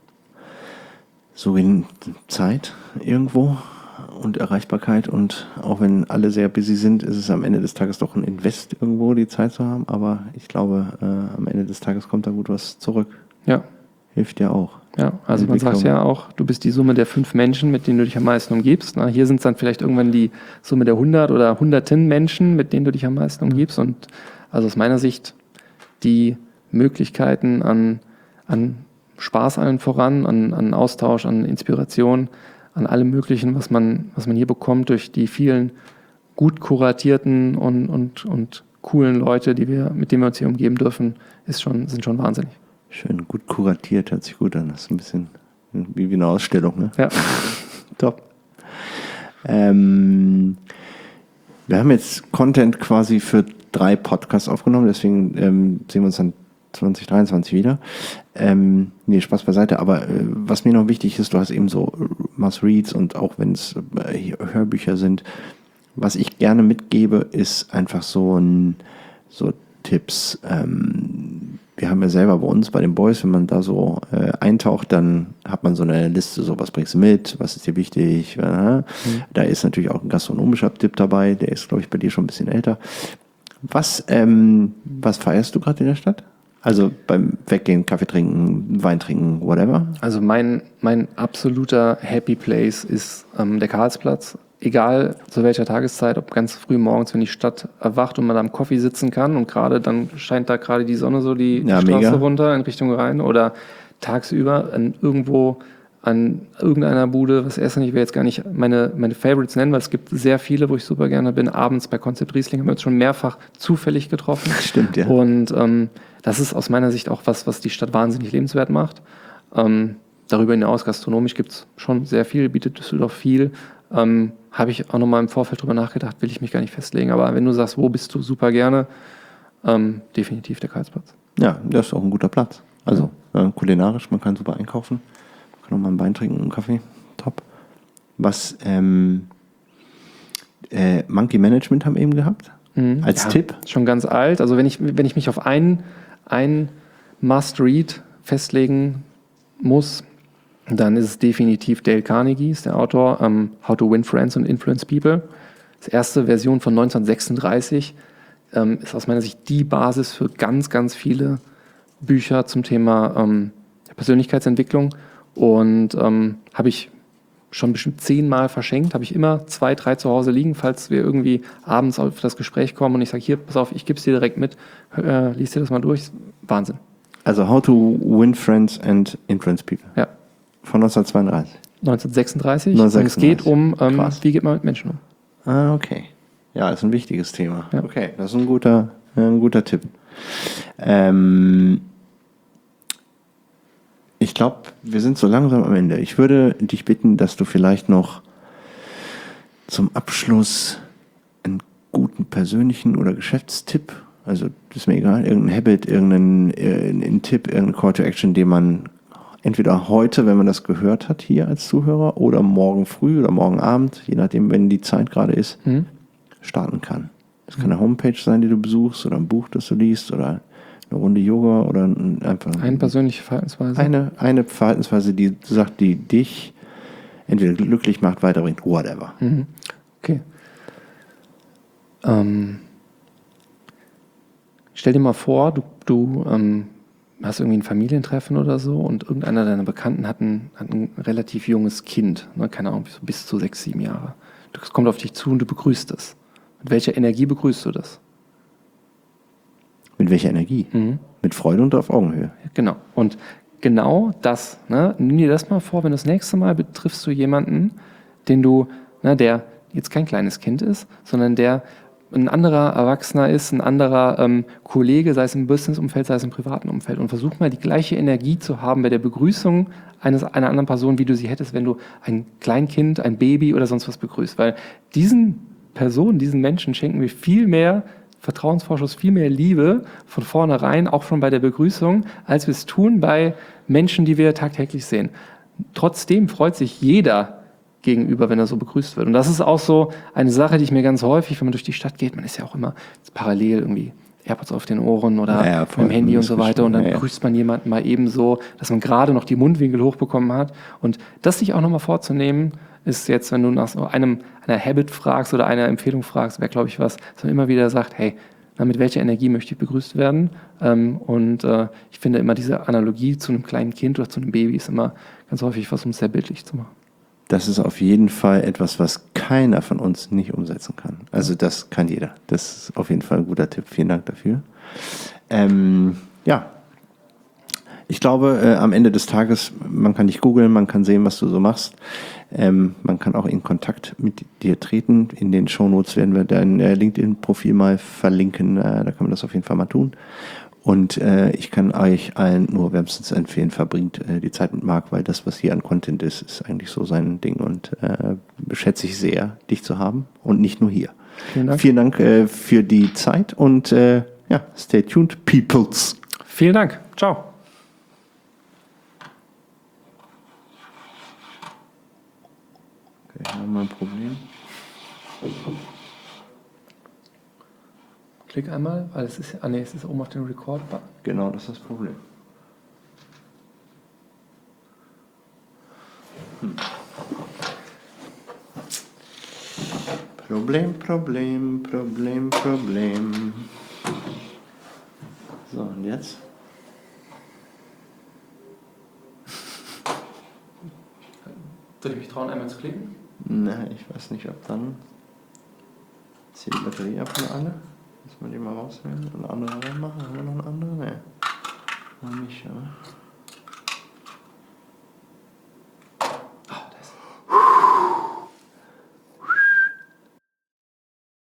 so in Zeit irgendwo und Erreichbarkeit und auch wenn alle sehr busy sind, ist es am Ende des Tages doch ein Invest irgendwo, die Zeit zu haben, aber ich glaube, äh, am Ende des Tages kommt da gut was zurück. Ja. Hilft ja auch. Ja, also man sagt ja auch, du bist die Summe der fünf Menschen, mit denen du dich am meisten umgibst. Na, hier sind es dann vielleicht irgendwann die Summe der hundert oder hunderten Menschen, mit denen du dich am meisten umgibst. Und also aus meiner Sicht die Möglichkeiten an, an Spaß allen voran, an, an Austausch, an Inspiration, an allem Möglichen, was man, was man hier bekommt durch die vielen gut kuratierten und, und, und coolen Leute, die wir, mit denen wir uns hier umgeben dürfen, ist schon, sind schon wahnsinnig. Schön, gut kuratiert, hört sich gut an. Das ist ein bisschen wie eine Ausstellung, ne? Ja. Top. Ähm, wir haben jetzt Content quasi für drei Podcasts aufgenommen, deswegen ähm, sehen wir uns dann zwanzig dreiundzwanzig wieder. Ähm, nee, Spaß beiseite, aber äh, was mir noch wichtig ist, du hast eben so Must-Reads und auch wenn es äh, Hörbücher sind, was ich gerne mitgebe, ist einfach so ein so Tipps. Ähm, wir haben ja selber bei uns, bei den Boys, wenn man da so äh, eintaucht, dann hat man so eine Liste, so was bringst du mit, was ist dir wichtig. Äh, mhm. Da ist natürlich auch ein gastronomischer Tipp dabei, der ist, glaube ich, bei dir schon ein bisschen älter. Was, ähm, was feierst du gerade in der Stadt? Also beim Weggehen, Kaffee trinken, Wein trinken, whatever? Also mein, mein absoluter Happy Place ist ähm, der Karlsplatz. Egal zu welcher Tageszeit, ob ganz früh morgens, wenn die Stadt erwacht und man am Kaffee sitzen kann und gerade dann scheint da gerade die Sonne so die, die ja, Straße mega. runter in Richtung Rhein oder tagsüber an irgendwo an irgendeiner Bude, was erst nicht, ich will jetzt gar nicht meine, meine Favorites nennen, weil es gibt sehr viele, wo ich super gerne bin. Abends bei Konzept Riesling haben wir uns schon mehrfach zufällig getroffen. Stimmt, ja. Und ähm, das ist aus meiner Sicht auch was, was die Stadt wahnsinnig lebenswert macht. Ähm, darüber hinaus, gastronomisch gibt es schon sehr viel, bietet Düsseldorf viel. Ähm, habe ich auch nochmal im Vorfeld drüber nachgedacht, will ich mich gar nicht festlegen. Aber wenn du sagst, wo bist du, super gerne, ähm, definitiv der Karlsplatz. Ja, das ist auch ein guter Platz. Also äh, kulinarisch, man kann super einkaufen. Man kann auch mal einen Wein trinken und einen Kaffee. Top. Was ähm, äh, Monkey Management haben eben gehabt? Mhm. Als ja, Tipp? Schon ganz alt. Also wenn ich, wenn ich mich auf ein, ein Must-Read festlegen muss, Dann ist es definitiv Dale Carnegie, ist der Autor, ähm, How to Win Friends and Influence People. Das erste Version von neunzehnhundertsechsunddreißig ähm, ist aus meiner Sicht die Basis für ganz, ganz viele Bücher zum Thema ähm, Persönlichkeitsentwicklung. Und ähm, habe ich schon bestimmt zehnmal verschenkt, habe ich immer zwei, drei zu Hause liegen, falls wir irgendwie abends auf das Gespräch kommen und ich sage, hier, pass auf, ich gebe es dir direkt mit, äh, lies dir das mal durch. Wahnsinn. Also How to Win Friends and Influence People. Ja. Von neunzehnhundertzweiunddreißig. neunzehnhundertsechsunddreißig. neunzehnhundertsechsunddreißig. Und es geht um, ähm, Krass. wie geht man mit Menschen um. Ah, okay. Ja, ist ein wichtiges Thema. Ja. Okay, das ist ein guter, ein guter Tipp. Ähm, ich glaube, wir sind so langsam am Ende. Ich würde dich bitten, dass du vielleicht noch zum Abschluss einen guten persönlichen oder Geschäftstipp, also das ist mir egal, irgendein Habit, irgendeinen, irgendeinen Tipp, irgendein Call to Action, den man entweder heute, wenn man das gehört hat hier als Zuhörer, oder morgen früh oder morgen Abend, je nachdem, wenn die Zeit gerade ist, Mhm. starten kann. Das kann eine Homepage sein, die du besuchst, oder ein Buch, das du liest, oder eine Runde Yoga, oder ein, einfach Eine persönliche Verhaltensweise. eine, eine Verhaltensweise, die du sagst, die dich entweder glücklich macht, weiterbringt, whatever. Mhm. Okay. Ähm, stell dir mal vor, du, du ähm, hast irgendwie ein Familientreffen oder so und irgendeiner deiner Bekannten hat ein, hat ein relativ junges Kind, ne, keine Ahnung, so bis zu sechs, sieben Jahre. Das kommt auf dich zu und du begrüßt es. Mit welcher Energie begrüßt du das? Mit welcher Energie? Mhm. Mit Freude und auf Augenhöhe. Genau. Und genau das, ne, nimm dir das mal vor, wenn das nächste Mal betriffst du jemanden, den du, ne, der jetzt kein kleines Kind ist, sondern der ein anderer Erwachsener ist, ein anderer ähm, Kollege, sei es im Business-Umfeld, sei es im privaten Umfeld. Und versuch mal die gleiche Energie zu haben bei der Begrüßung eines, einer anderen Person, wie du sie hättest, wenn du ein Kleinkind, ein Baby oder sonst was begrüßt. Weil diesen Personen, diesen Menschen schenken wir viel mehr Vertrauensvorschuss, viel mehr Liebe von vornherein, auch schon bei der Begrüßung, als wir es tun bei Menschen, die wir tagtäglich sehen. Trotzdem freut sich jeder gegenüber, wenn er so begrüßt wird. Und das ist auch so eine Sache, die ich mir ganz häufig, wenn man durch die Stadt geht, man ist ja auch immer parallel irgendwie AirPods auf den Ohren oder ja, ja, voll. mit dem Handy und so weiter und dann ja, ja. begrüßt man jemanden mal eben so, dass man gerade noch die Mundwinkel hochbekommen hat. Und das sich auch nochmal vorzunehmen, ist jetzt, wenn du nach so einem, einer Habit fragst oder einer Empfehlung fragst, wäre, glaube ich, was, dass man immer wieder sagt, hey, na, mit welcher Energie möchte ich begrüßt werden? Ähm, und äh, ich finde immer diese Analogie zu einem kleinen Kind oder zu einem Baby ist immer ganz häufig was, um es sehr bildlich zu machen. Das ist auf jeden Fall etwas, was keiner von uns nicht umsetzen kann. Also das kann jeder. Das ist auf jeden Fall ein guter Tipp. Vielen Dank dafür. Ähm, ja, ich glaube, äh, am Ende des Tages, man kann dich googeln, man kann sehen, was du so machst. Ähm, man kann auch in Kontakt mit dir treten. In den Shownotes werden wir dein äh, LinkedIn-Profil mal verlinken. Äh, da kann man das auf jeden Fall mal tun. Und äh, ich kann euch allen nur wärmstens empfehlen, verbringt äh, die Zeit mit Marc, weil das, was hier an Content ist, ist eigentlich so sein Ding und äh, schätze ich sehr, dich zu haben und nicht nur hier. Vielen Dank. Vielen Dank äh, für die Zeit und äh, ja, stay tuned, peoples. Vielen Dank. Ciao. Okay, haben wir ein Problem? Klick einmal, weil es ist, ah nee, es ist oben auf den Record-Button. Genau, das ist das Problem. Hm. Problem, Problem, Problem, Problem. So, und jetzt? Soll ich mich trauen, einmal zu klicken? Na, ich weiß nicht, ob dann. Ist hier die Batterie ab von alle? Muss man die mal rausnehmen und eine andere reinmachen? Haben wir noch eine andere? Nee.